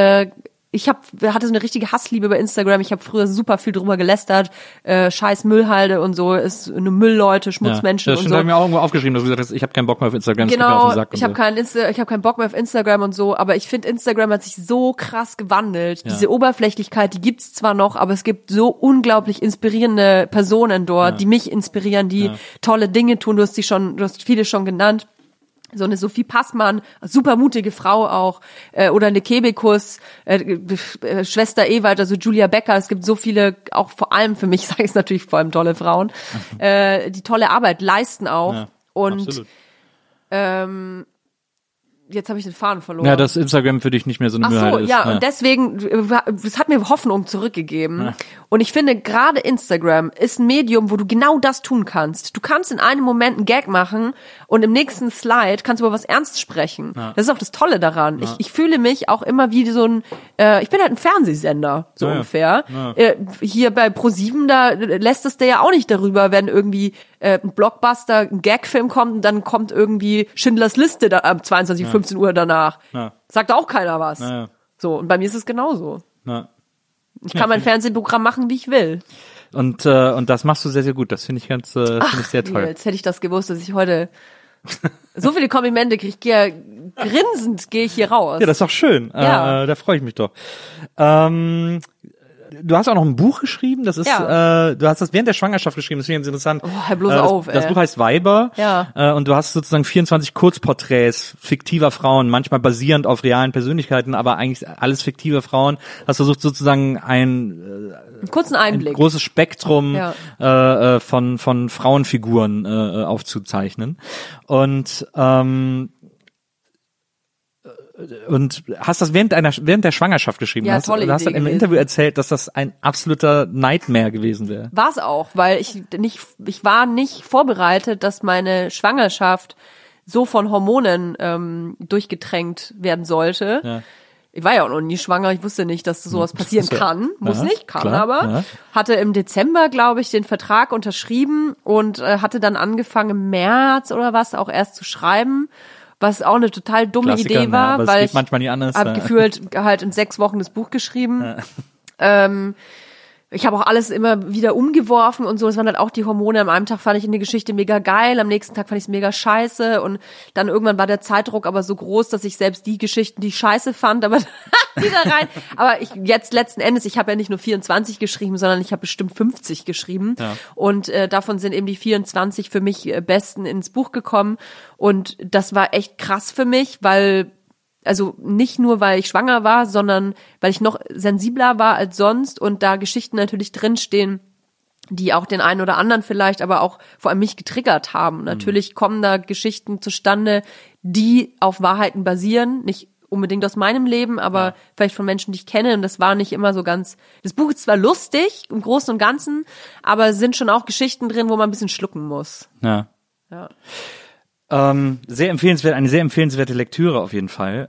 ich hatte so eine richtige Hassliebe bei Instagram. Ich habe früher super viel drüber gelästert. Scheiß Müllhalde und so, ist eine Müllleute, Schmutzmenschen und so. Das habe ich mir auch irgendwo aufgeschrieben, dass du gesagt hast, ich habe keinen Bock mehr auf Instagram. Genau, ich habe keinen Bock mehr auf Instagram und so, aber ich finde, Instagram hat sich so krass gewandelt. Ja. Diese Oberflächlichkeit, die gibt's zwar noch, aber es gibt so unglaublich inspirierende Personen dort, die mich inspirieren, die tolle Dinge tun. Du hast viele schon genannt. So eine Sophie Passmann, super mutige Frau auch, oder eine Kebekus, Schwester Ewald, also Julia Becker. Es gibt so viele, auch vor allem für mich, sage ich es natürlich vor allem tolle Frauen, die tolle Arbeit leisten auch. Ja, und jetzt habe ich den Faden verloren. Ja, dass Instagram für dich nicht mehr so eine Müllhalde ist. Ja, und deswegen, es hat mir Hoffnung zurückgegeben. Ja. Und ich finde, gerade Instagram ist ein Medium, wo du genau das tun kannst. Du kannst in einem Moment einen Gag machen und im nächsten Slide kannst du über was ernst sprechen. Ja. Das ist auch das Tolle daran. Ja. Ich fühle mich auch immer wie so ein, ich bin halt ein Fernsehsender, so ungefähr. Ja. Hier bei ProSieben, da lässt es dir ja auch nicht darüber, wenn irgendwie ein Blockbuster, ein Gagfilm kommt und dann kommt irgendwie Schindlers Liste da ab 15 Uhr danach. Ja. Sagt auch keiner was. Ja. So, und bei mir ist es genauso. Ja. Ich kann mein Fernsehprogramm machen, wie ich will. Und das machst du sehr, sehr gut. Das finde ich finde ich sehr toll. Jetzt hätte ich das gewusst, dass ich heute so viele Komplimente kriege. Grinsend gehe ich hier raus. Ja, das ist doch schön. Ja. Da freue ich mich doch. Du hast auch noch ein Buch geschrieben, das ist, du hast das während der Schwangerschaft geschrieben, das finde ich ganz interessant. Oh, hör bloß auf, ey. Das Buch heißt Weiber, und du hast sozusagen 24 Kurzporträts fiktiver Frauen, manchmal basierend auf realen Persönlichkeiten, aber eigentlich alles fiktive Frauen. Hast versucht sozusagen einen kurzen Einblick, ein großes Spektrum von Frauenfiguren aufzuzeichnen. Und hast das während der Schwangerschaft geschrieben. Ja, du hast dann im Interview erzählt, dass das ein absoluter Nightmare gewesen wäre. War es auch, weil ich war nicht vorbereitet, dass meine Schwangerschaft so von Hormonen durchgetränkt werden sollte. Ja. Ich war ja auch noch nie schwanger, ich wusste nicht, dass sowas passieren kann. Muss nicht, kann klar, aber. Ja. Hatte im Dezember, glaube ich, den Vertrag unterschrieben und hatte dann angefangen im März oder was auch erst zu schreiben. Was auch eine total dumme Idee war, weil ich habe gefühlt halt in 6 Wochen das Buch geschrieben. Ja. Ich habe auch alles immer wieder umgeworfen und so. Es waren halt auch die Hormone. Am einen Tag fand ich eine Geschichte mega geil, am nächsten Tag fand ich es mega scheiße. Und dann irgendwann war der Zeitdruck aber so groß, dass ich selbst die Geschichten, die ich scheiße fand, aber wieder rein. Aber letzten Endes, ich habe ja nicht nur 24 geschrieben, sondern ich habe bestimmt 50 geschrieben. Ja. Und davon sind eben die 24 für mich besten ins Buch gekommen. Und das war echt krass für mich, weil also nicht nur, weil ich schwanger war, sondern weil ich noch sensibler war als sonst und da Geschichten natürlich drinstehen, die auch den einen oder anderen vielleicht, aber auch vor allem mich getriggert haben. Natürlich kommen da Geschichten zustande, die auf Wahrheiten basieren, nicht unbedingt aus meinem Leben, aber vielleicht von Menschen, die ich kenne. Und das war nicht immer so ganz, das Buch ist zwar lustig im Großen und Ganzen, aber es sind schon auch Geschichten drin, wo man ein bisschen schlucken muss. Ja. Sehr empfehlenswert, eine sehr empfehlenswerte Lektüre auf jeden Fall.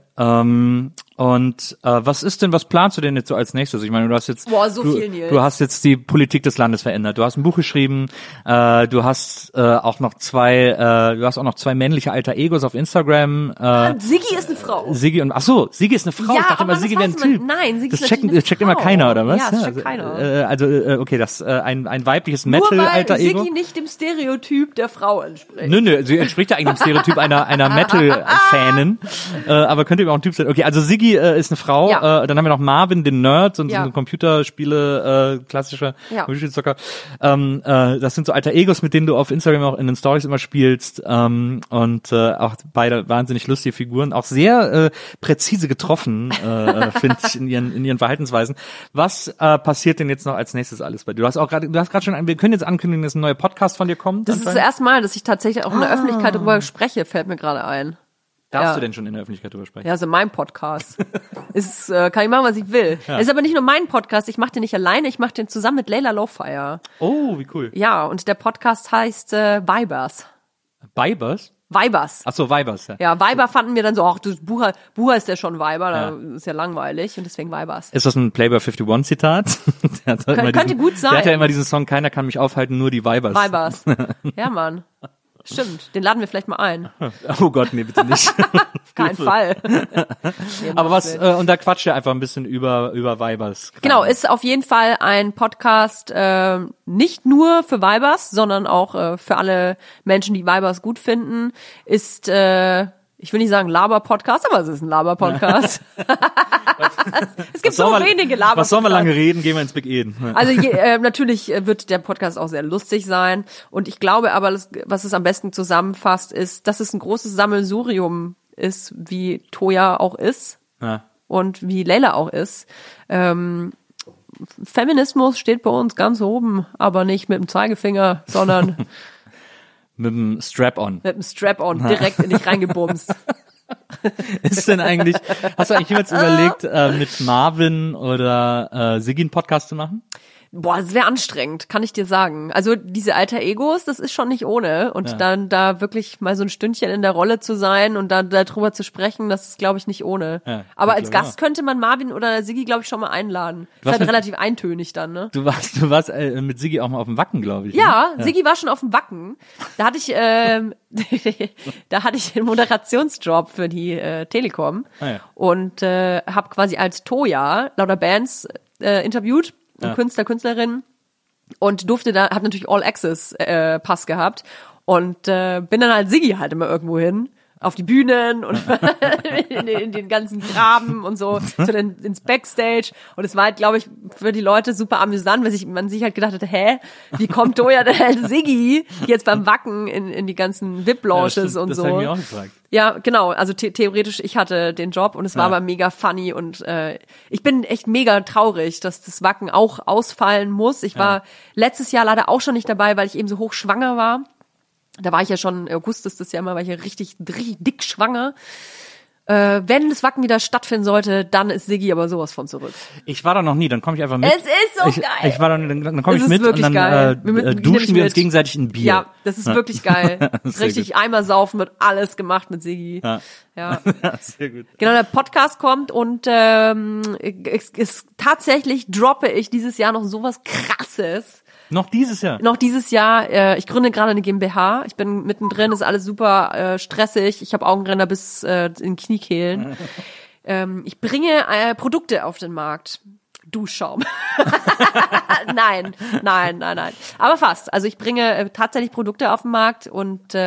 Was planst du denn jetzt so als nächstes? Ich meine, du hast jetzt, viel, Nils. Du hast jetzt die Politik des Landes verändert. Du hast ein Buch geschrieben. Du hast auch noch zwei männliche Alter Egos auf Instagram. Siggi ist eine Frau. Siggi ist eine Frau. Ja, ich dachte immer, Siggi wäre ein Typ. Nein, Siggi das ist checkt eine immer Frau. keiner, oder was? Ja, das checkt keiner. Okay, das ein weibliches Nur weil Metal-Alter Ego. Siggi nicht dem Stereotyp der Frau entspricht. Nö, sie entspricht ja eigentlich dem Stereotyp einer Metal-Fanin, aber könnte eben auch ein Typ sein. Okay, also Siggi ist eine Frau, Ja. dann haben wir noch Marvin, den Nerd, so Ja. ein Computerspiele, klassischer Ja. Computerzocker. Das sind so Alter Egos, mit denen du auf Instagram auch in den Stories immer spielst, und auch beide wahnsinnig lustige Figuren, auch sehr präzise getroffen, finde ich, in ihren Verhaltensweisen. Was passiert denn jetzt noch als nächstes alles bei dir? Du hast gerade schon, wir können jetzt ankündigen, dass ein neuer Podcast von dir kommt. Das ist das erste Mal, dass ich tatsächlich auch in der Öffentlichkeit darüber spreche, fällt mir gerade ein. Darfst du denn schon in der Öffentlichkeit drüber sprechen? Ja, also mein Podcast. Kann ich machen, was ich will. Es ist aber nicht nur mein Podcast, ich mache den nicht alleine, ich mache den zusammen mit Layla Lowfire. Oh, wie cool. Ja, und der Podcast heißt Vibers. Vibers? Vibers. Ach so, Vibers, ja. Ja, Viber fanden wir dann so, Bucher ist ja schon Viber, da ist ja langweilig und deswegen Vibers. Ist das ein Playboy 51 Zitat? Könnte gut sein. Der hat ja immer diesen Song, keiner kann mich aufhalten, nur die Vibers. Vibers. Ja, Mann. Stimmt, den laden wir vielleicht mal ein. Oh Gott, nee, bitte nicht. Kein Fall. Aber was, und da quatscht er einfach ein bisschen über Vibers. Genau, ist auf jeden Fall ein Podcast, nicht nur für Vibers, sondern auch für alle Menschen, die Vibers gut finden. Ist, ich will nicht sagen Laber-Podcast, aber es ist ein Laber-Podcast. Es gibt so wenige Laber-Podcasts. Was sollen wir lange reden? Gehen wir ins Big Eden. Also natürlich wird der Podcast auch sehr lustig sein. Und ich glaube aber, was es am besten zusammenfasst, ist, dass es ein großes Sammelsurium ist, wie Toya auch ist. Ja. Und wie Layla auch ist. Feminismus steht bei uns ganz oben, aber nicht mit dem Zeigefinger, sondern mit dem Strap-on. Mit dem Strap-on direkt in dich reingebumst. Hast du eigentlich jemals überlegt, mit Marvin oder Siggi einen Podcast zu machen? Boah, das wäre anstrengend, kann ich dir sagen. Also diese Alter Egos, das ist schon nicht ohne. Und dann da wirklich mal so ein Stündchen in der Rolle zu sein und dann darüber zu sprechen, das ist, glaube ich, nicht ohne. Ja, aber als Gast könnte man Marvin oder Siggi, glaube ich, schon mal einladen. Das ist halt relativ eintönig dann, ne? Du warst mit Siggi auch mal auf dem Wacken, glaube ich. Ja, ne? Siggi war schon auf dem Wacken. Da hatte ich den Moderationsjob für die Telekom und habe quasi als Toya lauter Bands interviewt. Künstlerin und hab natürlich All Access Pass gehabt und bin dann halt Siggi halt immer irgendwo hin auf die Bühnen und in den ganzen Graben und so ins Backstage und es war halt, glaube ich, für die Leute super amüsant, weil man sich halt gedacht hat, wie kommt Toya denn halt Siggi jetzt beim Wacken in die ganzen VIP-Lounges und so. Das habe ich mir auch gefragt. Ja, genau, also theoretisch, ich hatte den Job und es war aber mega funny und ich bin echt mega traurig, dass das Wacken auch ausfallen muss. Ich war letztes Jahr leider auch schon nicht dabei, weil ich eben so hochschwanger war. Da war ich ja schon, August ist das ja immer, war ich ja richtig dick schwanger. Wenn das Wacken wieder stattfinden sollte, dann ist Siggi aber sowas von zurück. Ich war da noch nie, dann komme ich einfach mit. Es ist so geil. Ich war dann komme ich mit und dann duschen wir uns gegenseitig ein Bier. Ja, das ist wirklich geil. Richtig Eimer saufen, wird alles gemacht mit Siggi. Ja. Sehr gut. Genau, der Podcast kommt und tatsächlich droppe ich dieses Jahr noch sowas Krasses. Noch dieses Jahr? Noch dieses Jahr. Ich gründe gerade eine GmbH. Ich bin mittendrin, ist alles super stressig. Ich habe Augenränder bis in den Kniekehlen. Ich bringe Produkte auf den Markt. Duschschaum. Nein. Aber fast. Also ich bringe tatsächlich Produkte auf den Markt und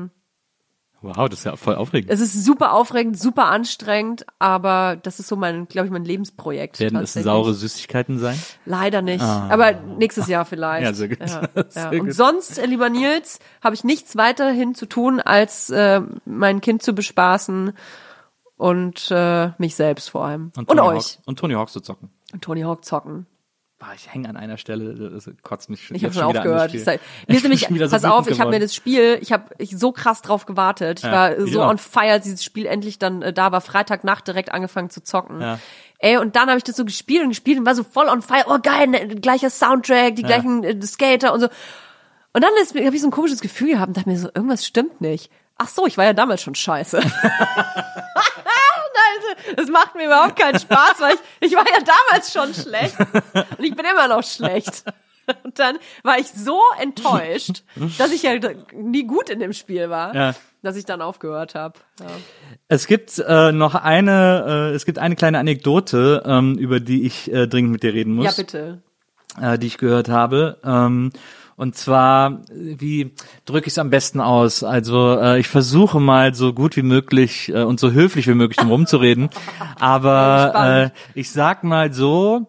wow, das ist ja voll aufregend. Es ist super aufregend, super anstrengend, aber das ist so mein Lebensprojekt. Werden es saure Süßigkeiten sein? Leider nicht, aber nächstes Jahr vielleicht. Ja, sehr gut. Ja. Und sonst, lieber Nils, habe ich nichts weiterhin zu tun, als mein Kind zu bespaßen und mich selbst vor allem. Und euch. Und Tony Hawk zu zocken. Und Tony Hawk zocken. Ich hänge an einer Stelle, das kotzt mich schon. Ich habe schon aufgehört. Mir ist nämlich, pass auf, ich habe mir das Spiel, ich habe so krass drauf gewartet. Ich war so on fire, als dieses Spiel endlich dann da war, Freitagnacht direkt angefangen zu zocken. Ja. Ey, und dann habe ich das so gespielt und war so voll on fire. Oh geil, gleicher Soundtrack, die gleichen Skater und so. Und dann habe ich so ein komisches Gefühl gehabt und dachte mir so, irgendwas stimmt nicht. ach so, ich war ja damals schon scheiße. Das macht mir überhaupt keinen Spaß, weil ich war ja damals schon schlecht und ich bin immer noch schlecht. Und dann war ich so enttäuscht, dass ich ja nie gut in dem Spiel war, dass ich dann aufgehört habe. Ja. Es gibt noch eine kleine Anekdote, über die ich dringend mit dir reden muss. Ja, bitte. Die ich gehört habe. Und zwar, wie drücke ich es am besten aus? Also ich versuche mal so gut wie möglich und so höflich wie möglich drum rumzureden. Aber ich sag mal so,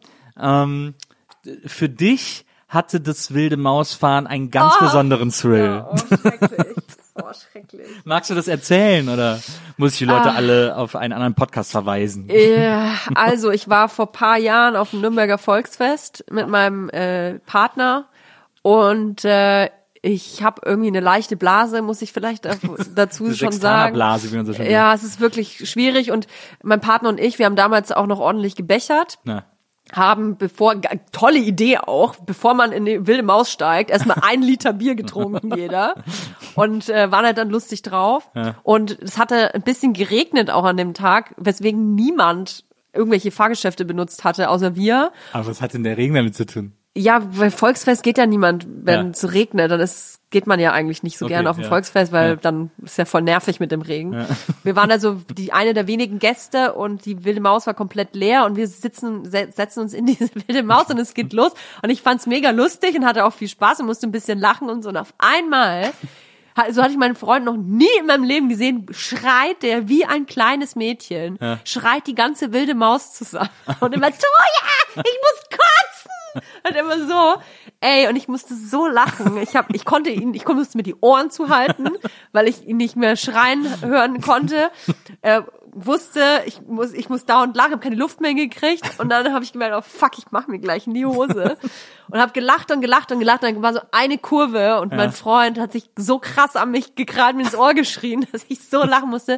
für dich hatte das wilde Mausfahren einen ganz besonderen Thrill. Ja, schrecklich. Schrecklich. Magst du das erzählen oder muss ich die Leute alle auf einen anderen Podcast verweisen? Also ich war vor paar Jahren auf dem Nürnberger Volksfest mit meinem Partner und ich habe irgendwie eine leichte Blase, muss ich vielleicht dazu schon sagen. Blase, wie man so schön sagt. Ja, es ist wirklich schwierig und mein Partner und ich, wir haben damals auch noch ordentlich gebechert. Na. Haben tolle Idee auch, bevor man in die wilde Maus steigt, erstmal 1 Liter Bier getrunken jeder und waren halt dann lustig drauf. Ja. Und es hatte ein bisschen geregnet auch an dem Tag, weswegen niemand irgendwelche Fahrgeschäfte benutzt hatte, außer wir. Aber was hat denn der Regen damit zu tun? Ja, weil Volksfest geht ja niemand, wenn es regnet, dann geht man ja eigentlich nicht so gerne auf ein Volksfest, weil dann ist ja voll nervig mit dem Regen. Ja. Wir waren also eine der wenigen Gäste und die wilde Maus war komplett leer und wir setzen uns in diese wilde Maus und es geht los und ich fand's mega lustig und hatte auch viel Spaß und musste ein bisschen lachen und so und auf einmal, so hatte ich meinen Freund noch nie in meinem Leben gesehen, schreit der wie ein kleines Mädchen, schreit die ganze wilde Maus zusammen und immer, Toja, ich muss kotzen! Und immer so, und ich musste so lachen. Ich musste mir die Ohren zuhalten, weil ich ihn nicht mehr schreien hören konnte. Wusste, ich muss dauernd lachen, habe keine Luft mehr gekriegt und dann habe ich gemerkt, oh fuck, ich mach mir gleich in die Hose und habe gelacht und gelacht und gelacht. Und dann war so eine Kurve und mein Freund hat sich so krass an mich gekrallt, mir ins Ohr geschrien, dass ich so lachen musste.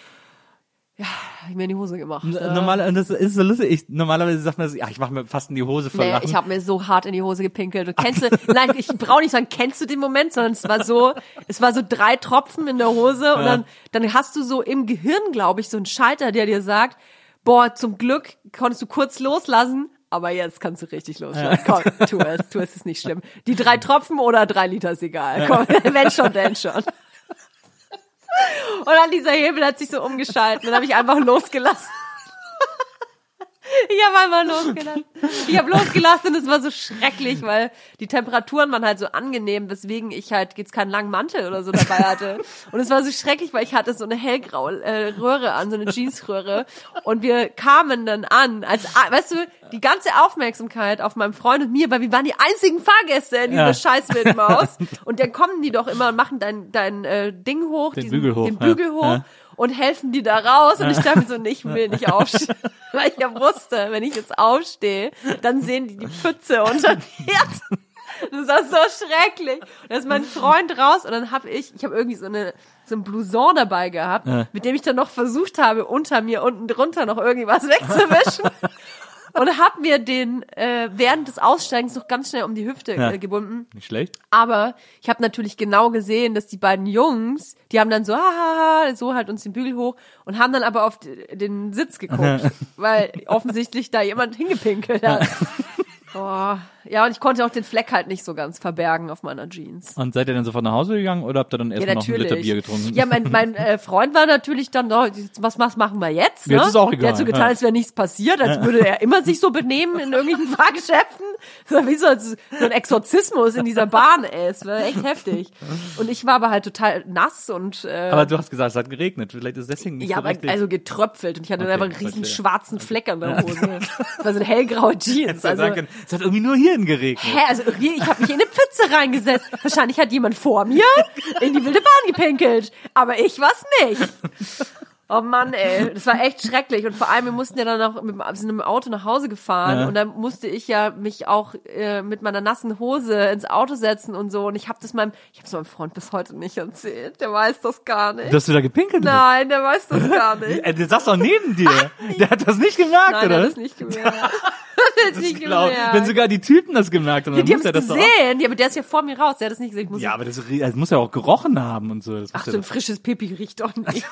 Ja, hab ich mir in die Hose gemacht. Das ist so lustig. Normalerweise sagt man, ich mache mir fast in die Hose vor Lachen. Ich habe mir so hart in die Hose gepinkelt. Nein, ich brauche nicht sagen, kennst du den Moment, sondern es war so 3 Tropfen in der Hose und dann hast du so im Gehirn, glaube ich, so einen Schalter, der dir sagt, boah, zum Glück konntest du kurz loslassen, aber jetzt kannst du richtig loslassen. Komm, tu es, ist nicht schlimm. Die 3 Tropfen oder 3 Liter ist egal. Komm, wenn schon, denn schon. Und dann dieser Hebel hat sich so umgeschalten. Dann habe ich einfach losgelassen. Ich habe losgelassen und es war so schrecklich, weil die Temperaturen waren halt so angenehm, weswegen ich halt jetzt keinen langen Mantel oder so dabei hatte. Und es war so schrecklich, weil ich hatte so eine hellgraue Röhre an, so eine Jeansröhre. Und wir kamen dann an, weißt du, die ganze Aufmerksamkeit auf meinem Freund und mir, weil wir waren die einzigen Fahrgäste in dieser scheiß wilden Maus. Und dann kommen die doch immer und machen dein Ding hoch, den Bügel hoch. Ja. Und helfen die da raus und ich dachte mir so, ich will nicht aufstehen, weil ich ja wusste, wenn ich jetzt aufstehe, dann sehen die Pfütze unter mir. Das war so schrecklich. Und da ist mein Freund raus und dann habe ich irgendwie so ein Blouson dabei gehabt, mit dem ich dann noch versucht habe, unter mir unten drunter noch irgendwas wegzuwischen. Und hab mir den während des Aussteigens noch ganz schnell um die Hüfte gebunden. Nicht schlecht. Aber ich habe natürlich genau gesehen, dass die beiden Jungs, die haben dann so so halt uns den Bügel hoch und haben dann aber auf den Sitz geguckt, weil offensichtlich da jemand hingepinkelt hat. Oh, ja, und ich konnte auch den Fleck halt nicht so ganz verbergen auf meiner Jeans. Und seid ihr dann sofort nach Hause gegangen oder habt ihr dann erstmal noch ein Liter Bier getrunken? Ja, mein Freund war natürlich dann, was machen wir jetzt? Ne? Jetzt ist auch egal. Der hat so getan, als wäre nichts passiert, als würde er immer sich so benehmen in irgendwelchen Fahrgeschäften. So wie so ein Exorzismus in dieser Bahn, es war echt heftig. Und ich war aber halt total nass und aber du hast gesagt, es hat geregnet, vielleicht ist es deswegen nicht so richtig. Ja, also getröpfelt und ich hatte einfach einen riesen schwarzen Fleck an der Hose. Das war so eine hellgraue Jeans. Also, es hat irgendwie nur hierhin geregnet. Also ich habe mich in eine Pfütze reingesetzt. Wahrscheinlich hat jemand vor mir in die wilde Bahn gepinkelt. Aber ich war's nicht. Oh Mann, ey. Das war echt schrecklich. Und vor allem, wir mussten ja dann noch mit einem Auto nach Hause gefahren. Und dann musste ich ja mich auch mit meiner nassen Hose ins Auto setzen und so. Und ich hab's meinem Freund bis heute nicht erzählt. Der weiß das gar nicht. Dass du da gepinkelt hast? Nein, der weiß das gar nicht. Der saß doch neben dir. Der hat das nicht gemerkt, Nein, oder? Der hat das nicht gemerkt. das nicht Wenn sogar die Typen das gemerkt haben, dann die muss er haben es das gesehen. Ja, aber der ist ja vor mir raus. Der hat das nicht gesehen. Ja, aber das muss ja auch gerochen haben und so. Ach, so ein frisches Pipi riecht doch nicht.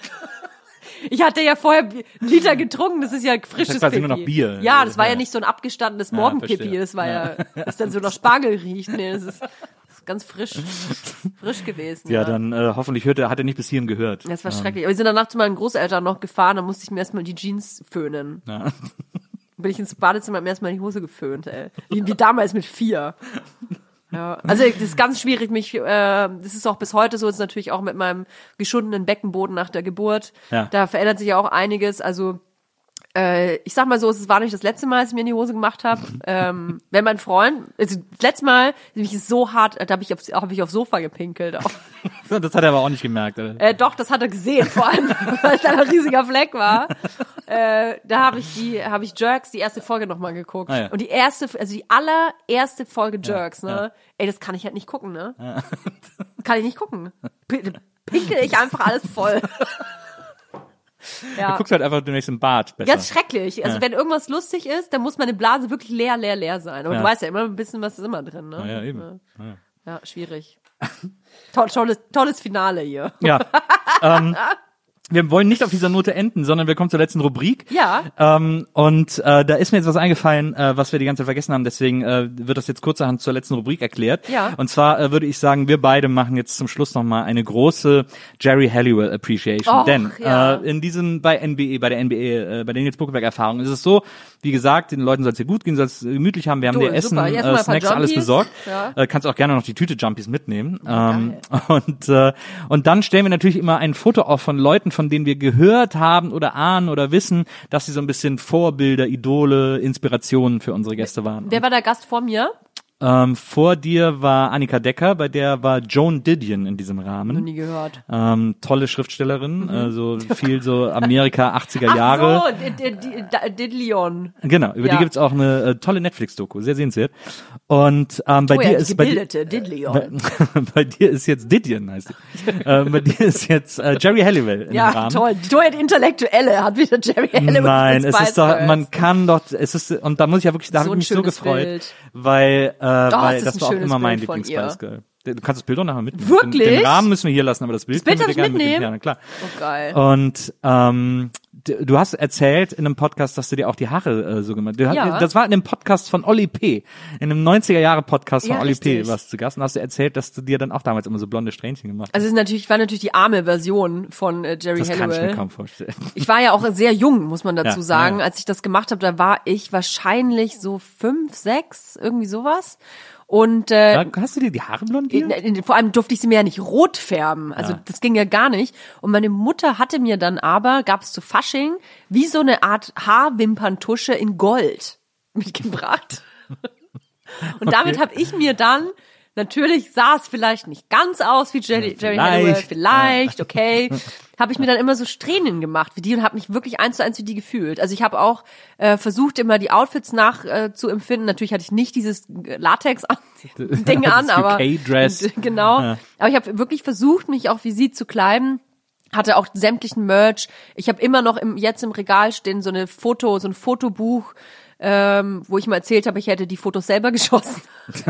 Ich hatte ja vorher einen Liter getrunken, das ist ja frisches das quasi Pipi. nur noch Bier. Ja, das war ja nicht so ein abgestandenes Morgenpipi, das war das dann so nach Spargel riecht. Nee, das ist ganz frisch gewesen. Ja, dann hoffentlich hat er nicht bis hierhin gehört. Das war schrecklich. Aber wir sind danach zu meinen Großeltern noch gefahren, da musste ich mir erstmal die Jeans föhnen. Ja. Bin ich ins Badezimmer, hab mir erstmal die Hose geföhnt, ey. Wie damals mit 4. Ja, also das ist ganz schwierig, das ist auch bis heute so, ist natürlich auch mit meinem geschundenen Beckenboden nach der Geburt. Ja. Da verändert sich ja auch einiges, also ich sag mal so, es war nicht das letzte Mal, als ich mir in die Hose gemacht habe. Wenn mein Freund, also das letzte Mal, mich so hart, da habe ich aufs Sofa gepinkelt. Auch. Das hat er aber auch nicht gemerkt. Doch, das hat er gesehen, vor allem, weil es ein riesiger Fleck war. Da habe ich Jerks, die erste Folge nochmal geguckt. Ah, ja. Und die allererste Folge Jerks, ne? Ja. Ey, das kann ich halt nicht gucken, ne? Ja. Kann ich nicht gucken. Pinkel ich einfach alles voll. Ja. Du guckst halt einfach demnächst im Bad besser. Ganz schrecklich. Also wenn irgendwas lustig ist, dann muss meine Blase wirklich leer sein. Aber du weißt ja immer ein bisschen, was ist immer drin, ne? Ja, eben. Ja, schwierig. Tolles Finale hier. Ja. Wir wollen nicht auf dieser Note enden, sondern wir kommen zur letzten Rubrik. Ja. Und da ist mir jetzt was eingefallen, was wir die ganze Zeit vergessen haben. Deswegen wird das jetzt kurzerhand zur letzten Rubrik erklärt. Ja. Und zwar würde ich sagen, wir beide machen jetzt zum Schluss nochmal eine große Jerry Halliwell Appreciation. Denn bei der Nils Buckelberg-Erfahrung ist es so, wie gesagt, den Leuten soll es hier gut gehen, soll es gemütlich haben. Wir haben dir Essen, Snacks, alles besorgt. Ja. Kannst auch gerne noch die Tüte Jumpies mitnehmen. Und dann stellen wir natürlich immer ein Foto auf von Leuten, von denen wir gehört haben oder ahnen oder wissen, dass sie so ein bisschen Vorbilder, Idole, Inspirationen für unsere Gäste waren. Wer war der Gast vor mir? Vor dir war Annika Decker, bei der war Joan Didion in diesem Rahmen. Noch nie gehört. Tolle Schriftstellerin, so viel so Amerika 80er Jahre. Ach so, Didion. Genau, über die gibt's auch eine tolle Netflix-Doku, sehr sehenswert. Und bei dir ist bei dir ist jetzt Didion, heißt sie. Bei dir ist jetzt Jerry Halliwell im Rahmen. Ja, toll. Die tolle Intellektuelle hat wieder Jerry Halliwell. Nein, es ist doch, man kann doch, es ist, und da muss ich ja wirklich, da habe ich mich so gefreut, Bild. weil das war auch immer mein Lieblings-Spice Girl. Du kannst das Bild auch nachher mitnehmen. Wirklich? Den Rahmen müssen wir hier lassen, aber das Bild können wir gerne mitnehmen. Ja, klar. Oh, geil. Und du hast erzählt in einem Podcast, dass du dir auch die Haare so gemacht hast. Das war in einem Podcast von Olli P. In einem 90er-Jahre-Podcast von Olli P. warst du zu Gast und hast du erzählt, dass du dir dann auch damals immer so blonde Strähnchen gemacht hast. Also es war natürlich die arme Version von Jerry Halliwell. Das kann ich mir kaum vorstellen. Ich war ja auch sehr jung, muss man dazu sagen. Als ich das gemacht habe, da war ich wahrscheinlich so 5, 6, irgendwie sowas. Und hast du dir die Haare blondiert? Vor allem durfte ich sie mir ja nicht rot färben. Also das ging ja gar nicht. Und meine Mutter hatte mir dann aber, gab es zu Fasching, wie so eine Art Haarwimperntusche in Gold mitgebracht. Und damit habe ich mir dann, natürlich sah es vielleicht nicht ganz aus wie Jerry Halliwell, vielleicht, okay. Habe ich mir dann immer so Strähnen gemacht wie die und habe mich wirklich 1:1 wie die gefühlt. Also ich habe auch versucht, immer die Outfits zu empfinden. Natürlich hatte ich nicht dieses Latex-Ding an, aber UK-Dress. Genau. Ja. Aber ich habe wirklich versucht, mich auch wie sie zu kleiden. Hatte auch sämtlichen Merch. Ich habe immer noch jetzt im Regal stehen so ein Fotobuch, wo ich mal erzählt habe, ich hätte die Fotos selber geschossen.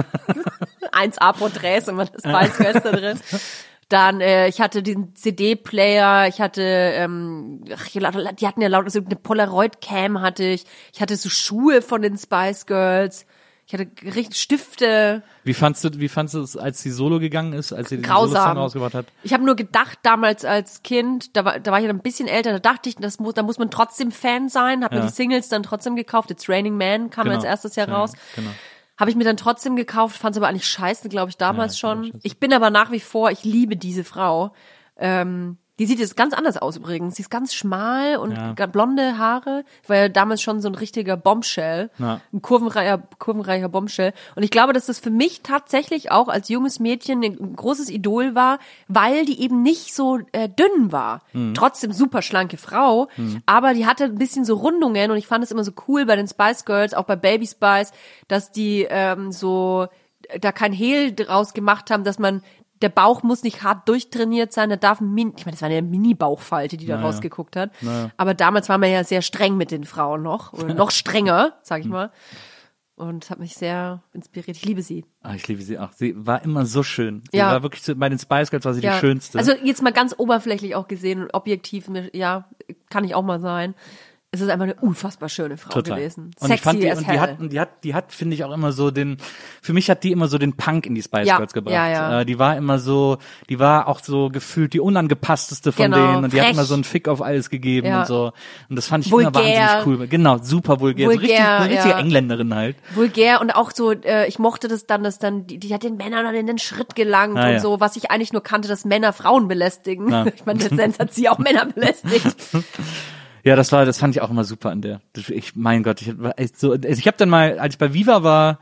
1A-Porträts, immer das Spice Girls da drin. Dann, ich hatte den CD-Player, ich hatte, die hatten ja lauter, so eine Polaroid-Cam hatte ich. Ich hatte so Schuhe von den Spice Girls. Ich hatte richtig Stifte. Wie fandst du es, als sie Solo gegangen ist, als sie den Grausam. Solo-Song rausgebracht hat? Ich habe nur gedacht, damals als Kind, da war ich ja ein bisschen älter, da dachte ich, da muss man trotzdem Fan sein, habe mir die Singles dann trotzdem gekauft. It's Raining Man kam als erstes Jahr raus. Genau. Habe ich mir dann trotzdem gekauft, fand es aber eigentlich scheiße, glaube ich, damals schon. Ich bin aber nach wie vor, ich liebe diese Frau. Die sieht jetzt ganz anders aus übrigens. Sie ist ganz schmal und blonde Haare. Ich war ja damals schon so ein richtiger Bombshell. Ein kurvenreicher Bombshell. Und ich glaube, dass das für mich tatsächlich auch als junges Mädchen ein großes Idol war, weil die eben nicht so dünn war. Trotzdem super schlanke Frau. Aber die hatte ein bisschen so Rundungen und ich fand es immer so cool bei den Spice Girls, auch bei Baby Spice, dass die so da kein Hehl draus gemacht haben, dass man der Bauch muss nicht hart durchtrainiert sein, da darf ich meine, das war eine Mini-Bauchfalte, die da rausgeguckt hat. Aber damals war man ja sehr streng mit den Frauen noch, oder noch strenger, sag ich mal. Und es hat mich sehr inspiriert. Ich liebe sie. Ich liebe sie auch. Sie war immer so schön. Sie war wirklich, bei den Spice Girls war sie die schönste. Also jetzt mal ganz oberflächlich auch gesehen und objektiv, ja, kann ich auch mal sein. Es ist einfach eine unfassbar schöne Frau gewesen. Und Sexy ich fand die hat, finde ich, auch immer so für mich hat die immer so den Punk in die Spice Girls gebracht. Ja. Die war immer so, die war auch so gefühlt die unangepassteste von denen und die hat immer so einen Fick auf alles gegeben und so. Und das fand ich immer wahnsinnig cool. Genau, super vulgär. So eine richtige Engländerin halt. Vulgär und auch so, ich mochte das dann, dass dann, die hat den Männern dann in den Schritt gelangt und so, was ich eigentlich nur kannte, dass Männer Frauen belästigen. Ich meine, letztendlich hat sie auch Männer belästigt. Ja, das fand ich auch immer super an der. Mein Gott, ich habe dann mal, als ich bei Viva war,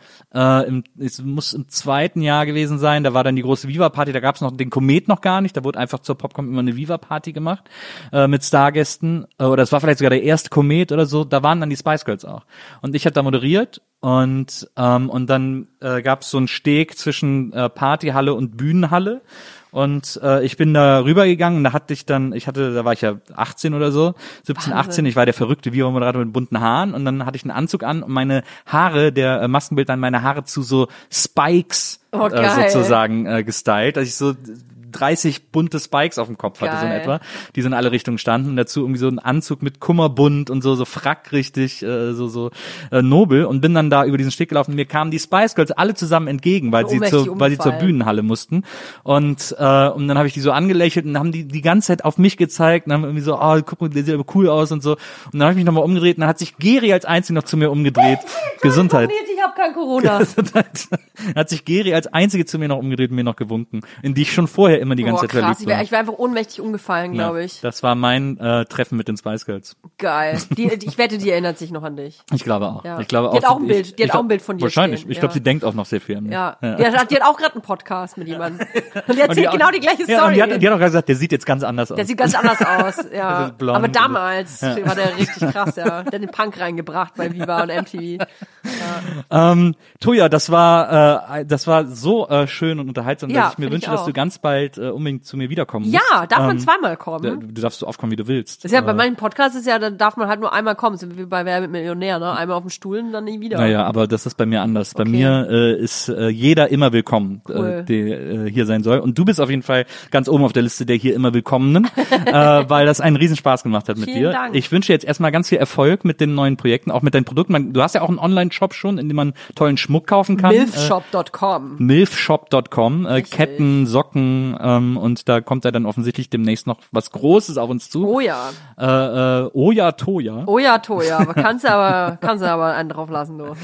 es muss im 2. Jahr gewesen sein, da war dann die große Viva-Party, da gab's noch den Komet noch gar nicht, da wurde einfach zur Popcorn immer eine Viva-Party gemacht, mit Stargästen, oder es war vielleicht sogar der erste Komet oder so, da waren dann die Spice Girls auch. Und ich habe da moderiert und dann gab's so einen Steg zwischen Partyhalle und Bühnenhalle. Und ich bin da rübergegangen und da war ich ja 18 oder so, 17, 18, ich war der verrückte Viva-Moderator mit bunten Haaren und dann hatte ich einen Anzug an und meine Haare, der Maskenbild an meine Haare zu so Spikes sozusagen gestylt, dass ich so 30 bunte Spikes auf dem Kopf hatte, so in etwa, die so in alle Richtungen standen und dazu irgendwie so ein Anzug mit Kummerbund und so Frack richtig, nobel und bin dann da über diesen Steg gelaufen und mir kamen die Spice Girls alle zusammen entgegen, weil sie zur Bühnenhalle mussten und dann habe ich die so angelächelt und haben die ganze Zeit auf mich gezeigt und haben irgendwie so, guck mal, der sieht aber cool aus und so und dann habe ich mich nochmal umgedreht und dann hat sich Geri als Einzige noch zu mir umgedreht. Gesundheit. Ich habe kein Corona. Gesundheit. Hat sich Geri als Einzige zu mir noch umgedreht und mir noch gewunken, in die ich schon vorher immer die ganze Zeit verliebt war. Ich war einfach ohnmächtig umgefallen, glaube ich. Das war mein Treffen mit den Spice Girls. Geil. Ich wette, die erinnert sich noch an dich. Ich glaube auch. Ja. Ich glaube die hat auch ein Bild. Die hat auch ein Bild von dir. Wahrscheinlich. Stehen. Ich glaube, sie denkt auch noch sehr viel an mich. Ja. Die hat auch gerade einen Podcast mit jemandem. Und die erzählt genau die gleiche Story. Ja, und die hat auch gerade gesagt, der sieht jetzt ganz anders aus. Der sieht ganz anders aus, ja. Blond. Aber damals war der richtig krass, ja. Der hat den Punk reingebracht bei Viva und MTV. Ja. Toja, das war so schön und unterhaltsam, dass ich mir wünsche, dass du ganz bald unbedingt zu mir wiederkommen musst. Ja, darf man zweimal kommen. Du darfst so oft kommen, wie du willst. Das ist ja bei meinem Podcast da darf man halt nur einmal kommen, so wie bei Wer wird Millionär, ne? Einmal auf dem Stuhl und dann nie wieder. Naja, aber das ist bei mir anders. Bei mir ist jeder immer willkommen, der hier sein soll. Und du bist auf jeden Fall ganz oben auf der Liste der hier immer Willkommenen, weil das einen Riesenspaß gemacht hat mit dir. Dank. Ich wünsche jetzt erstmal ganz viel Erfolg mit den neuen Projekten, auch mit deinen Produkten. Du hast ja auch einen Online-Shop schon, in dem man tollen Schmuck kaufen kann. Milfshop.com. Milfshop.com, Ketten, Socken und da kommt ja dann offensichtlich demnächst noch was Großes auf uns zu. Oh ja. Oya Toya. Oya Toya, aber kannst du aber einen drauf lassen, du.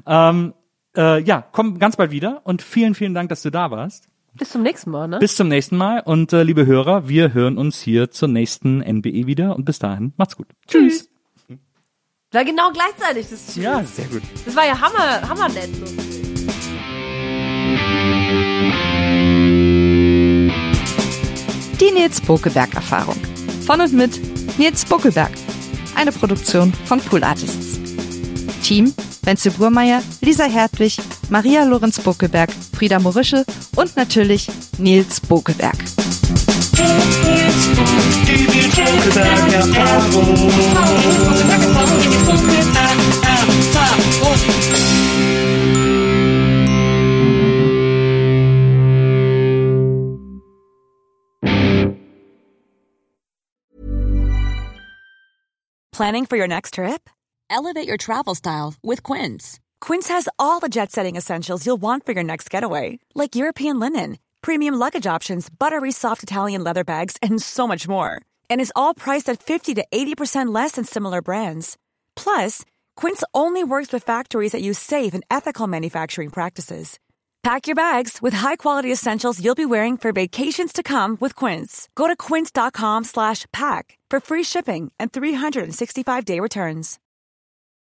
Ja, komm ganz bald wieder und vielen, vielen Dank, dass du da warst. Bis zum nächsten Mal, ne? Bis zum nächsten Mal und liebe Hörer, wir hören uns hier zur nächsten NBE wieder und bis dahin, macht's gut. Tschüss. War genau gleichzeitig das Tschüss. Ja, sehr gut. Das war ja hammernett. So. Die Nils Bokelberg-Erfahrung. Von und mit Nils Bokelberg. Eine Produktion von Pool Artists. Team: Wenzel Burmeier, Lisa Hertwig, Maria Lorenz Bokelberg, Frieda Morische und natürlich Nils Bokelberg. Planning for your next trip? Elevate your travel style with Quince. Quince has all the jet-setting essentials you'll want for your next getaway, like European linen, premium luggage options, buttery soft Italian leather bags, and so much more. And is all priced at 50 to 80% less than similar brands. Plus, Quince only works with factories that use safe and ethical manufacturing practices. Pack your bags with high-quality essentials you'll be wearing for vacations to come with Quince. Go to quince.com/pack for free shipping and 365-day returns.